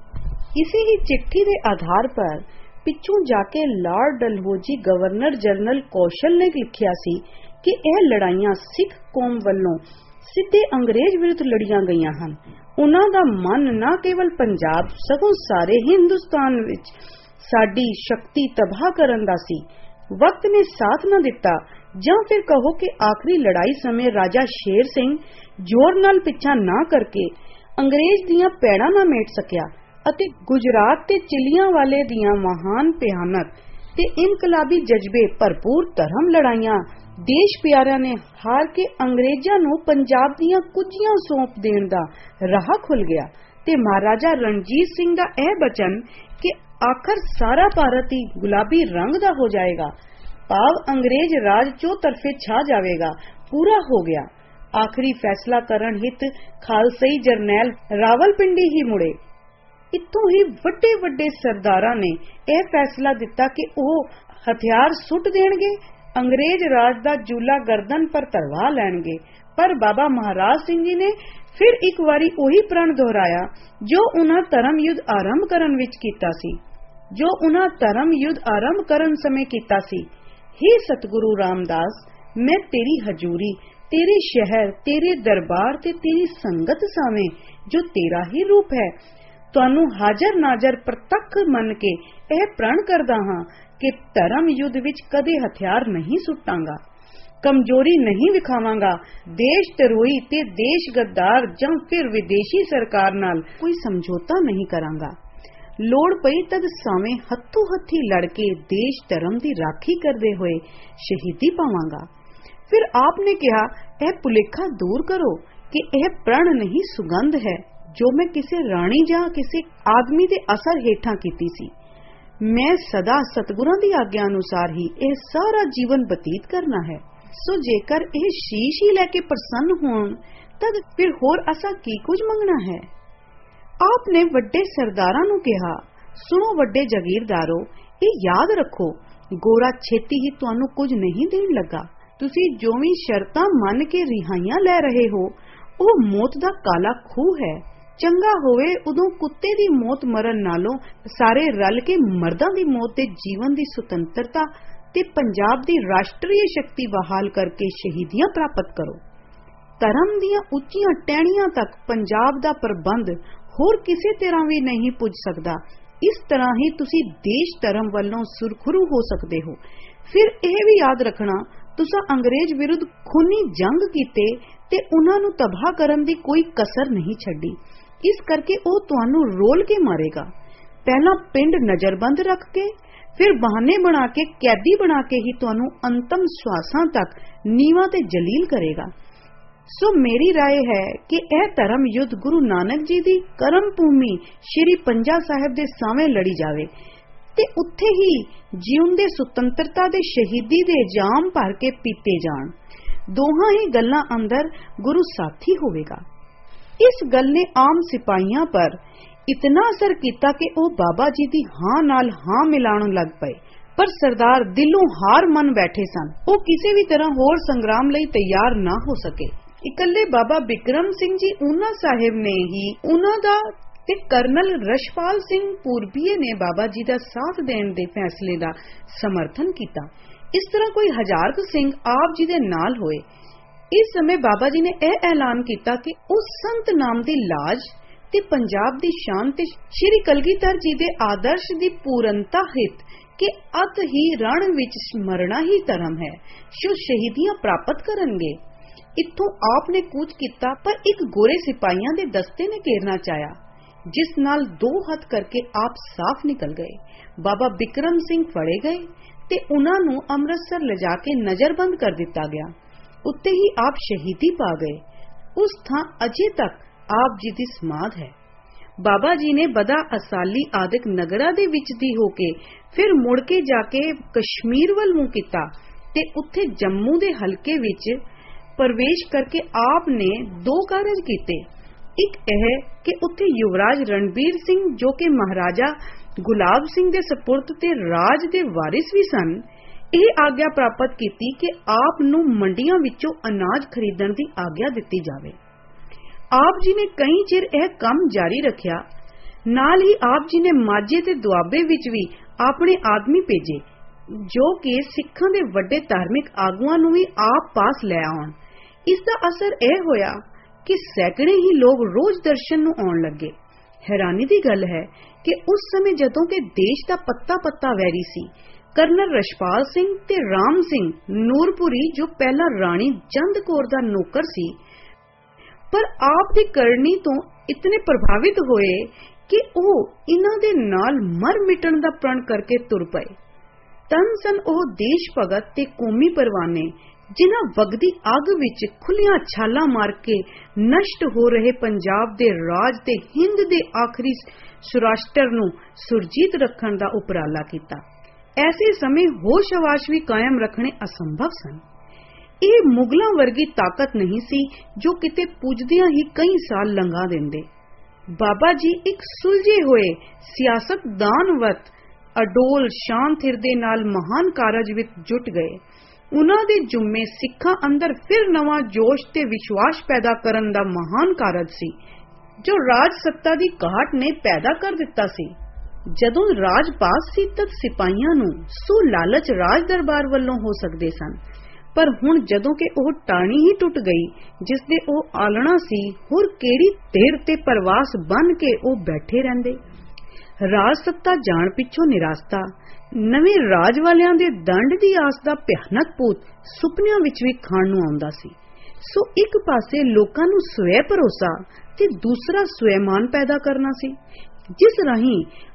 इसी ही चिट्ठी के आधार पर पिछों जाके लॉर्ड डलहौजी गवर्नर जनरल कौशल ने लिखिया सी कि यह लड़ाइयां सिख कौम वल्लों सीधे अंग्रेज विरुद्ध लड़ियां गईयां हन। उन्हां दा मन न केवल पंजाब सगों सारे हिंदुस्तान विच साडी शक्ति तबाह करन दा सी। वक्त ने साथ न दिता जां फिर कहो कि आखिरी लड़ाई समय राजा शेर सिंह जोर नाल पिछा ना करके अंग्रेज दियां पैड़ां ना मेट सकिया अते गुजरात ते चिलियां वाले दियां महान भयानक ते इनकलाबी जज्बे भरपूर धर्म लड़ाइयां देश प्यारियां ने हार के अंग्रेजां नूं पंजाब दियां कुजियां सौंप देण दा राह खुल गया ते महाराजा रणजीत सिंह दा यह बचन कि आखिर सारा भारत ही गुलाबी रंग दा हो जाएगा, भाव अंग्रेज राज चौतरफे छा जाएगा, पूरा हो गया। आखिरी फैसला करन हित खालसई जरनैल रावलपिंडी ही मुड़े। इत्थों ही वड्डे वड्डे सरदारां ने यह फैसला दिता कि वह हथियार सुट देणगे, अंग्रेज राज दा जूला गर्दन पर तरवा लैणगे। पर बाबा महाराज सिंह जी ने फिर एक बारी ओही प्रण दोहराया जो उन्हां धर्म युद्ध आरंभ करन विच कीता सी, जो उन्हां धर्म युद्ध आरंभ करन समय कीता सी। हे सतगुरु रामदास, मैं तेरी हजूरी, तेरे शहर, तेरे दरबार ते तेरी संगत सावें जो तेरा ही रूप है, तुहानू हाजर नाजर प्रतख मन के यह प्रण करदा हां कि धर्म युद्ध विच कदे हथियार नहीं सुटांगा, कमजोरी नहीं विखावांगा, देश तरोई ते देश गद्दार जां फिर विदेशी सरकार नाल कोई समझौता नहीं करांगा। ਲੋੜ ਪਈ ਤਦ ਸਾਵੇਂ ਹੱਥੋਂ ਹੱਥੀ ਲੜ ਕੇ ਦੇਸ਼ ਧਰਮ ਦੀ ਰਾਖੀ ਕਰਦੇ ਹੋਏ ਸ਼ਹੀਦੀ ਪਾਵਾਂਗਾ। ਫਿਰ ਆਪ ਨੇ ਕਿਹਾ, ਇਹ ਭੁਲੇਖਾ ਦੂਰ ਕਰੋ ਕਿ ਇਹ ਪ੍ਰਣ ਨਹੀਂ, ਸੁਗੰਧ ਹੈ ਜੋ ਮੈਂ ਕਿਸੇ ਰਾਣੀ ਜਾਂ ਕਿਸੇ ਆਦਮੀ ਦੇ ਅਸਰ ਹੇਠਾਂ ਕੀਤੀ ਸੀ। ਮੈਂ ਸਦਾ ਸਤਿਗੁਰਾਂ ਦੀ ਆਗਿਆ ਅਨੁਸਾਰ ਹੀ ਇਹ ਸਾਰਾ ਜੀਵਨ ਬਤੀਤ ਕਰਨਾ ਹੈ। ਸੋ ਜੇਕਰ ਇਹ ਸ਼ੀਸ਼ ਹੀ ਲੈ ਕੇ ਪ੍ਰਸੰਨ ਹੋਣ ਤਦ ਫਿਰ ਹੋਰ ਅਸਾਂ ਕੀ ਕੁਝ ਮੰਗਣਾ ਹੈ। ਆਪ ਨੇ ਵੱਡੇ ਸਰਦਾਰਾਂ ਨੂੰ ਕਿਹਾ, ਸੁਣੋ ਵੱਡੇ ਜਗੀਰਦਾਰੋ, ਇਹ ਯਾਦ ਰੱਖੋ, ਗੋਰਾ ਛੇਤੀ ਹੀ ਤੁਹਾਨੂੰ ਕੁਝ ਨਹੀਂ ਦੇਣ ਲੱਗਾ। ਤੁਸੀਂ ਜੋ ਵੀ ਸ਼ਰਤਾਂ ਮੰਨ ਕੇ ਰਿਹਾਈਆਂ ਲੈ ਰਹੇ ਹੋ ਉਹ ਮੌਤ ਦਾ ਕਾਲਾ ਖੂਹ ਹੈ। ਚੰਗਾ ਹੋਵੇ ਉਦੋਂ ਕੁੱਤੇ ਦੀ ਮੌਤ ਮਰਨ ਨਾਲੋਂ ਸਾਰੇ ਰਲ ਕੇ ਮਰਦਾਂ ਦੀ ਮੌਤ ਤੇ ਜੀਵਨ ਦੀ ਸੁਤੰਤਰਤਾ ਤੇ ਪੰਜਾਬ ਦੀ ਰਾਸ਼ਟਰੀ ਸ਼ਕਤੀ ਬਹਾਲ ਕਰਕੇ ਸ਼ਹੀਦੀਆਂ ਪ੍ਰਾਪਤ ਕਰੋ। ਧਰਮ ਦੀਆਂ ਉੱਚੀਆਂ ਟਹਿਣੀਆਂ ਤੱਕ ਪੰਜਾਬ ਦਾ ਪ੍ਰਬੰਧ ਹੋਰ ਕਿਸੇ ਤਰ੍ਹਾਂ ਵੀ ਨਹੀਂ ਪੁੱਜ ਸਕਦਾ। ਇਸ ਤਰ੍ਹਾਂ ਹੀ ਤੁਸੀਂ ਦੇਸ਼ ਧਰਮ ਵੱਲੋਂ ਸੁਰਖਰੂ ਹੋ ਸਕਦੇ ਹੋ। ਫਿਰ ਇਹ ਵੀ ਯਾਦ ਰੱਖਣਾ, ਤੁਸੀਂ ਅੰਗਰੇਜ਼ ਵਿਰੁੱਧ ਖੂਨੀ ਜੰਗ ਕੀਤੇ ਤੇ ਉਹਨਾਂ ਨੂੰ ਤਬਾਹ ਕਰਨ ਦੀ ਕੋਈ ਕਸਰ ਨਹੀਂ ਛੱਡੀ। ਇਸ ਕਰਕੇ ਉਹ ਤੁਹਾਨੂੰ ਰੋਲ ਕੇ ਮਾਰੇਗਾ। ਪਹਿਲਾਂ ਪਿੰਡ ਨਜ਼ਰਬੰਦ ਰੱਖ ਕੇ, ਫਿਰ ਬਹਾਨੇ ਬਣਾ ਕੇ, ਕੈਦੀ ਬਣਾ ਕੇ ਹੀ ਤੁਹਾਨੂੰ ਅੰਤਮ ਸਵਾਸਾਂ ਤੱਕ ਨੀਵਾਂ ਤੇ ਜਲੀਲ ਕਰੇਗਾ। ਸੋ ਮੇਰੀ ਰਾਏ ਹੈ ਕਿ ਇਹ ਧਰਮ ਯੁੱਧ ਗੁਰੂ ਨਾਨਕ ਜੀ ਦੀ ਕਰਮ ਭੂਮੀ ਸ਼੍ਰੀ ਪੰਜਾ ਸਾਹਿਬ ਦੇ ਸਾਹਵੇਂ ਲੜੀ ਜਾਵੇ ਤੇ ਉੱਥੇ ਹੀ ਜਿਉਂਦੇ ਸੁਤੰਤਰਤਾ ਦੇ ਸ਼ਹੀਦੀ ਦੇ ਜਾਮ ਭਰ ਕੇ ਪੀਤੇ ਜਾਣ। ਦੋਹਾਂ ਹੀ ਗੱਲਾਂ ਅੰਦਰ ਗੁਰੂ ਸਾਥੀ ਹੋਵੇਗਾ। ਇਸ ਗੱਲ ਨੇ ਆਮ ਸਿਪਾਹੀਆਂ ਪਰ ਇਤਨਾ ਅਸਰ ਕੀਤਾ ਕਿ ਉਹ ਬਾਬਾ ਜੀ ਦੀ ਹਾਂ ਨਾਲ ਹਾਂ ਮਿਲਾਉਣ ਲੱਗ ਪਏ। ਪਰ ਸਰਦਾਰ ਦਿਲੋਂ ਹਾਰ ਮੰਨ ਬੈਠੇ ਸਨ। ਉਹ ਕਿਸੇ ਵੀ ਤਰ੍ਹਾਂ ਹੋਰ ਸੰਗਰਾਮ ਲਈ ਤਿਆਰ ਨਾ ਹੋ ਸਕੇ। ਇਕੱਲੇ ਬਾਬਾ ਬਿਕਰਮ ਸਿੰਘ ਜੀ ਊਨਾ ਸਾਹਿਬ ਨੇ ਹੀ ਉਹਨਾਂ ਦਾ ਤੇ ਕਰਨਲ ਰਸ਼ਪਾਲ ਸਿੰਘ ਪੂਰਬੀਏ ਨੇ ਬਾਬਾ ਜੀ ਦਾ ਸਾਥ ਦੇਣ ਦੇ ਫੈਸਲੇ ਦਾ ਸਮਰਥਨ ਕੀਤਾ। ਇਸ ਤਰ੍ਹਾਂ ਕੋਈ 1000 ਸਿੰਘ ਆਪ ਜੀ ਦੇ ਨਾਲ ਹੋਏ। ਇਸ ਸਮੇਂ ਬਾਬਾ ਜੀ ਨੇ ਇਹ ਐਲਾਨ ਕੀਤਾ ਕਿ ਉਸ ਸੰਤ ਨਾਮ ਦੀ ਲਾਜ ਤੇ ਪੰਜਾਬ ਦੀ ਸ਼ਾਨ ਤੇ ਸ਼੍ਰੀ ਕਲਗੀਧਰ ਜੀ ਦੇ ਆਦਰਸ਼ ਦੀ ਪੂਰਨਤਾ ਹਿਤ ਕਿ ਅਤ ਹੀ ਰਣ ਵਿੱਚ ਮਰਨਾ ਹੀ ਧਰਮ ਹੈ, ਜੋ ਸ਼ਹੀਦੀਆਂ ਪ੍ਰਾਪਤ ਕਰਨਗੇ। ਇੱਥੋਂ ਆਪ ਨੇ ਕੂਚ ਕੀਤਾ, ਪਰ ਇੱਕ ਗੋਰੇ ਸਿਪਾਹੀਆਂ ਦੇ ਦਸਤੇ ਨੇ ਘੇਰਨਾ ਚਾਹਿਆ, ਜਿਸ ਨਾਲ 2 ਹੱਥ ਕਰਕੇ ਆਪ ਸਾਫ਼ ਨਿਕਲ ਗਏ। ਬਾਬਾ ਬਿਕਰਮ ਸਿੰਘ ਫੜੇ ਗਏ ਤੇ ਉਹਨਾਂ ਨੂੰ ਅੰਮ੍ਰਿਤਸਰ ਲਿਜਾ ਕੇ ਨਜ਼ਰਬੰਦ ਕਰ ਦਿੱਤਾ ਗਿਆ। ਉੱਤੇ ਹੀ ਆਪ ਸ਼ਹੀਦੀ ਪਾ ਗਏ। ਉਸ ਥਾਂ ਅਜੇ ਤੱਕ ਆਪ ਜੀ ਦੀ ਸਮਾਧ ਹੈ। ਬਾਬਾ ਜੀ ਨੇ ਬਦਾ ਅਸਾਲੀ ਆਦਿਕ ਨਗਰਾਂ ਦੇ ਵਿੱਚ ਦੀ ਹੋ ਕੇ ਫਿਰ ਮੁੜ ਕੇ ਜਾ ਕੇ ਕਸ਼ਮੀਰ ਵੱਲ ਮੂੰਹ ਕੀਤਾ ਤੇ ਉੱਥੇ ਜੰਮੂ ਦੇ ਹਲਕੇ ਵਿੱਚ ਪ੍ਰਵੇਸ਼ ਕਰਕੇ ਆਪ ਨੇ 2 ਕਾਰਜ ਕੀਤੇ। ਇੱਕ ਇਹ ਕਿ ਉੱਥੇ ਯੁਵਰਾਜ ਰਣਬੀਰ ਸਿੰਘ ਜੋ ਕਿ ਮਹਾਰਾਜਾ ਗੁਲਾਬ ਸਿੰਘ ਦੇ ਸਪੁਰਦ ਤੇ ਰਾਜ ਦੇ ਵਾਰਿਸ ਵੀ ਸਨ, ਇਹ ਆਗਿਆ ਪ੍ਰਾਪਤ ਕੀਤੀ ਕਿ ਆਪ ਨੂੰ ਮੰਡੀਆਂ ਵਿੱਚੋਂ ਅਨਾਜ ਖਰੀਦਣ ਦੀ ਆਗਿਆ ਦਿੱਤੀ ਜਾਵੇ। ਆਪ ਜੀ ਨੇ ਕਈ ਚਿਰ ਇਹ ਕੰਮ ਜਾਰੀ ਰੱਖਿਆ। ਨਾਲ ਹੀ ਆਪ ਜੀ ਨੇ ਮਾਝੇ ਤੇ ਦੁਆਬੇ ਵਿੱਚ ਵੀ ਆਪਣੇ ਆਦਮੀ ਭੇਜੇ ਜੋ ਕਿ ਸਿੱਖਾਂ ਦੇ ਵੱਡੇ ਧਾਰਮਿਕ ਆਗੂਆਂ ਨੂੰ ਵੀ ਆਪ ਪਾਸ ਲੈ ਆਉਣ। ਇਸ ਦਾ ਅਸਰ ਇਹ ਹੋਇਆ ਕਿ ਸੈਂਕੜੇ ਹੀ ਲੋਕ ਰੋਜ਼ ਦਰਸ਼ਨ ਨੂੰ ਆਉਣ ਲੱਗੇ। ਹੈਰਾਨੀ ਦੀ ਗੱਲ ਹੈ ਕਿ ਉਸ ਸਮੇਂ ਜਦੋਂ ਕਿ ਦੇਸ਼ ਦਾ ਪੱਤਾ ਵੈਰੀ ਸੀ, ਕਰਨਲ ਰਸ਼ਪਾਲ ਸਿੰਘ ਤੇ ਰਾਮ ਸਿੰਘ ਨੂਰਪੁਰੀ ਜੋ ਪਹਿਲਾਂ ਰਾਣੀ ਚੰਦ ਕੌਰ ਦਾ ਨੌਕਰ ਸੀ, ਪਰ ਆਪ ਦੀ ਕਰਨੀ ਤੋਂ ਇਤਨੇ ਪ੍ਰਭਾਵਿਤ ਹੋਏ ਕਿ ਉਹ ਇਹਨਾਂ ਦੇ ਨਾਲ ਮਰ ਮਿਟਣ ਦਾ ਪ੍ਰਣ ਕਰਕੇ ਤੁਰ ਪਏ। ਤਨ ਸਨ ਉਹ ਦੇਸ਼ ਭਗਤ ਤੇ ਕੌਮੀ ਪਰਵਾਨੇ ਜਿਨ੍ਹਾਂ ਵਗਦੀ ਅੱਗ ਵਿੱਚ ਖੁੱਲੀਆਂ ਛਾਲਾਂ ਮਾਰ ਕੇ ਨਸ਼ਟ ਹੋ ਰਹੇ ਪੰਜਾਬ ਦੇ ਰਾਜ ਤੇ ਹਿੰਦ ਦੇ ਆਖਰੀ ਸੁਰਾਸ਼ਟਰ ਨੂੰ ਸੁਰਜੀਤ ਰੱਖਣ ਦਾ ਉਪਰਾਲਾ ਕੀਤਾ। ਐਸੇ ਸਮੇਂ ਹੋਸ਼ ਹਵਾਸ ਵੀ ਕਾਇਮ ਰੱਖਣੇ ਅਸੰਭਵ ਸਨ। ਇਹ ਮੁਗਲਾਂ ਵਰਗੀ ਤਾਕਤ ਨਹੀਂ ਸੀ ਜੋ ਕਿਤੇ ਪੁੱਜਦਿਆਂ ਹੀ ਕਈ ਸਾਲ ਲੰਘਾ ਦਿੰਦੇ। ਬਾਬਾ ਜੀ ਇੱਕ ਸੁਲਝੇ ਹੋਏ ਸਿਆਸਤਦਾਨਵਤ ਅਡੋਲ ਸ਼ਾਂਤ ਹਿਰਦੇ ਨਾਲ ਮਹਾਨ ਕਾਰਜ ਵਿੱਚ ਜੁਟ ਗਏ। ਉਹਨਾਂ ਦੇ ਜੁੰਮੇ ਸਿੱਖਾਂ ਅੰਦਰ ਫਿਰ ਨਵਾਂ ਜੋਸ਼ ਤੇ ਵਿਸ਼ਵਾਸ ਪੈਦਾ ਕਰਨ ਦਾ ਮਹਾਨ ਕਾਰਜ ਸੀ ਜੋ ਰਾਜ ਸੱਤਾ ਦੀ ਘਾਟ ਨੇ ਪੈਦਾ ਕਰ ਦਿੱਤਾ ਸੀ। ਜਦੋਂ ਰਾਜ ਪਾਸ ਸੀ ਤਦ ਸਿਪਾਹੀਆਂ ਨੂੰ ਸੋ ਲਾਲਚ ਰਾਜ ਦਰਬਾਰ ਵੱਲੋਂ ਹੋ ਸਕਦੇ ਸਨ, ਪਰ ਹੁਣ ਜਦੋਂ ਕਿ ਉਹ ਟਾਣੀ ਹੀ ਟੁੱਟ ਗਈ ਜਿਸ ਦੇ ਉਹ ਆਲਣਾ ਸੀ, ਹੋਰ ਕਿਹੜੀ ਧਿਰ ਤੇ ਪ੍ਰਵਾਸ ਬਨ ਕੇ ਉਹ ਬੈਠੇ ਰਹਿੰਦੇ। ਰਾਜ ਸੱਤਾ ਜਾਣ ਪਿੱਛੋਂ ਨਿਰਾਸਤਾ, ਨਵੇਂ ਰਾਜ ਵਾਲਿਆਂ ਦੇ ਦੰਡ ਦੀ ਆਸ ਦਾ ਭਿਆਨਕ ਭੂਤ ਸੁਪਨਿਆਂ ਵਿੱਚ ਵੀ ਖਾਣ ਨੂੰ ਆਉਂਦਾ ਸੀ। ਸੋ ਇੱਕ ਪਾਸੇ ਲੋਕਾਂ ਨੂੰ ਸਵੈ ਭਰੋਸਾ ਤੇ ਦੂਸਰਾ ਸਵੈਮਾਨ ਪੈਦਾ ਕਰਨਾ ਸੀ, ਜਿਸ ਰਾਹੀਂ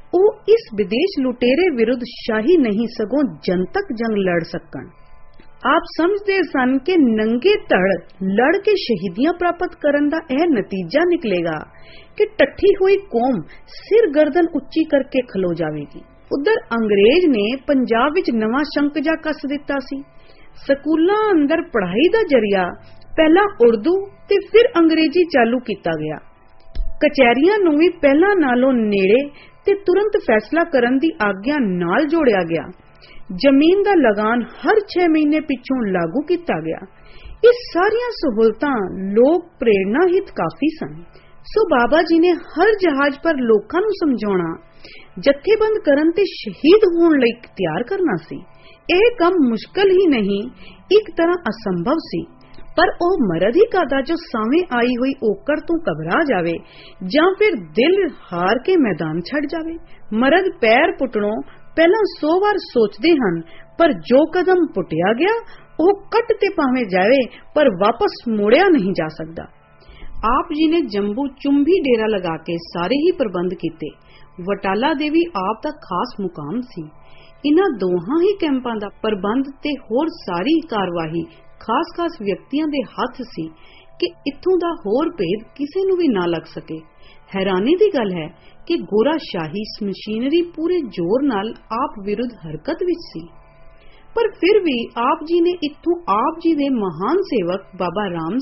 ਉਹ ਇਸ ਵਿਦੇਸ਼ ਲੁਟੇਰੇ ਵਿਰੁੱਧ ਸ਼ਾਹੀ ਨਹੀਂ ਸਗੋਂ ਜਨਤਕ ਜੰਗ ਲੜ ਸਕਣ। ਆਪ ਸਮਝਦੇ ਸਨ ਕਿ ਨੰਗੇ ਧੜ ਲੜ ਕੇ ਸ਼ਹੀਦੀਆਂ ਪ੍ਰਾਪਤ ਕਰਨ ਦਾ ਇਹ ਨਤੀਜਾ ਨਿਕਲੇਗਾ ਕਿ ਟੱਠੀ ਹੋਈ ਕੌਮ ਸਿਰ ਗਰਦਨ ਉੱਚੀ ਕਰਕੇ ਖਲੋ ਜਾਵੇਗੀ। ਉਧਰ ਅੰਗਰੇਜ਼ ਨੇ ਪੰਜਾਬ ਵਿੱਚ ਨਵਾਂ ਸ਼ੰਕਜਾ ਕੱਸ ਦਿੱਤਾ ਸੀ। ਸਕੂਲਾਂ ਅੰਦਰ ਪੜ੍ਹਾਈ ਦਾ ਜਰੀਆ ਪਹਿਲਾਂ ਉਰਦੂ ਤੇ ਫਿਰ ਅੰਗਰੇਜ਼ੀ ਚਾਲੂ ਕੀਤਾ ਗਿਆ। ਕਚਹਿਰੀਆਂ ਨੂੰ ਵੀ ਪਹਿਲਾਂ ਨਾਲੋਂ ਨੇੜੇ ਤੇ ਤੁਰੰਤ ਫੈਸਲਾ ਕਰਨ ਦੀ ਆਗਿਆ ਨਾਲ ਜੋੜਿਆ ਗਿਆ। ਜ਼ਮੀਨ ਦਾ ਲਗਾਨ ਹਰ 6 ਮਹੀਨੇ ਪਿੱਛੋਂ ਲਾਗੂ ਕੀਤਾ ਗਿਆ। ਇਹ ਸਾਰੀਆਂ ਸਹੂਲਤਾਂ ਲੋਕ ਪ੍ਰੇਰਣਾ ਹਿਤ ਕਾਫੀ ਸਨ। ਸੋ ਬਾਬਾ ਜੀ ਨੇ ਹਰ ਜਹਾਜ਼ ਪਰ ਲੋਕਾਂ ਨੂੰ ਸਮਝਾਉਣਾ, ਜਥੇਬੰਦ ਕਰਨ ਤੇ ਸ਼ਹੀਦ ਹੋਣ ਲਈ ਤਿਆਰ ਕਰਨਾ ਸੀ। ਇਹ ਕੰਮ ਮੁਸ਼ਕਲ ਹੀ ਨਹੀਂ, ਇੱਕ ਤਰ੍ਹਾਂ ਅਸੰਭਵ ਸੀ। ਪਰ ਉਹ ਮਰਦ ਹੀ ਕਾਦਾ ਜੋ ਸਾਵੇਂ ਆਈ ਹੋਈ ਔਕੜ ਤੋਂ ਘਬਰਾ ਜਾਵੇ ਜਾਂ ਫਿਰ ਦਿਲ ਹਾਰ ਕੇ ਮੈਦਾਨ ਛੱਡ ਜਾਵੇ। ਮਰਦ ਪੈਰ ਪੁੱਟਣੋਂ ਪਹਿਲਾਂ 100 ਵਾਰ ਸੋਚਦੇ ਹਨ, ਪਰ ਜੋ ਕਦਮ ਪੁੱਟਿਆ ਗਿਆ ਉਹ ਕੱਟ ਤੇ ਭਾਵੇਂ ਜਾਵੇ ਪਰ ਵਾਪਸ ਮੋੜਿਆ ਨਹੀਂ ਜਾ ਸਕਦਾ। ਆਪ ਜੀ ਨੇ ਜੰਬੂ ਚੁੰਬੀ ਡੇਰਾ ਲਗਾ ਕੇ ਸਾਰੇ ਹੀ ਪ੍ਰਬੰਧ ਕੀਤੇ। ਵਟਾਲਾ ਦੇ ਵੀ ਆਪ ਦਾ ਖਾਸ ਮੁਕਾਮ ਸੀ। ਇਨ੍ਹਾਂ ਦੋਹਾਂ ਹੀ ਕੈਂਪਾਂ ਦਾ ਪ੍ਰਬੰਧ ਤੇ ਹੋਰ ਸਾਰੀ ਕਾਰਵਾਈ ਖਾਸ ਵਿਅਕਤੀਆਂ ਦੇ ਹੱਥ ਸੀ ਕਿ ਇੱਥੋਂ ਦਾ ਹੋਰ ਭੇਦ ਕਿਸੇ ਨੂੰ ਵੀ ਨਾ ਲੱਗ ਸਕੇ। ਹੈਰਾਨੀ ਦੀ ਗੱਲ ਹੈ ਕਿ ਗੋਰਾ ਸ਼ਾਹੀ ਮਸ਼ੀਨਰੀ ਪੂਰੇ ਜ਼ੋਰ ਨਾਲ ਆਪ ਵਿਰੁੱਧ ਹਰਕਤ ਵਿੱਚ ਸੀ, ਪਰ ਫਿਰ ਵੀ ਆਪ ਜੀ ਨੇ ਇੱਥੋਂ ਆਪ ਜੀ ਦੇ ਮਹਾਨ ਸੇਵਕ ਬਾਬਾ ਰਾਮ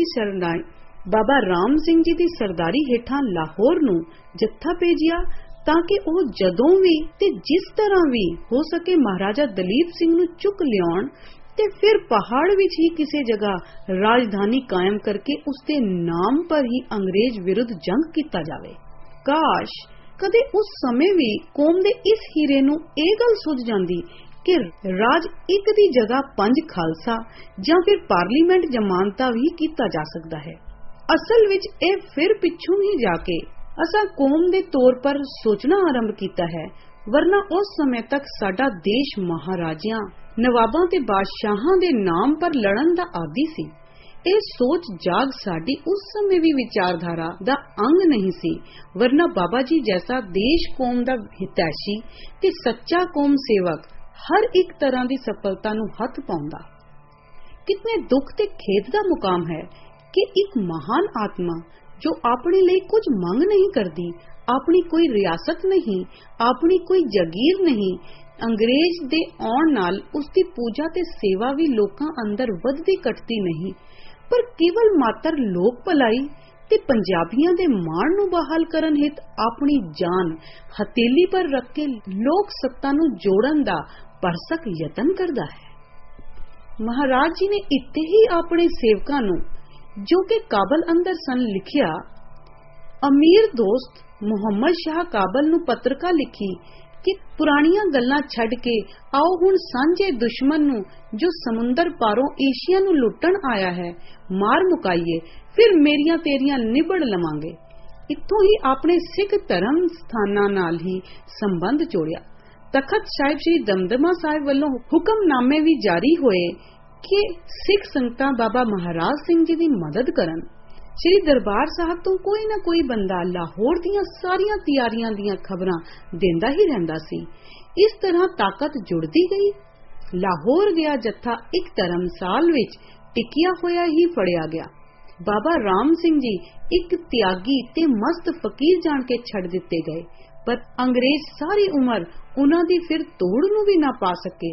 ਸਿੰਘ ਜੀ ਦੀ ਸਰਦਾਰੀ ਹੇਠਾਂ ਲਾਹੌਰ ਨੂੰ ਜੱਥਾ ਭੇਜਿਆ ਤਾਂ ਕਿ ਉਹ ਜਦੋਂ ਵੀ ਤੇ ਜਿਸ ਤਰ੍ਹਾਂ ਵੀ ਹੋ ਸਕੇ ਮਹਾਰਾਜਾ ਦਲੀਪ ਸਿੰਘ ਨੂੰ ਚੁੱਕ ਲਿਆਉਣ ਤੇ ਫਿਰ ਪਹਾੜ ਵਿੱਚ ਹੀ ਕਿਸੇ ਜਗ੍ਹਾ ਰਾਜਧਾਨੀ ਕਾਇਮ ਕਰਕੇ ਉਸਦੇ ਨਾਮ ਪਰ ਹੀ ਅੰਗਰੇਜ਼ ਵਿਰੁੱਧ ਜੰਗ ਕੀਤਾ ਜਾਵੇ। ਕਾਸ਼ ਕਦੇ ਉਸ ਸਮੇਂ ਵੀ ਕੌਮ ਦੇ ਇਸ ਹੀਰੇ ਨੂੰ ਇਹ ਗੱਲ ਸੁੱਝ ਜਾਂਦੀ ਕਿ ਰਾਜ ਇੱਕ ਦੀ ਜਗ੍ਹਾ 5 ਖਾਲਸਾ ਜਾਂ ਫਿਰ ਪਾਰਲੀਮੈਂਟ ਜਮਾਨਤਾ ਵੀ ਕੀਤਾ ਜਾ ਸਕਦਾ ਹੈ। ਅਸਲ ਵਿੱਚ ਇਹ ਫਿਰ ਪਿੱਛੋਂ ਹੀ ਜਾ ਕੇ ਅਸਾਂ ਕੌਮ ਦੇ ਤੌਰ ਪਰ ਸੋਚਣਾ ਆਰੰਭ ਕੀਤਾ ਹੈ, ਵਰਨਾ ਉਸ ਸਮੇਂ ਤੱਕ ਸਾਡਾ ਦੇਸ਼ ਮਹਾਰਾਜਿਆਂ, ਨਵਾਬਾਂ ਤੇ ਬਾਦਸ਼ਾਹਾਂ ਦੇ ਨਾਮ ਪਰ ਲੜਨ ਦਾ ਆਦੀ ਸੀ। ਇਹ ਸੋਚ ਜਾਗ ਸਾਡੀ ਉਸ ਸਮੇਂ ਵੀ ਵਿਚਾਰਧਾਰਾ ਦਾ ਅੰਗ ਨਹੀਂ ਸੀ, ਵਰਨਾ ਬਾਬਾ ਜੀ ਜੈਸਾ ਦੇਸ਼ ਕੌਮ ਦਾ ਹਿਤੈਸ਼ੀ ਤੇ ਸੱਚਾ ਕੌਮ ਸੇਵਕ ਹਰ ਇੱਕ ਤਰ੍ਹਾਂ ਦੀ ਸਫਲਤਾ ਨੂੰ ਹੱਥ ਪਾਉਂਦਾ। ਕਿਤਨੇ ਦੁੱਖ ਤੇ ਖੇਦ ਦਾ ਮੁਕਾਮ ਹੈ ਕਿ ਇੱਕ ਮਹਾਨ ਆਤਮਾ ਜੋ ਆਪਣੇ ਲਈ ਕੁਝ ਮੰਗ ਨਹੀਂ ਕਰਦੀ, ਆਪਣੀ ਕੋਈ ਰਿਆਸਤ ਨਹੀਂ, ਆਪਣੀ ਕੋਈ ਜਾਗੀਰ ਨਹੀਂ, ਅੰਗਰੇਜ਼ ਦੇ ਆਉਣ ਨਾਲ ਉਸਦੀ ਪੂਜਾ ਤੇ ਸੇਵਾ ਵੀ ਲੋਕਾਂ ਅੰਦਰ ਵੱਧਦੀ ਘਟਦੀ ਨਹੀਂ, ਪਰ ਕੇਵਲ ਮਾਤਰ ਲੋਕ ਭਲਾਈ ਤੇ ਪੰਜਾਬੀਆਂ ਦੇ ਮਾਣ ਨੂੰ ਬਹਾਲ ਕਰਨ ਹਿਤ ਆਪਣੀ ਜਾਨ ਹਥੇਲੀ ਪਰ ਰੱਖ ਕੇ ਲੋਕ ਸੱਤਾ ਨੂੰ ਜੋੜਨ ਦਾ ਭਰਸਕ ਯਤਨ ਕਰਦਾ ਹੈ। ਮਹਾਰਾਜ ਜੀ ਨੇ ਇੱਥੇ ਹੀ ਆਪਣੇ ਸੇਵਕਾਂ ਨੂੰ ਜੋ ਕਿ ਕਾਬਲ ਅੰਦਰ ਸਨ ਲਿਖਿਆ। ਅਮੀਰ ਦੋਸਤ ਮੁਹੰਮਦ ਸ਼ਾਹ ਕਾਬਲ ਨੂੰ ਪੱਤਰਕਾ ਲਿਖੀ ਕਿ ਪੁਰਾਣੀਆਂ ਗੱਲਾਂ ਛੱਡ ਕੇ ਆਓ ਹੁਣ ਸਾਂਝੇ ਦੁਸ਼ਮਣ ਨੂੰ ਜੋ ਸਮੁੰਦਰ ਪਾਰੋਂ ਏਸ਼ੀਆ ਨੂੰ ਲੁੱਟਣ ਆਇਆ ਹੈ ਮਾਰ ਮੁਕਾਈਏ, ਫਿਰ ਮੇਰੀਆਂ ਤੇਰੀਆਂ ਨਿਬੜ ਲਵਾਂਗੇ। ਇੱਥੋਂ ਹੀ ਆਪਣੇ ਸਿੱਖ ਧਰਮ ਸਥਾਨਾਂ ਨਾਲ ਹੀ ਸੰਬੰਧ ਜੋੜਿਆ। ਤਖਤ ਸਾਹਿਬ ਸ੍ਰੀ ਦਮਦਮਾ ਸਾਹਿਬ ਵੱਲੋਂ ਹੁਕਮਨਾਮੇ ਵੀ ਜਾਰੀ ਹੋਏ ਕਿ ਸਿੱਖ ਸੰਗਤਾਂ ਬਾਬਾ ਮਹਾਰਾਜ ਸਿੰਘ ਜੀ ਦੀ ਮਦਦ ਕਰਨ। ਸ੍ਰੀ ਦਰਬਾਰ ਸਾਹਿਬ ਤੋਂ ਕੋਈ ਨਾ ਕੋਈ ਬੰਦਾ ਲਾਹੌਰ ਦੀਆਂ ਸਾਰੀਆਂ ਤਿਆਰੀਆਂ ਦੀਆਂ ਖਬਰਾਂ ਦਿੰਦਾ ਹੀ ਰਹਿੰਦਾ ਸੀ। ਇਸ ਤਰ੍ਹਾਂ ਤਾਕਤ ਜੁੜਦੀ ਗਈ। ਲਾਹੌਰ ਗਿਆ ਜੱਥਾ ਇੱਕ ਧਰਮਸਾਲ ਵਿੱਚ ਟਿਕਿਆ ਹੋਇਆ ਹੀ ਫੜਿਆ ਗਿਆ। ਬਾਬਾ ਰਾਮ ਸਿੰਘ ਜੀ ਇੱਕ ਤਿਆਗੀ ਤੇ ਮਸਤ ਫਕੀਰ ਜਾਣ ਕੇ ਛੱਡ ਦਿੱਤੇ ਗਏ, ਪਰ ਅੰਗਰੇਜ਼ ਸਾਰੀ ਉਮਰ ਉਹਨਾਂ ਦੀ ਫਿਰ ਤੋੜ ਨੂੰ ਵੀ ਨਾ ਪਾ ਸਕੇ।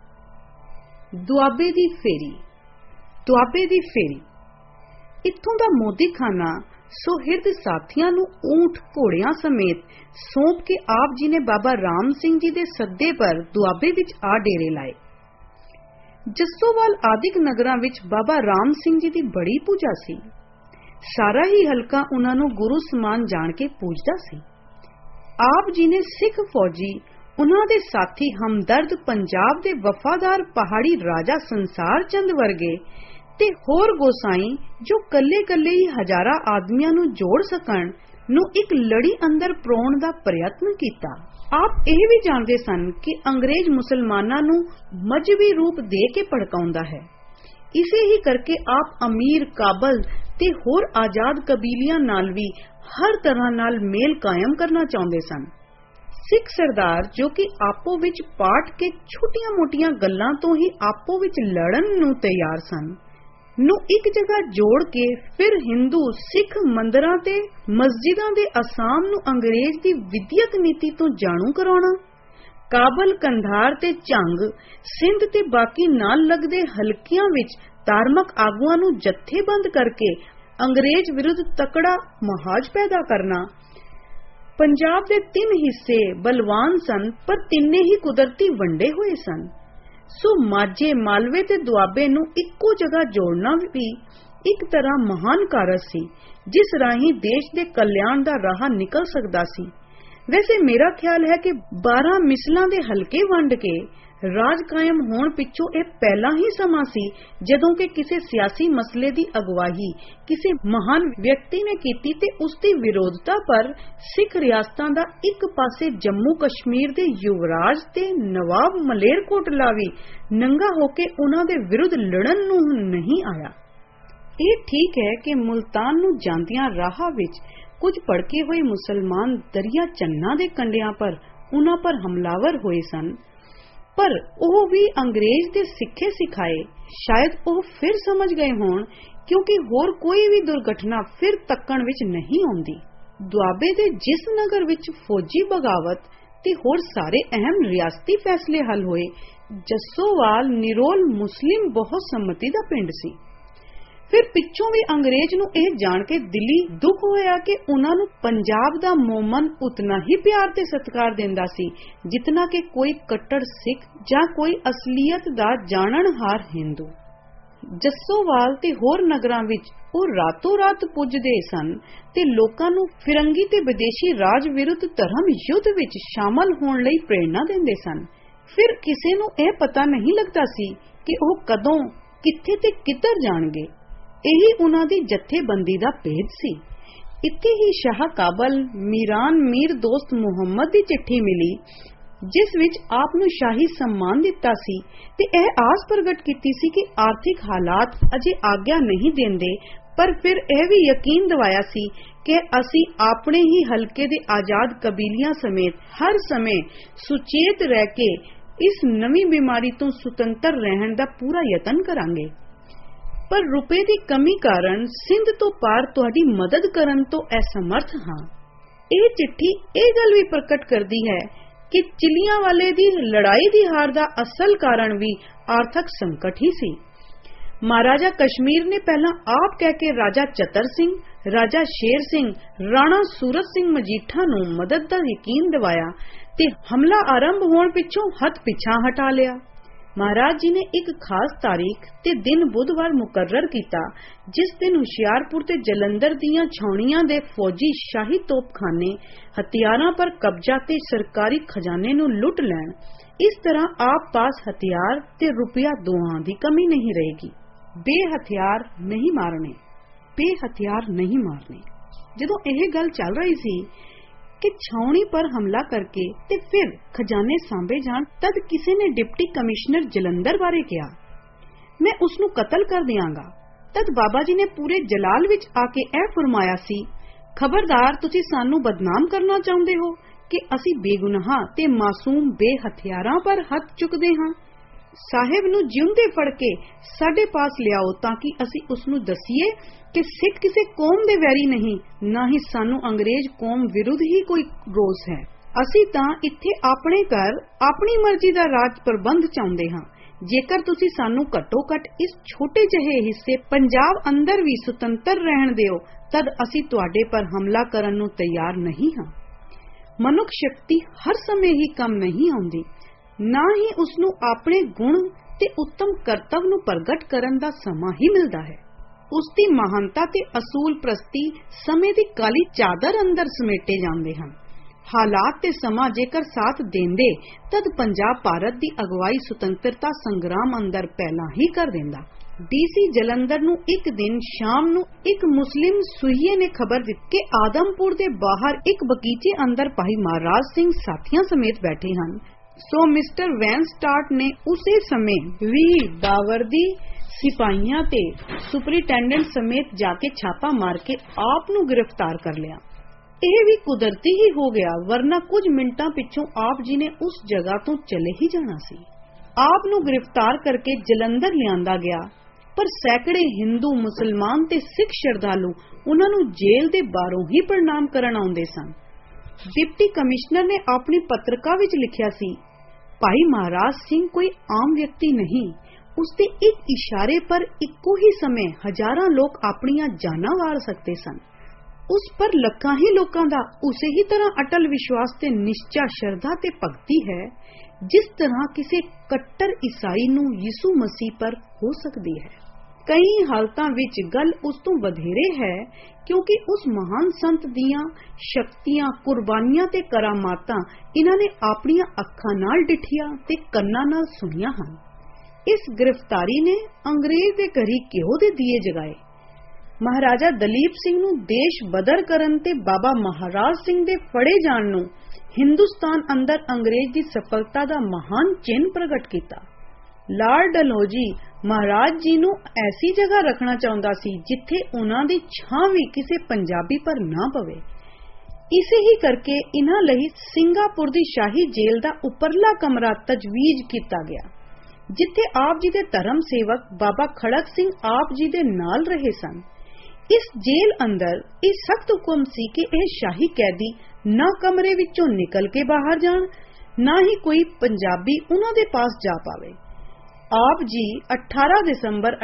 ਦੁਆਬੇ ਦੀ ਫੇਰੀ ਇੱਥੋਂ ਦਾ ਮੋਦੀਖਾਨਾ ਸੁਹਿਰਦ ਸਾਥੀਆਂ ਨੂੰ ਊਂਠ ਘੋੜਿਆਂ ਸਮੇਤ ਸੌਂਪ ਕੇ ਆਪ ਜੀ ਨੇ ਬਾਬਾ ਰਾਮ ਸਿੰਘ ਜੀ ਦੇ ਸੱਦੇ ਪਰ ਦੁਆਬੇ ਵਿੱਚ ਆ ਡੇਰੇ ਲਾਏ। ਜੱਸੋਵਾਲ ਆਦਿਕ ਨਗਰਾਂ ਵਿੱਚ ਬਾਬਾ ਰਾਮ ਸਿੰਘ ਜੀ ਦੀ ਬੜੀ ਪੂਜਾ ਸੀ। ਸਾਰਾ ਹੀ ਹਲਕਾ ਉਹਨਾਂ ਨੂੰ ਗੁਰੂ ਸਮਾਨ ਜਾਣ ਕੇ ਪੂਜਦਾ ਸੀ। ਆਪ ਜੀ ਨੇ ਸਿੱਖ ਫੌਜੀ, ਉਹਨਾਂ ਦੇ ਸਾਥੀ ਹਮਦਰਦ, ਪੰਜਾਬ ਦੇ ਵਫਾਦਾਰ ਪਹਾੜੀ ਰਾਜਾ ਸੰਸਾਰ ਚੰਦ ਵਰਗੇ ਤੇ ਹੋਰ ਗੋਸਾਈ ਜੋ ਕੱਲੇ ਹੀ ਹਜ਼ਾਰਾਂ ਆਦਮੀਆਂ ਨੂੰ ਜੋੜ ਸਕਣ ਨੂੰ ਇੱਕ ਲੜੀ ਅੰਦਰ ਪਰੋਣ ਦਾ ਪ੍ਰਯਤਨ ਕੀਤਾ। ਆਪ ਇਹ ਵੀ ਜਾਣਦੇ ਸਨ ਕਿ ਅੰਗਰੇਜ਼ ਮੁਸਲਮਾਨਾਂ ਨੂੰ ਮਜ਼ਹਬੀ ਰੂਪ ਦੇ ਕੇ ਭੜਕਾਉਂਦਾ ਹੈ। ਇਸੇ ਹੀ ਕਰਕੇ ਆਪ ਅਮੀਰ, ਕਾਬਲ ਤੇ ਹੋਰ ਆਜ਼ਾਦ ਕਬੀਲਿਆਂ ਨਾਲ ਵੀ ਹਰ ਤਰ੍ਹਾਂ ਨਾਲ ਮੇਲ ਕਾਇਮ ਕਰਨਾ ਚਾਹੁੰਦੇ ਸਨ। ਸਿੱਖ ਸਰਦਾਰ ਜੋ ਕਿ ਆਪੋ ਵਿੱਚ ਪਾਟ ਕੇ ਛੋਟੀਆਂ-ਮੋਟੀਆਂ ਗੱਲਾਂ ਤੋਂ ਹੀ ਆਪੋ ਵਿੱਚ ਲੜਨ ਨੂੰ ਤਿਆਰ ਸਨ, ਨੂੰ ਇੱਕ ਜਗ੍ਹਾ ਜੋੜ ਕੇ ਫਿਰ ਹਿੰਦੂ ਸਿੱਖ ਮੰਦਰਾਂ ਤੇ ਮਸਜਿਦਾਂ ਦੇ ਅਸਾਮ ਨੂੰ ਅੰਗਰੇਜ਼ ਦੀ ਵਿਦਿਅਕ ਨੀਤੀ ਤੋਂ ਜਾਣੂ ਕਰਾਉਣਾ, ਕਾਬਲ, ਕੰਧਾਰ ਤੇ ਝੰਗ, ਸਿੰਧ ਤੇ ਬਾਕੀ ਨਾਲ ਲੱਗਦੇ ਹਲਕਿਆਂ ਵਿੱਚ ਧਾਰਮਿਕ ਆਗੂਆਂ ਨੂੰ ਜਥੇਬੰਦ ਕਰਕੇ ਅੰਗਰੇਜ਼ ਵਿਰੁੱਧ ਤਕੜਾ ਮਹਾਜ ਪੈਦਾ ਕਰਨਾ। ਪੰਜਾਬ ਦੇ 3 ਹਿੱਸੇ ਬਲਵਾਨ ਸਨ, ਪਰ ਤਿੰਨੇ ਹੀ ਕੁਦਰਤੀ ਵੰਡੇ ਹੋਏ ਸਨ, ਸੋ ਮਾਝੇ, ਮਾਲਵੇ ਤੇ ਦੁਆਬੇ ਨੂੰ ਇੱਕੋ ਜਗ੍ਹਾ ਜੋੜਨਾ ਵੀ ਇੱਕ ਤਰ੍ਹਾਂ ਮਹਾਨ ਕਾਰਜ ਸੀ, ਜਿਸ ਰਾਹੀਂ ਦੇਸ਼ ਦੇ ਕਲਿਆਣ ਦਾ ਰਾਹ ਨਿਕਲ ਸਕਦਾ ਸੀ। ਵੈਸੇ ਮੇਰਾ ਖਿਆਲ ਹੈ ਕਿ 12 ਮਿਸਲਾਂ ਦੇ ਹਲਕੇ ਵੰਡ ਕੇ ਰਾਜ ਕਾਇਮ ਹੋਣ ਪਿੱਛੋਂ ਇਹ ਪਹਿਲਾਂ ਹੀ ਸਮਾਂ ਸੀ ਜਦੋਂ ਕਿ ਕਿਸੇ ਸਿਆਸੀ ਮਸਲੇ ਦੀ ਅਗਵਾਈ ਕਿਸੇ ਮਹਾਨ ਵਿਅਕਤੀ ਨੇ ਕੀਤੀ ਤੇ ਉਸ ਦੀ ਵਿਰੋਧਤਾ ਪਰ ਸਿੱਖ ਰਿਆਸਤਾਂ ਦਾ ਇੱਕ ਪਾਸੇ ਜੰਮੂ ਕਸ਼ਮੀਰ ਦੇ ਯੁਵਰਾਜ ਤੇ ਨਵਾਬ ਮਲੇਰਕੋਟਲਾ ਵੀ ਨੰਗਾ ਹੋ ਕੇ ਉਹਨਾਂ ਦੇ ਵਿਰੁੱਧ ਲੜਨ ਨੂੰ ਨਹੀਂ ਆਇਆ। ਇਹ ਠੀਕ ਹੈ ਕਿ ਮੁਲਤਾਨ ਨੂੰ ਜਾਂਦਿਆਂ ਰਾਹ ਵਿੱਚ ਕੁਝ ਭੜਕੇ ਹੋਏ ਮੁਸਲਮਾਨ ਦਰਿਆ ਚੰਨਾ ਦੇ ਕੰਢਿਆਂ ਪਰ ਉਹਨਾਂ ਪਰ ਹਮਲਾਵਰ ਹੋਏ ਸਨ, ਪਰ ਉਹ ਵੀ ਅੰਗਰੇਜ਼ ਦੇ ਸਿੱਖੇ ਸਿਖਾਏ ਸ਼ਾਇਦ ਉਹ ਫਿਰ ਸਮਝ ਗਏ ਹੋਣ, ਕਿਉਂਕਿ ਹੋਰ ਕੋਈ ਵੀ ਦੁਰਘਟਨਾ ਫਿਰ ਤੱਕਣ ਵਿੱਚ ਨਹੀਂ ਆਉਂਦੀ। ਦੁਆਬੇ ਦੇ ਜਿਸ ਨਗਰ ਵਿੱਚ ਫੌਜੀ ਬਗਾਵਤ ਤੇ ਹੋਰ ਸਾਰੇ ਅਹਿਮ ਰਿਆਸਤੀ ਫੈਸਲੇ ਹੱਲ ਹੋਏ, ਜੱਸੋਵਾਲ ਨਿਰੋਲ ਮੁਸਲਿਮ ਬਹੁਤ ਸੰਮਤੀ ਦਾ ਪਿੰਡ ਸੀ। ਫਿਰ ਪਿੱਛੋਂ ਵੀ ਅੰਗਰੇਜ਼ ਨੂੰ ਇਹ ਜਾਣ ਕੇ ਦਿਲੀ ਦੁੱਖ ਹੋਇਆ ਕਿ ਉਹਨਾਂ ਨੂੰ ਪੰਜਾਬ ਦਾ ਮੋਮਨ ਉਤਨਾ ਹੀ ਪਿਆਰ ਤੇ ਸਤਿਕਾਰ ਦਿੰਦਾ ਸੀ ਜਿਤਨਾ ਕਿ ਕੋਈ ਕੱਟੜ ਸਿੱਖ ਜਾਂ ਕੋਈ ਅਸਲੀਅਤ ਦਾ ਜਾਣਨਹਾਰ ਹਿੰਦੂ। ਜੱਸੋਵਾਲ ਤੇ ਹੋਰ ਨਗਰਾਂ ਵਿੱਚ ਉਹ ਰਾਤੋਂ ਰਾਤ ਪੁੱਜਦੇ ਸਨ ਤੇ ਲੋਕਾਂ ਨੂੰ ਫਿਰੰਗੀ ਤੇ ਵਿਦੇਸ਼ੀ ਰਾਜ ਵਿਰੁੱਧ ਧਰਮ ਯੁੱਧ ਵਿੱਚ ਸ਼ਾਮਲ ਹੋਣ ਲਈ ਪ੍ਰੇਰਣਾ ਦਿੰਦੇ ਸਨ। ਫਿਰ ਕਿਸੇ ਨੂੰ ਇਹ ਪਤਾ ਨਹੀਂ ਲੱਗਦਾ ਸੀ ਕਿ ਉਹ ਕਦੋਂ, ਕਿੱਥੇ ਤੇ ਕਿੱਧਰ ਜਾਣਗੇ। ਇਹੀ ਉਹਨਾਂ ਦੀ ਜਥੇਬੰਦੀ ਦਾ ਭੇਦ ਸੀ। ਇੱਥੇ ਹੀ ਸ਼ਾਹ ਕਾਬਲ ਮੀਰਾਨ ਮੀਰ ਦੋਸਤ ਮੁਹੰਮਦ ਦੀ ਚਿੱਠੀ ਮਿਲੀ, ਜਿਸ ਵਿੱਚ ਆਪ ਨੂੰ ਸ਼ਾਹੀ ਸਨਮਾਨ ਦਿੱਤਾ ਸੀ ਤੇ ਇਹ ਆਸ ਪ੍ਰਗਟ ਕੀਤੀ ਸੀ ਕਿ ਆਰਥਿਕ ਹਾਲਾਤ ਅਜੇ ਆਗਿਆ ਨਹੀਂ ਦਿੰਦੇ, ਪਰ ਫਿਰ ਇਹ ਵੀ ਯਕੀਨ ਦਿਵਾਇਆ ਸੀ ਕਿ ਅਸੀਂ ਆਪਣੇ ਹੀ ਹਲਕੇ ਦੇ ਆਜ਼ਾਦ ਕਬੀਲਿਆਂ ਸਮੇਤ ਹਰ ਸਮੇਂ ਸੁਚੇਤ ਰਹਿ ਕੇ ਇਸ ਨਵੀਂ ਬਿਮਾਰੀ ਤੋਂ ਸੁਤੰਤਰ ਰਹਿਣ ਦਾ ਪੂਰਾ ਯਤਨ ਕਰਾਂਗੇ। ਪਰ ਰੁਪਏ ਦੀ ਕਮੀ ਕਾਰਨ ਸਿੰਧ ਤੋਂ ਪਾਰ ਤੁਹਾਡੀ ਮਦਦ ਕਰਨ ਤੋਂ ਅਸਮਰਥ ਹਾਂ। ਇਹ ਚਿੱਠੀ ਇਹ ਗੱਲ ਵੀ ਪ੍ਰਗਟ ਕਰਦੀ ਹੈ ਕਿ ਚਿਲੀਆਂ ਵਾਲੇ ਦੀ ਲੜਾਈ ਦੀ ਹਾਰ ਦਾ ਅਸਲ ਕਾਰਨ ਵੀ ਆਰਥਿਕ ਸੰਕਟ ਹੀ ਸੀ। ਮਹਾਰਾਜਾ ਕਸ਼ਮੀਰ ਨੇ ਪਹਿਲਾਂ ਆਪ ਕਹਿ ਕੇ ਰਾਜਾ ਚਤਰ ਸਿੰਘ, ਰਾਜਾ ਸ਼ੇਰ ਸਿੰਘ, ਰਾਣਾ ਸੂਰਤ ਸਿੰਘ ਮਜੀਠਾ ਨੂੰ ਮਦਦ ਦਾ ਯਕੀਨ ਦਿਵਾਇਆ ਤੇ ਹਮਲਾ ਆਰੰਭ ਹੋਣ ਪਿੱਛੋਂ ਹੱਥ ਪਿੱਛਾ ਹਟਾ ਲਿਆ। ਮਹਾਰਾਜ ਜੀ ਨੇ ਇੱਕ ਖਾਸ ਤਾਰੀਖ ਤੇ ਦਿਨ ਬੁੱਧਵਾਰ ਮੁਕਰਰ ਕੀਤਾ, ਜਿਸ ਦਿਨ ਹੁਸ਼ਿਆਰਪੁਰ ਤੇ ਜਲੰਧਰ ਦੀਆਂ ਛਾਉਣੀਆਂ ਦੇ ਫੌਜੀ ਸ਼ਾਹੀ ਤੋਪਖਾਨੇ ਹਥਿਆਰਾਂ ਪਰ ਕਬਜ਼ਾ ਤੇ ਸਰਕਾਰੀ ਖਜ਼ਾਨੇ ਨੂੰ ਲੁੱਟ ਲੈਣ। ਇਸ ਤਰ੍ਹਾਂ ਆਪ ਪਾਸ ਹਥਿਆਰ ਤੇ ਰੁਪਇਆ ਦੋਹਾਂ ਦੀ ਕਮੀ ਨਹੀਂ ਰਹੇਗੀ। ਬੇਹਥਿਆਰ ਨਹੀਂ ਮਾਰਨੇ, ਬੇਹਥਿਆਰ ਨਹੀਂ ਮਾਰਨੇ। ਜਦੋਂ ਇਹ ਗੱਲ ਚੱਲ ਰਹੀ ਸੀ ਕਿ ਛਾਉਣੀ ਪਰ ਹਮਲਾ ਕਰਕੇ ਤੇ ਫਿਰ ਖਜ਼ਾਨੇ ਸਾਂਭੇ ਜਾਣ, ਤਦ ਕਿਸੇ ਨੇ ਡਿਪਟੀ ਕਮਿਸ਼ਨਰ ਜਲੰਧਰ ਬਾਰੇ ਕਿਹਾ, ਮੈਂ ਉਸ ਨੂੰ ਕਤਲ ਕਰ ਦਿਆਂਗਾ। ਤਦ ਬਾਬਾ ਜੀ ਨੇ ਪੂਰੇ ਜਲਾਲ ਵਿੱਚ ਆ ਕੇ ਇਹ ਫਰਮਾਇਆ ਸੀ, ਖਬਰਦਾਰ, ਤੁਸੀਂ ਸਾਨੂੰ ਬਦਨਾਮ ਕਰਨਾ ਚਾਹੁੰਦੇ ਹੋ ਕਿ ਅਸੀਂ ਬੇਗੁਨਾਹ ਤੇ ਮਾਸੂਮ ਬੇਹਥਿਆਰਾਂ ਪਰ ਹੱਥ ਚੁੱਕਦੇ ਹਾਂ। ਸਾਹਿਬ ਨੂੰ ਜਿਉਂਦੇ ਫੜ ਕੇ ਸਾਡੇ ਪਾਸ ਲਿਆਓ ਤਾਂ ਕਿ ਅਸੀਂ ਉਸ ਨੂੰ ਦਸੀਏ ਕਿ ਸਿੱਖ ਕਿਸੇ ਕੌਮ ਦੇ ਵੈਰੀ ਨਹੀਂ, ਨਾ ਹੀ ਸਾਨੂੰ ਅੰਗਰੇਜ਼ ਕੌਮ ਵਿਰੁੱਧ ਹੀ ਕੋਈ ਰੋਸ ਹੈ। ਅਸੀਂ ਤਾਂ ਇੱਥੇ ਆਪਣੇ ਘਰ ਆਪਣੀ ਮਰਜ਼ੀ ਦਾ ਰਾਜ ਪ੍ਰਬੰਧ ਚਾਹੁੰਦੇ ਹਾਂ। ਜੇਕਰ ਤੁਸੀਂ ਸਾਨੂੰ ਘੱਟੋ ਘੱਟ ਇਸ ਛੋਟੇ ਜਿਹੇ ਹਿੱਸੇ ਪੰਜਾਬ ਅੰਦਰ ਵੀ ਸੁਤੰਤਰ ਰਹਿਣ ਦਿਓ, ਤਦ ਅਸੀਂ ਤੁਹਾਡੇ ਪਰ ਹਮਲਾ ਕਰਨ ਨੂੰ ਤਿਆਰ ਨਹੀਂ ਹਾਂ। ਮਨੁੱਖ ਸ਼ਕਤੀ ਹਰ ਸਮੇਂ ਹੀ ਕੰਮ ਨਹੀਂ ਆਉਂਦੀ, ਨਾ ਹੀ ਉਸ ਨੂੰ ਆਪਣੇ ਗੁਣ ਤੇ ਉੱਤਮ ਕਰਤੱਵ ਨੂੰ ਪ੍ਰਗਟ ਕਰਨ ਦਾ ਸਮਾਂ ਹੀ ਮਿਲਦਾ ਹੈ। ਉਸ ਦੀ ਮਹਾਨਤਾ ਤੇ ਅਸੂਲ ਪ੍ਰਸਤੀ ਸਮੇਂ ਦੀ ਕਾਲੀ ਚਾਦਰ ਅੰਦਰ ਸਮੇਟੇ ਜਾਂਦੇ ਹਨ। ਹਾਲਾਤ ਤੇ ਸਮਾਂ ਜੇਕਰ ਸਾਥ ਦੇਂਦੇ, ਤਦ ਪੰਜਾਬ ਭਾਰਤ ਦੀ ਅਗਵਾਈ ਸੁਤੰਤਰਤਾ ਸੰਗਰਾਮ ਅੰਦਰ ਪਹਿਲਾਂ ਹੀ ਕਰ ਦਿੰਦਾ। ਡੀਸੀ ਜਲੰਧਰ ਨੂੰ ਇੱਕ ਦਿਨ ਸ਼ਾਮ ਨੂੰ ਇੱਕ ਮੁਸਲਿਮ ਸੁਹੀਏ ਨੇ ਖਬਰ ਦਿੱਤੀ ਕਿ ਆਦਮਪੁਰ ਦੇ ਬਾਹਰ ਇੱਕ ਬਗੀਚੇ ਅੰਦਰ ਭਾਈ ਮਹਾਰਾਜ ਸਿੰਘ ਸਾਥੀਆਂ ਸਮੇਤ ਬੈਠੇ ਹਨ। ਸੋ ਮਿਸਟਰ ਵੈਨਸਟਾਰਟ ਨੇ ਉਸੇ ਸਮੇਂ 20 ਦਾਵਰਦੀ ਸਿਪਾਹੀਆਂ ਤੇ ਸੁਪਰਿੰਟੈਂਡੈਂਟ ਸਮੇਤ ਜਾ ਕੇ ਛਾਪਾ ਮਾਰ ਕੇ ਆਪ ਨੂੰ ਗ੍ਰਿਫਤਾਰ ਕਰ ਲਿਆ। ਇਹ ਵੀ ਕੁਦਰਤੀ ਹੀ ਹੋ ਗਿਆ, ਵਰਨਾ ਕੁਝ ਮਿੰਟਾਂ ਪਿੱਛੋਂ ਆਪ ਜੀ ਨੇ ਉਸ ਜਗ੍ਹਾ ਤੋਂ ਚਲੇ ਹੀ ਜਾਣਾ ਸੀ। ਆਪ ਨੂੰ ਗ੍ਰਿਫਤਾਰ ਕਰਕੇ ਜਲੰਧਰ ਲਿਆਂਦਾ ਗਿਆ, ਪਰ ਸੈਂਕੜੇ ਹਿੰਦੂ, ਮੁਸਲਮਾਨ ਤੇ ਸਿੱਖ ਸ਼ਰਧਾਲੂ ਉਹਨਾਂ ਨੂੰ ਜੇਲ੍ਹ ਦੇ ਬਾਹਰੋਂ ਹੀ ਪ੍ਰਣਾਮ ਕਰਨ ਆਉਂਦੇ ਸਨ। ਡਿਪਟੀ ਕਮਿਸ਼ਨਰ ਨੇ ਆਪਣੀ ਪੱਤਰਕਾ ਵਿੱਚ ਲਿਖਿਆ ਸੀ, ਭਾਈ ਮਹਾਰਾਜ ਸਿੰਘ ਕੋਈ ਆਮ ਵਿਅਕਤੀ ਨਹੀਂ, ਉਸਦੇ ਇੱਕ ਇਸ਼ਾਰੇ ਪਰ ਇੱਕੋ ਹੀ ਸਮੇਂ ਹਜ਼ਾਰਾਂ ਲੋਕ ਆਪਣੀਆਂ ਜਾਨਾਂ ਵਾਰ ਸਕਦੇ ਸਨ। ਉਸ ਪਰ ਲੱਖਾਂ ਹੀ ਲੋਕਾਂ ਦਾ ਉਸੇ ਹੀ ਤਰ੍ਹਾਂ ਅਟਲ ਵਿਸ਼ਵਾਸ ਤੇ ਨਿਸ਼ਚਾ, ਸ਼ਰਧਾ ਤੇ ਭਗਤੀ ਹੈ ਜਿਸ ਤਰ੍ਹਾਂ ਕਿਸੇ ਕੱਟੜ ਈਸਾਈ ਨੂੰ ਯਿਸੂ ਮਸੀਹ ਪਰ ਹੋ ਸਕਦੀ ਹੈ। ਕਈ ਹਾਲਤਾਂ ਵਿੱਚ ਗੱਲ ਉਸ ਤੋਂ ਵਧੇਰੇ ਹੈ, ਕਿਉਂਕਿ ਉਸ ਮਹਾਨ ਸੰਤ ਦੀਆਂ ਸ਼ਕਤੀਆਂ, ਕੁਰਬਾਨੀਆਂ ਤੇ ਕਰਾਮਾਤਾਂ ਇਹਨਾਂ ਨੇ ਆਪਣੀਆਂ ਅੱਖਾਂ ਨਾਲ ਡਿਠੀਆਂ ਤੇ ਕੰਨਾਂ ਨਾਲ ਸੁਣੀਆਂ ਹਨ। ਇਸ ਗ੍ਰਿਫਤਾਰੀ ਨੇ ਅੰਗਰੇਜ਼ ਦੇ ਘਰੀ ਘਿਓ ਦੇ ਦੀਏ ਜਗਾਏ। ਮਹਾਰਾਜਾ ਦਲੀਪ ਸਿੰਘ ਨੂੰ ਦੇਸ਼ ਬਦਰ ਕਰਨ ਤੇ ਬਾਬਾ ਮਹਾਰਾਜ ਸਿੰਘ ਦੇ ਫੜੇ ਜਾਣ ਨੂੰ ਹਿੰਦੁਸਤਾਨ ਅੰਦਰ ਅੰਗਰੇਜ਼ ਦੀ ਸਫਲਤਾ ਦਾ ਮਹਾਨ ਚਿੰਨ੍ਹ ਪ੍ਰਗਟ ਕੀਤਾ। ਲਾਰਡ ਡਲਹੌਜੀ ਮਹਾਰਾਜ ਜੀ ਨੂੰ ਐਸੀ ਜਗ੍ਹਾ ਰੱਖਣਾ ਚਾਹੁੰਦਾ ਸੀ ਜਿੱਥੇ ਉਹਨਾਂ ਦੀ ਛਾਂ ਵੀ ਕਿਸੇ ਪੰਜਾਬੀ ਪਰ ਨਾ ਪਵੇ। ਇਸੇ ਹੀ ਕਰਕੇ ਇਹਨਾਂ ਲਈ ਸਿੰਗਾਪੁਰ ਦੀ ਸ਼ਾਹੀ ਜੇਲ੍ਹ ਦਾ ਉੱਪਰਲਾ ਕਮਰਾ ਤਜਵੀਜ਼ ਕੀਤਾ ਗਿਆ, ਜਿੱਥੇ ਆਪ ਜੀ ਦੇ ਧਰਮ ਸੇਵਕ ਬਾਬਾ ਖੜਕ ਸਿੰਘ ਆਪ ਜੀ ਦੇ ਨਾਲ ਰਹੇ ਸਨ। ਇਸ ਜੇਲ੍ਹ ਅੰਦਰ ਇਹ ਸਖਤ ਹੁਕਮ ਸੀ ਕਿ ਇਹ ਸ਼ਾਹੀ ਕੈਦੀ ਨਾ ਕਮਰੇ ਵਿੱਚੋਂ ਨਿਕਲ ਕੇ ਬਾਹਰ ਜਾਣ, ਨਾ ਹੀ ਕੋਈ ਪੰਜਾਬੀ ਉਹਨਾਂ ਦੇ ਪਾਸ ਜਾ ਪਾਵੇ। ਆਪ ਜੀ 18 ਦਸੰਬਰ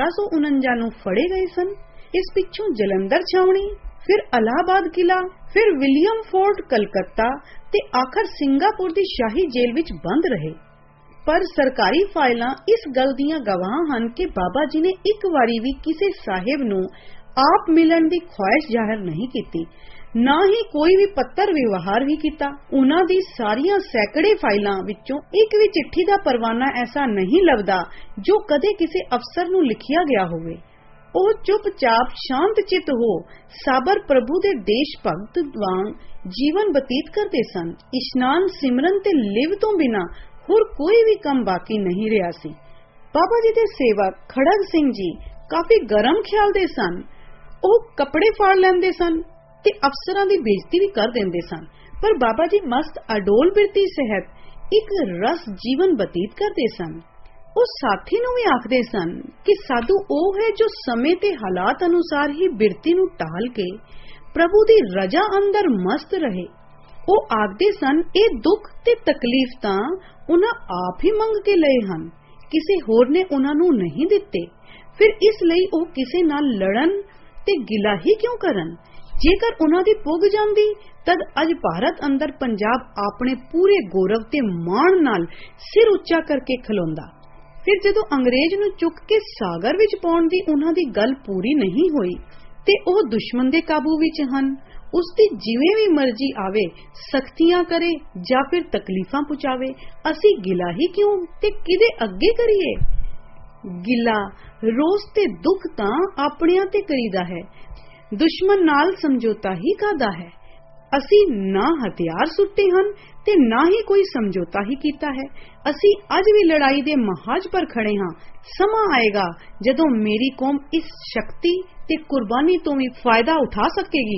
1849 ਨੂੰ ਫੜੇ ਗਏ ਸਨ। ਇਸ ਪਿੱਛੋਂ ਜਲੰਧਰ ਛਾਉਣੀ, ਫਿਰ ਅਲਾਹਾਬਾਦ ਕਿਲਾ, ਫਿਰ ਵਿਲੀਅਮ ਫੋਰਟ ਕਲਕੱਤਾ ਤੇ ਆਖਰ ਸਿੰਗਾਪੁਰ ਦੀ ਸ਼ਾਹੀ ਜੇਲ੍ਹ ਵਿੱਚ ਬੰਦ ਰਹੇ। ਪਰ ਸਰਕਾਰੀ ਫਾਈਲਾਂ ਇਸ ਗੱਲ ਦੀਆਂ ਗਵਾਹ ਹਨ ਕਿ ਬਾਬਾ ਜੀ ਨੇ ਇੱਕ ਵਾਰੀ ਵੀ ਕਿਸੇ ਸਾਹਿਬ ਨੂੰ ਆਪ ਮਿਲਣ ਦੀ ਖੁਆਇਸ਼ ਜ਼ਾਹਿਰ ਨਹੀਂ ਕੀਤੀ, ਨਾ ਹੀ ਕੋਈ ਵੀ ਪੱਤਰ ਵਿਵਹਾਰ ਵੀ ਕੀਤਾ। ਉਹਨਾਂ ਦੀ ਸਾਰੀਆਂ ਸੈਂਕੜੇ ਫਾਈਲਾਂ ਵਿੱਚੋਂ ਇੱਕ ਵੀ ਚਿੱਠੀ ਦਾ ਪਰਵਾਨਾ ਐਸਾ ਨਹੀਂ ਲੱਭਦਾ ਜੋ ਕਦੇ ਕਿਸੇ ਅਫਸਰ ਨੂੰ ਲਿਖਿਆ ਗਿਆ ਹੋਵੇ। ਉਹ ਚੁੱਪਚਾਪ ਸ਼ਾਂਤ ਚਿੱਤ ਹੋ ਸਾਬਰ ਪ੍ਰਭੂ ਦੇ ਦੇਸ਼ ਭਗਤ ਵਾਂਗ ਜੀਵਨ ਬਤੀਤ ਕਰਦੇ ਸਨ। ਇਸ਼ਨਾਨ, ਸਿਮਰਨ ਤੇ ਲਿਵ ਤੋਂ ਬਿਨਾਂ ਹੋਰ ਕੋਈ ਵੀ ਕੰਮ ਬਾਕੀ ਨਹੀਂ ਰਿਹਾ ਸੀ। ਬਾਬਾ ਜੀ ਦੇ ਸੇਵਕ ਖੜਗ ਸਿੰਘ ਜੀ ਕਾਫੀ ਗਰਮ ਖਿਆਲ ਦੇ ਸਨ। ਉਹ ਕੱਪੜੇ ਫਾੜ ਲੈਂਦੇ ਸਨ ਤੇ ਅਫਸਰਾਂ ਦੀ ਬੇਇੱਜ਼ਤੀ ਵੀ ਕਰ ਦਿੰਦੇ ਸਨ, ਪਰ ਬਾਬਾ ਜੀ ਮਸਤ ਅਡੋਲ ਬਿਰਤੀ ਸਹਿਤ ਇੱਕ ਰਸ ਜੀਵਨ ਬਤੀਤ ਕਰਦੇ ਸਨ। ਉਹ ਸਾਥੀ ਨੂੰ ਵੀ ਆਖਦੇ ਸਨ ਕਿ ਸਾਧੂ ਉਹ ਹੈ ਜੋ ਸਮੇਂ ਤੇ ਹਾਲਾਤ ਅਨੁਸਾਰ ਹੀ ਬਿਰਤੀ ਨੂੰ ਟਾਲ ਕੇ ਪ੍ਰਭੂ ਦੀ ਰਜ਼ਾ ਅੰਦਰ ਮਸਤ ਰਹੇ। ਉਹ ਆਖਦੇ ਸਨ ਇਹ ਦੁੱਖ ਤੇ ਤਕਲੀਫ ਤਾਂ ਉਹਨਾਂ ਆਪ ਹੀ ਮੰਗ ਕੇ ਲਏ ਹਨ, ਕਿਸੇ ਹੋਰ ਨੇ ਉਹਨਾਂ ਨੂੰ ਨਹੀਂ ਦਿੱਤੇ। ਫਿਰ ਇਸ ਲਈ ਉਹ ਕਿਸੇ ਨਾਲ ਲੜਨ ਤੇ ਗਿਲਾ ਹੀ ਕਿਉਂ ਕਰਨ? ਜੇਕਰ ਉਹਨਾਂ ਦੀ ਪੁੱਗ ਜਾਂਦੀ ਤਦ ਅੱਜ ਭਾਰਤ ਅੰਦਰ ਪੰਜਾਬ ਆਪਣੇ ਪੂਰੇ ਗੌਰਵ ਤੇ ਮਾਣ ਨਾਲ ਸਿਰ ਉੱਚਾ ਕਰਕੇ ਖਲੋਂਦਾ। ਫਿਰ ਜਦੋਂ ਅੰਗਰੇਜ਼ ਨੂੰ ਚੁੱਕ ਕੇ ਸਾਗਰ ਵਿੱਚ ਪਾਉਣ ਦੀ ਉਹਨਾਂ ਦੀ ਗੱਲ ਪੂਰੀ ਨਹੀਂ ਹੋਈ ਤੇ ਉਹ ਦੁਸ਼ਮਣ ਦੇ ਕਾਬੂ ਵਿੱਚ ਹਨ, ਉਸ ਦੀ ਜਿਵੇਂ ਵੀ ਮਰਜ਼ੀ ਆਵੇ, ਸਖਤੀਆਂ ਕਰੇ ਜਾਂ ਫਿਰ ਤਕਲੀਫਾਂ ਪਹੁੰਚਾਵੇ, ਅਸੀਂ ਗਿਲਾ ਹੀ ਕਿਉਂ ਤੇ ਕਿਹਦੇ ਅੱਗੇ ਕਰੀਏ? ਗਿਲਾ, ਰੋਸ ਤੇ ਦੁੱਖ ਤਾਂ ਆਪਣਿਆਂ ਤੇ ਕਰੀਦਾ ਹੈ, ਦੁਸ਼ਮਣ ਨਾਲ ਸਮਝੌਤਾ ਹੀ ਕਾਹਦਾ ਹੈ? ਅਸੀਂ ਨਾ ਹਥਿਆਰ ਸੁੱਟੇ ਹਨ ਤੇ ਨਾ ਹੀ ਕੋਈ ਸਮਝੌਤਾ ਹੀ ਕੀਤਾ ਹੈ। ਅਸੀਂ ਅੱਜ ਵੀ ਲੜਾਈ ਦੇ ਮਹਾਜ ਪਰ ਖੜੇ ਹਾਂ। ਸਮਾਂ ਆਏਗਾ ਜਦੋਂ ਮੇਰੀ ਕੌਮ ਇਸ ਸ਼ਕਤੀ ਤੇ ਕੁਰਬਾਨੀ ਤੋਂ ਵੀ ਫਾਇਦਾ ਉਠਾ ਸਕੇਗੀ।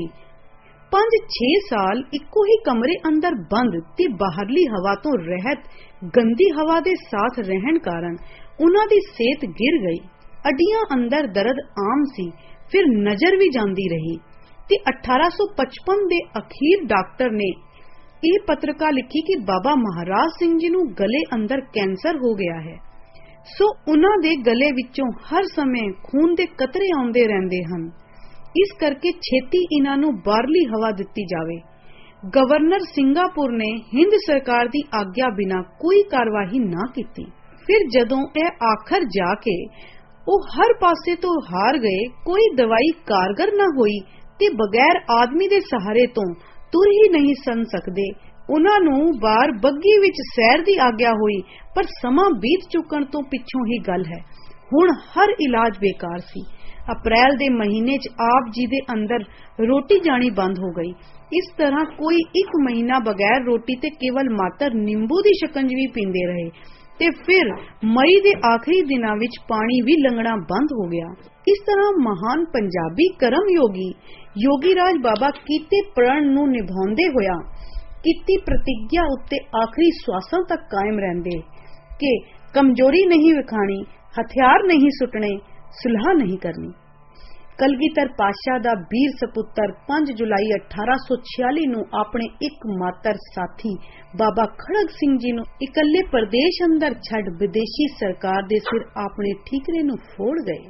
5-6 ਸਾਲ ਇੱਕੋ ਹੀ ਕਮਰੇ ਅੰਦਰ ਬੰਦ ਤੇ ਬਾਹਰਲੀ ਹਵਾ ਤੋਂ ਰਹਿਤ ਗੰਦੀ ਹਵਾ ਦੇ ਸਾਥ ਰਹਿਣ ਕਾਰਨ ਉਹਨਾਂ ਦੀ ਸਿਹਤ ਗਿਰ ਗਈ। ਅੱਡੀਆਂ ਅੰਦਰ ਦਰਦ ਆਮ ਸੀ, ਫਿਰ ਨਜ਼ਰ ਵੀ ਜਾਂਦੀ ਰਹੀ ਤੇ 1855 ਦੇ ਅਖੀਰ ਡਾਕਟਰ ਨੇ ਇਹ ਪੱਤਰਕਾ ਲਿਖੀ ਕਿ ਬਾਬਾ ਮਹਾਰਾਜ ਸਿੰਘ ਜੀ ਨੂੰ ਗਲੇ ਅੰਦਰ ਕੈਂਸਰ ਹੋ ਗਿਆ ਹੈ। ਸੋ ਉਹਨਾਂ ਦੇ ਗਲੇ ਵਿੱਚੋਂ ਹਰ ਸਮੇਂ ਖੂਨ ਦੇ ਕਤਰੇ ਆਉਂਦੇ ਰਹਿੰਦੇ ਹਨ। ਇਸ ਕਰਕੇ ਛੇਤੀ ਇਹਨਾਂ ਨੂੰ ਬਾਹਰਲੀ ਹਵਾ ਦਿੱਤੀ ਜਾਵੇ। ਗਵਰਨਰ ਸਿੰਗਾਪੁਰ ਨੇ ਹਿੰਦ ਸਰਕਾਰ ਦੀ ਆਗਿਆ ਬਿਨਾਂ ਕੋਈ ਕਾਰਵਾਈ ਨਾ ਕੀਤੀ। ਫਿਰ ਜਦੋਂ ਇਹ ਆਖਰ ਜਾ ਕੇ ਉਹ ਹਰ ਪਾਸੇ ਤੋਂ ਹਾਰ ਗਏ, ਕੋਈ ਦਵਾਈ ਕਾਰਗਰ ਨਾ ਹੋਈ ਤੇ ਬਗੈਰ ਆਦਮੀ ਦੇ ਸਹਾਰੇ ਤੋਂ ਤੁਰ ਹੀ ਨਹੀਂ ਸਨ ਸਕਦੇ, ਉਹਨਾਂ ਨੂੰ ਬਾਹਰ ਬੱਗੀ ਵਿੱਚ ਸੈਰ ਦੀ ਆਗਿਆ ਹੋਈ। ਪਰ ਸਮਾਂ ਬੀਤ ਚੁੱਕਣ ਤੋਂ ਪਿੱਛੋਂ ਹੀ ਗੱਲ ਹੈ। ਹੁਣ ਹਰ ਇਲਾਜ ਬੇਕਾਰ ਸੀ। ਅਪ੍ਰੈਲ ਦੇ ਮਹੀਨੇ 'ਚ ਆਪ ਜੀ ਦੇ ਅੰਦਰ ਰੋਟੀ ਜਾਣੀ ਬੰਦ ਹੋ ਗਈ। ਇਸ ਤਰ੍ਹਾਂ ਕੋਈ 1 ਮਹੀਨਾ ਬਗੈਰ ਰੋਟੀ ਤੇ ਕੇਵਲ ਮਾਤਰ ਨਿੰਬੂ ਦੀ ਸ਼ਿਕੰਜਵੀ ਪੀਂਦੇ ਰਹੇ। ਤੇ ਫਿਰ ਮਈ ਦੇ ਆਖਰੀ ਦਿਨਾਂ ਵਿੱਚ ਪਾਣੀ ਵੀ ਲੰਘਣਾ ਬੰਦ ਹੋ ਗਿਆ। ਇਸ ਤਰ੍ਹਾਂ ਮਹਾਨ ਪੰਜਾਬੀ ਕਰਮ ਯੋਗੀ ਰਾਜ ਬਾਬਾ ਕੀਤੇ ਪ੍ਰਣ ਨੂੰ ਨਿਭਾਉਂਦੇ ਹੋਇਆ ਕੀਤੀ ਪ੍ਰਤਿਗਿਆ ਉੱਤੇ ਆਖਰੀ ਸਵਾਸਾਂ ਤੱਕ ਕਾਇਮ ਰਹਿੰਦੇ ਕਿ ਕਮਜ਼ੋਰੀ ਨਹੀਂ ਵਿਖਾਣੀ, ਹਥਿਆਰ ਨਹੀਂ ਸੁੱਟਣੇ, ਸੁਲ੍ਹਾ ਨਹੀਂ ਕਰਨੀ। ਕਲਗੀਧਰ ਪਾਤਸ਼ਾਹ ਦਾ ਵੀਰ ਸਪੁੱਤਰ 5 ਜੁਲਾਈ 1846 ਨੂੰ ਆਪਣੇ ਇੱਕਮਾਤਰ ਸਾਥੀ ਬਾਬਾ ਖੜਗ ਸਿੰਘ ਜੀ ਨੂੰ ਇਕੱਲੇ ਪ੍ਰਦੇਸ਼ ਅੰਦਰ ਛੱਡ ਵਿਦੇਸ਼ੀ ਸਰਕਾਰ ਦੇ ਸਿਰ ਆਪਣੇ ਠੀਕਰੇ ਨੂੰ ਫੋੜ ਗਏ।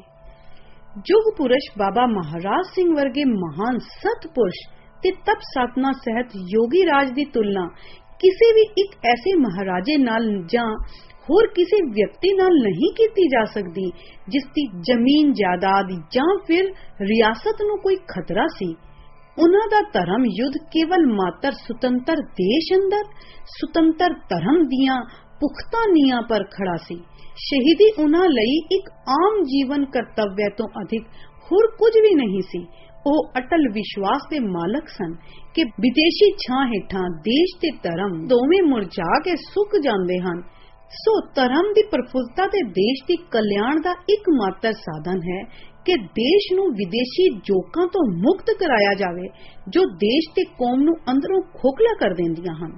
ਯੁਗ ਪੁਰਸ਼ ਬਾਬਾ ਮਹਾਰਾਜ ਸਿੰਘ ਵਰਗੇ ਮਹਾਨ ਸਤਪੁਰਸ਼ ਤੇ ਤਪ ਸਾਧਨਾ ਸਹਿਤ ਯੋਗੀ ਰਾਜ ਦੀ ਤੁਲਨਾ ਕਿਸੇ ਵੀ ਇੱਕ ਐਸੇ ਮਹਾਰਾਜੇ ਨਾਲ ਜਾਂ ਹੋਰ ਕਿਸੇ ਵਿਅਕਤੀ ਨਾਲ ਨਹੀਂ ਕੀਤੀ ਜਾ ਸਕਦੀ ਜਿਸ ਦੀ ਜ਼ਮੀਨ ਜਾਇਦਾਦ ਜਾਂ ਫਿਰ ਰਿਆਸਤ ਨੂੰ ਕੋਈ ਖਤਰਾ ਸੀ। ਉਹਨਾਂ ਦਾ ਧਰਮ ਯੁੱਧ ਕੇਵਲ ਮਾਤਰ ਸੁਤੰਤਰ ਦੇਸ਼ ਅੰਦਰ ਸੁਤੰਤਰ ਧਰਮ ਦੀਆਂ ਪੁਖਤਾ ਨੀਆਂ ਪਰ ਖੜਾ ਸੀ। ਸ਼ਹੀਦੀ ਉਹਨਾਂ ਲਈ ਇੱਕ ਆਮ ਜੀਵਨ ਕਰਤੱਵਯ ਤੋਂ ਅਧਿਕ ਹੋਰ ਕੁਝ ਵੀ ਨਹੀਂ ਸੀ। ਉਹ ਅਟਲ ਵਿਸ਼ਵਾਸ ਦੇ ਮਾਲਕ ਸਨ ਕਿ ਵਿਦੇਸ਼ੀ ਛਾਂ ਹੇਠਾਂ ਦੇਸ਼ ਤੇ ਧਰਮ ਦੋਵੇਂ ਮੁਰਝਾ ਕੇ ਸੁੱਕ ਜਾਂਦੇ ਹਨ। ਸੋ ਧਰਮ ਦੀ ਪ੍ਰਫੁੱਲਤਾ ਤੇ ਦੇਸ਼ ਦੀ ਕਲਿਆਣ ਦਾ ਇੱਕਮਾਤਰ ਸਾਧਨ ਹੈ ਕਿ ਦੇਸ਼ ਨੂੰ ਵਿਦੇਸ਼ੀ ਜੋਕਾਂ ਤੋਂ ਮੁਕਤ ਕਰਾਇਆ ਜਾਵੇ ਜੋ ਦੇਸ਼ ਤੇ ਕੌਮ ਨੂੰ ਅੰਦਰੋਂ ਖੋਖਲਾ ਕਰ ਦਿੰਦੀਆਂ ਹਨ।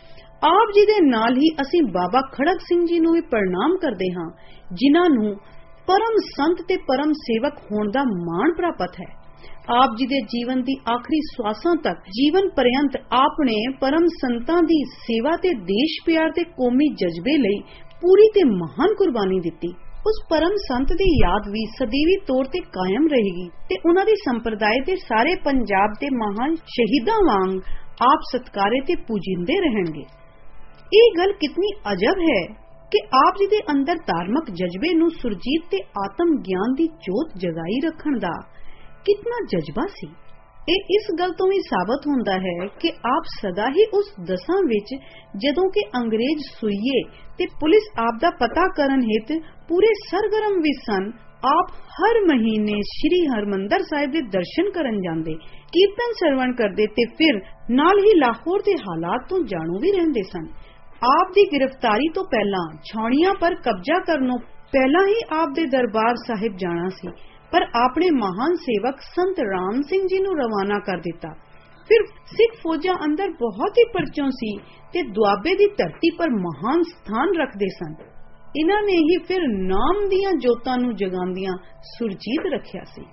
ਆਪ ਜੀ ਦੇ ਨਾਲ ਹੀ ਅਸੀਂ ਬਾਬਾ ਖੜਗ ਸਿੰਘ ਜੀ ਨੂੰ ਵੀ ਪ੍ਰਣਾਮ ਕਰਦੇ ਹਾਂ, ਜਿਨ੍ਹਾਂ ਨੂੰ ਪਰਮ ਸੰਤ ਤੇ ਪਰਮ ਸੇਵਕ ਹੋਣ ਦਾ ਮਾਣ ਪ੍ਰਾਪਤ ਹੈ। ਆਪ ਜੀ ਦੇ ਜੀਵਨ ਦੀ ਆਖਰੀ ਸਵਾਸਾਂ ਤੱਕ ਜੀਵਨ ਪਰਯੰਤ ਆਪਣੇ ਪਰਮ ਸੰਤਾਂ ਦੀ ਸੇਵਾ ਤੇ ਦੇਸ਼ ਪਿਆਰ ਤੇ ਕੌਮੀ ਜਜ਼ਬੇ ਲਈ ਪੂਰੀ ਤੇ ਮਹਾਨ ਕੁਰਬਾਨੀ ਦਿੱਤੀ। ਉਸ ਪਰਮ ਸੰਤ ਦੀ ਯਾਦ ਵੀ ਸਦੀਵੀ ਤੌਰ ਤੇ ਕਾਇਮ ਰਹੇਗੀ ਤੇ ਉਹਨਾਂ ਦੀ ਸੰਪਰਦਾਇ ਦੇ ਸਾਰੇ ਪੰਜਾਬ ਦੇ ਮਹਾਨ ਸ਼ਹੀਦਾਂ ਵਾਂਗ ਆਪ ਸਤਕਾਰੇ ਤੇ ਪੂਜਿੰਦੇ ਰਹਿਣਗੇ। ਇਹ ਗੱਲ ਕਿਤਨੀ ਅਜਬ ਹੈ ਕਿ ਆਪ ਜੀ ਦੇ ਅੰਦਰ ਧਾਰਮਿਕ ਜਜ਼ਬੇ ਨੂੰ ਸੁਰਜੀਤ ਤੇ ਆਤਮ ਗਿਆਨ ਦੀ ਜੋਤ ਜਗਾਈ ਰੱਖਣ ਦਾ ਕਿਤਨਾ ਜਜ਼ਬਾ ਸੀ। ਇਹ ਇਸ ਗੱਲ ਤੋਂ ਵੀ ਸਾਬਤ ਹੁੰਦਾ ਹੈ ਕਿ ਆਪ ਸਦਾ ਹੀ ਉਸ ਦਸ਼ਾ ਵਿੱਚ ਜਦੋਂ ਕਿ ਅੰਗਰੇਜ਼ ਸੂਈਏ ਤੇ ਪੁਲਿਸ ਆਪ ਦਾ ਪਤਾ ਕਰਨ ਹਿਤ ਪੂਰੇ ਸਰਗਰਮ ਵੀ ਸਨ। ਆਪ ਹਰ ਮਹੀਨੇ ਸ਼੍ਰੀ ਹਰਮੰਦਰ ਸਾਹਿਬ ਦੇ ਦਰਸ਼ਨ ਕਰਨ ਜਾਂਦੇ, ਕੀਰਤਨ ਸਰਵਣ ਕਰਦੇ ਤੇ ਫਿਰ ਨਾਲ ਹੀ ਲਾਹੌਰ ਦੇ ਹਾਲਾਤ ਤੋਂ ਜਾਣੂ ਵੀ ਰਹਿੰਦੇ ਸਨ। ਆਪ ਦੀ ਗ੍ਰਿਫਤਾਰੀ ਤੋਂ ਪਹਿਲਾਂ ਛਾਉਣੀਆਂ ਪਰ ਕਬਜ਼ਾ ਕਰਨੋਂ ਪਹਿਲਾਂ ਹੀ ਆਪ ਦੇ ਦਰਬਾਰ ਸਾਹਿਬ ਜਾਣਾ ਸੀ, ਪਰ ਆਪਣੇ ਮਹਾਨ ਸੇਵਕ ਸੰਤ ਰਾਮ ਸਿੰਘ ਜੀ ਨੂੰ ਰਵਾਨਾ ਕਰ ਦਿੱਤਾ। ਫਿਰ ਸਿੱਖ ਫੌਜਾਂ ਅੰਦਰ ਬਹੁਤ ਹੀ ਪਰਚੋਂ ਸੀ ਤੇ ਦੁਆਬੇ ਦੀ ਧਰਤੀ ਪਰ ਮਹਾਨ ਸਥਾਨ ਰੱਖਦੇ ਸਨ। ਇਹਨਾਂ ਨੇ ਹੀ ਫਿਰ ਨਾਮ ਦੀਆਂ ਜੋਤਾਂ ਨੂੰ ਜਗਾਉਂਦਿਆਂ ਸੁਰਜੀਤ ਰੱਖਿਆ ਸੀ।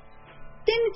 ਤਿੰਨ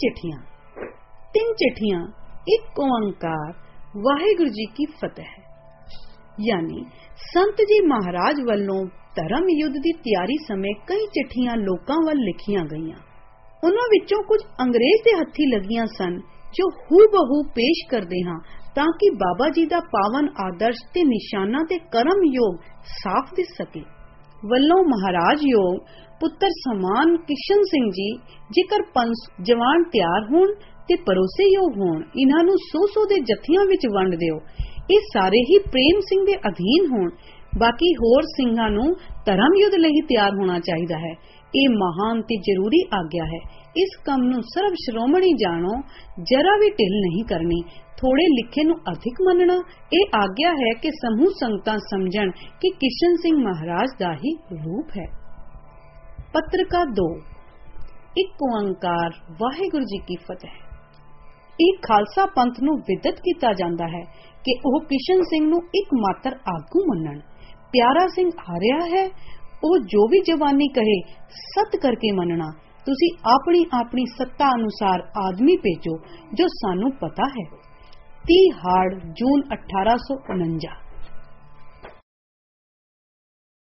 ਚਿੱਠੀਆਂ ਇੱਕ ਓੰਕਾਰ ਵਾਹਿਗੁਰੂ ਜੀ ਕੀ ਫਤਿਹ। ਯਾਨੀ ਸੰਤ ਜੀ ਮਹਾਰਾਜ ਵੱਲੋਂ ਧਰਮ ਯੁੱਧ ਦੀ ਤਿਆਰੀ ਸਮੇਂ ਕਈ ਚਿੱਠੀਆਂ ਲੋਕਾਂ ਵੱਲ ਲਿਖੀਆਂ ਗਈਆਂ। ਉਹਨਾਂ ਵਿੱਚੋਂ ਕੁਝ ਅੰਗਰੇਜ਼ ਦੇ ਹੱਥੀਂ ਲੱਗੀਆਂ ਸਨ ਜੋ ਹੂ-ਬਹੂ ਪੇਸ਼ ਕਰਦੇ ਹਾਂ ਤਾਂ ਕਿ ਬਾਬਾ ਜੀ ਦਾ ਪਾਵਨ ਆਦਰਸ਼ ਤੇ ਨਿਸ਼ਾਨਾ ਤੇ ਕਰਮ ਯੋਗ ਸਾਫ਼ ਦਿਸ ਸਕੇ। ਵੱਲੋਂ ਮਹਾਰਾਜ ਯੋਗ ਪੁੱਤਰ ਸਮਾਨ ਕਿਸ਼ਨ ਸਿੰਘ ਜੀ ਜੇਕਰ 5 ਜਵਾਨ ਤਿਆਰ ਹੋਣ ਤੇ ਭਰੋਸੇਯੋਗ ਹੋਣ, ਇਹਨਾਂ ਨੂੰ 100 ਦੇ ਜੱਥਿਆਂ ਵਿੱਚ ਵੰਡ ਦਿਓ। ਇਹ ਸਾਰੇ ਹੀ ਪ੍ਰੇਮ ਸਿੰਘ ਦੇ ਅਧੀਨ ਹੋਣ। ਬਾਕੀ ਹੋਰ ਸਿੰਘਾਂ ਨੂੰ ਧਰਮ ਯੁੱਧ ਲਈ ਤਿਆਰ ਹੋਣਾ ਚਾਹੀਦਾ ਹੈ। ਇਹ ਮਹਾਨ ਤੇ ਜ਼ਰੂਰੀ ਆਗਿਆ ਹੈ। ਇਸ ਕੰਮ ਨੂੰ ਸਰਬ ਸ਼੍ਰੋਮਣੀ ਜਾਣੋ, ਜਰਾ ਵੀ ਢਿੱਲ ਨਹੀਂ ਕਰਨੀ, ਥੋੜੇ ਲਿਖੇ ਨੂੰ ਅਧਿਕ ਮੰਨਣਾ। ਇਹ ਆਗਿਆ ਹੈ ਕਿ ਸਮੂਹ ਸੰਗਤਾਂ ਸਮਝਣ ਕਿ ਕਿਸ਼ਨ ਸਿੰਘ ਮਹਾਰਾਜ ਦਾ ਹੀ ਰੂਪ ਹੈ। ਪੱਤਰਕਾ 2 ਇੱਕ ਓੰਕਾਰ ਵਾਹਿਗੁਰੂ ਜੀ ਕੀ ਫਤਿਹ। ਇਹ ਖਾਲਸਾ ਪੰਥ ਨੂੰ ਵਿਦਿਤ ਕੀਤਾ ਜਾਂਦਾ ਹੈ ਕਿ ਉਹ ਕਿਸ਼ਨ ਸਿੰਘ ਨੂੰ ਇੱਕਮਾਤਰ ਆਗੂ ਮੰਨਣ। ਪਿਆਰਾ ਸਿੰਘ ਆ ਰਿਹਾ ਹੈ, ਉਹ ਜੋ ਵੀ ਜਵਾਨੀ ਕਹੇ ਸਤ ਕਰਕੇ ਮੰਨਣਾ। ਤੁਸੀਂ ਆਪਣੀ ਆਪਣੀ ਸੱਤਾ ਅਨੁਸਾਰ ਆਦਮੀ ਭੇਜੋ ਜੋ ਸਾਨੂੰ ਪਤਾ ਹੈ। 30 ਹਾੜ ਜੂਨ 1849।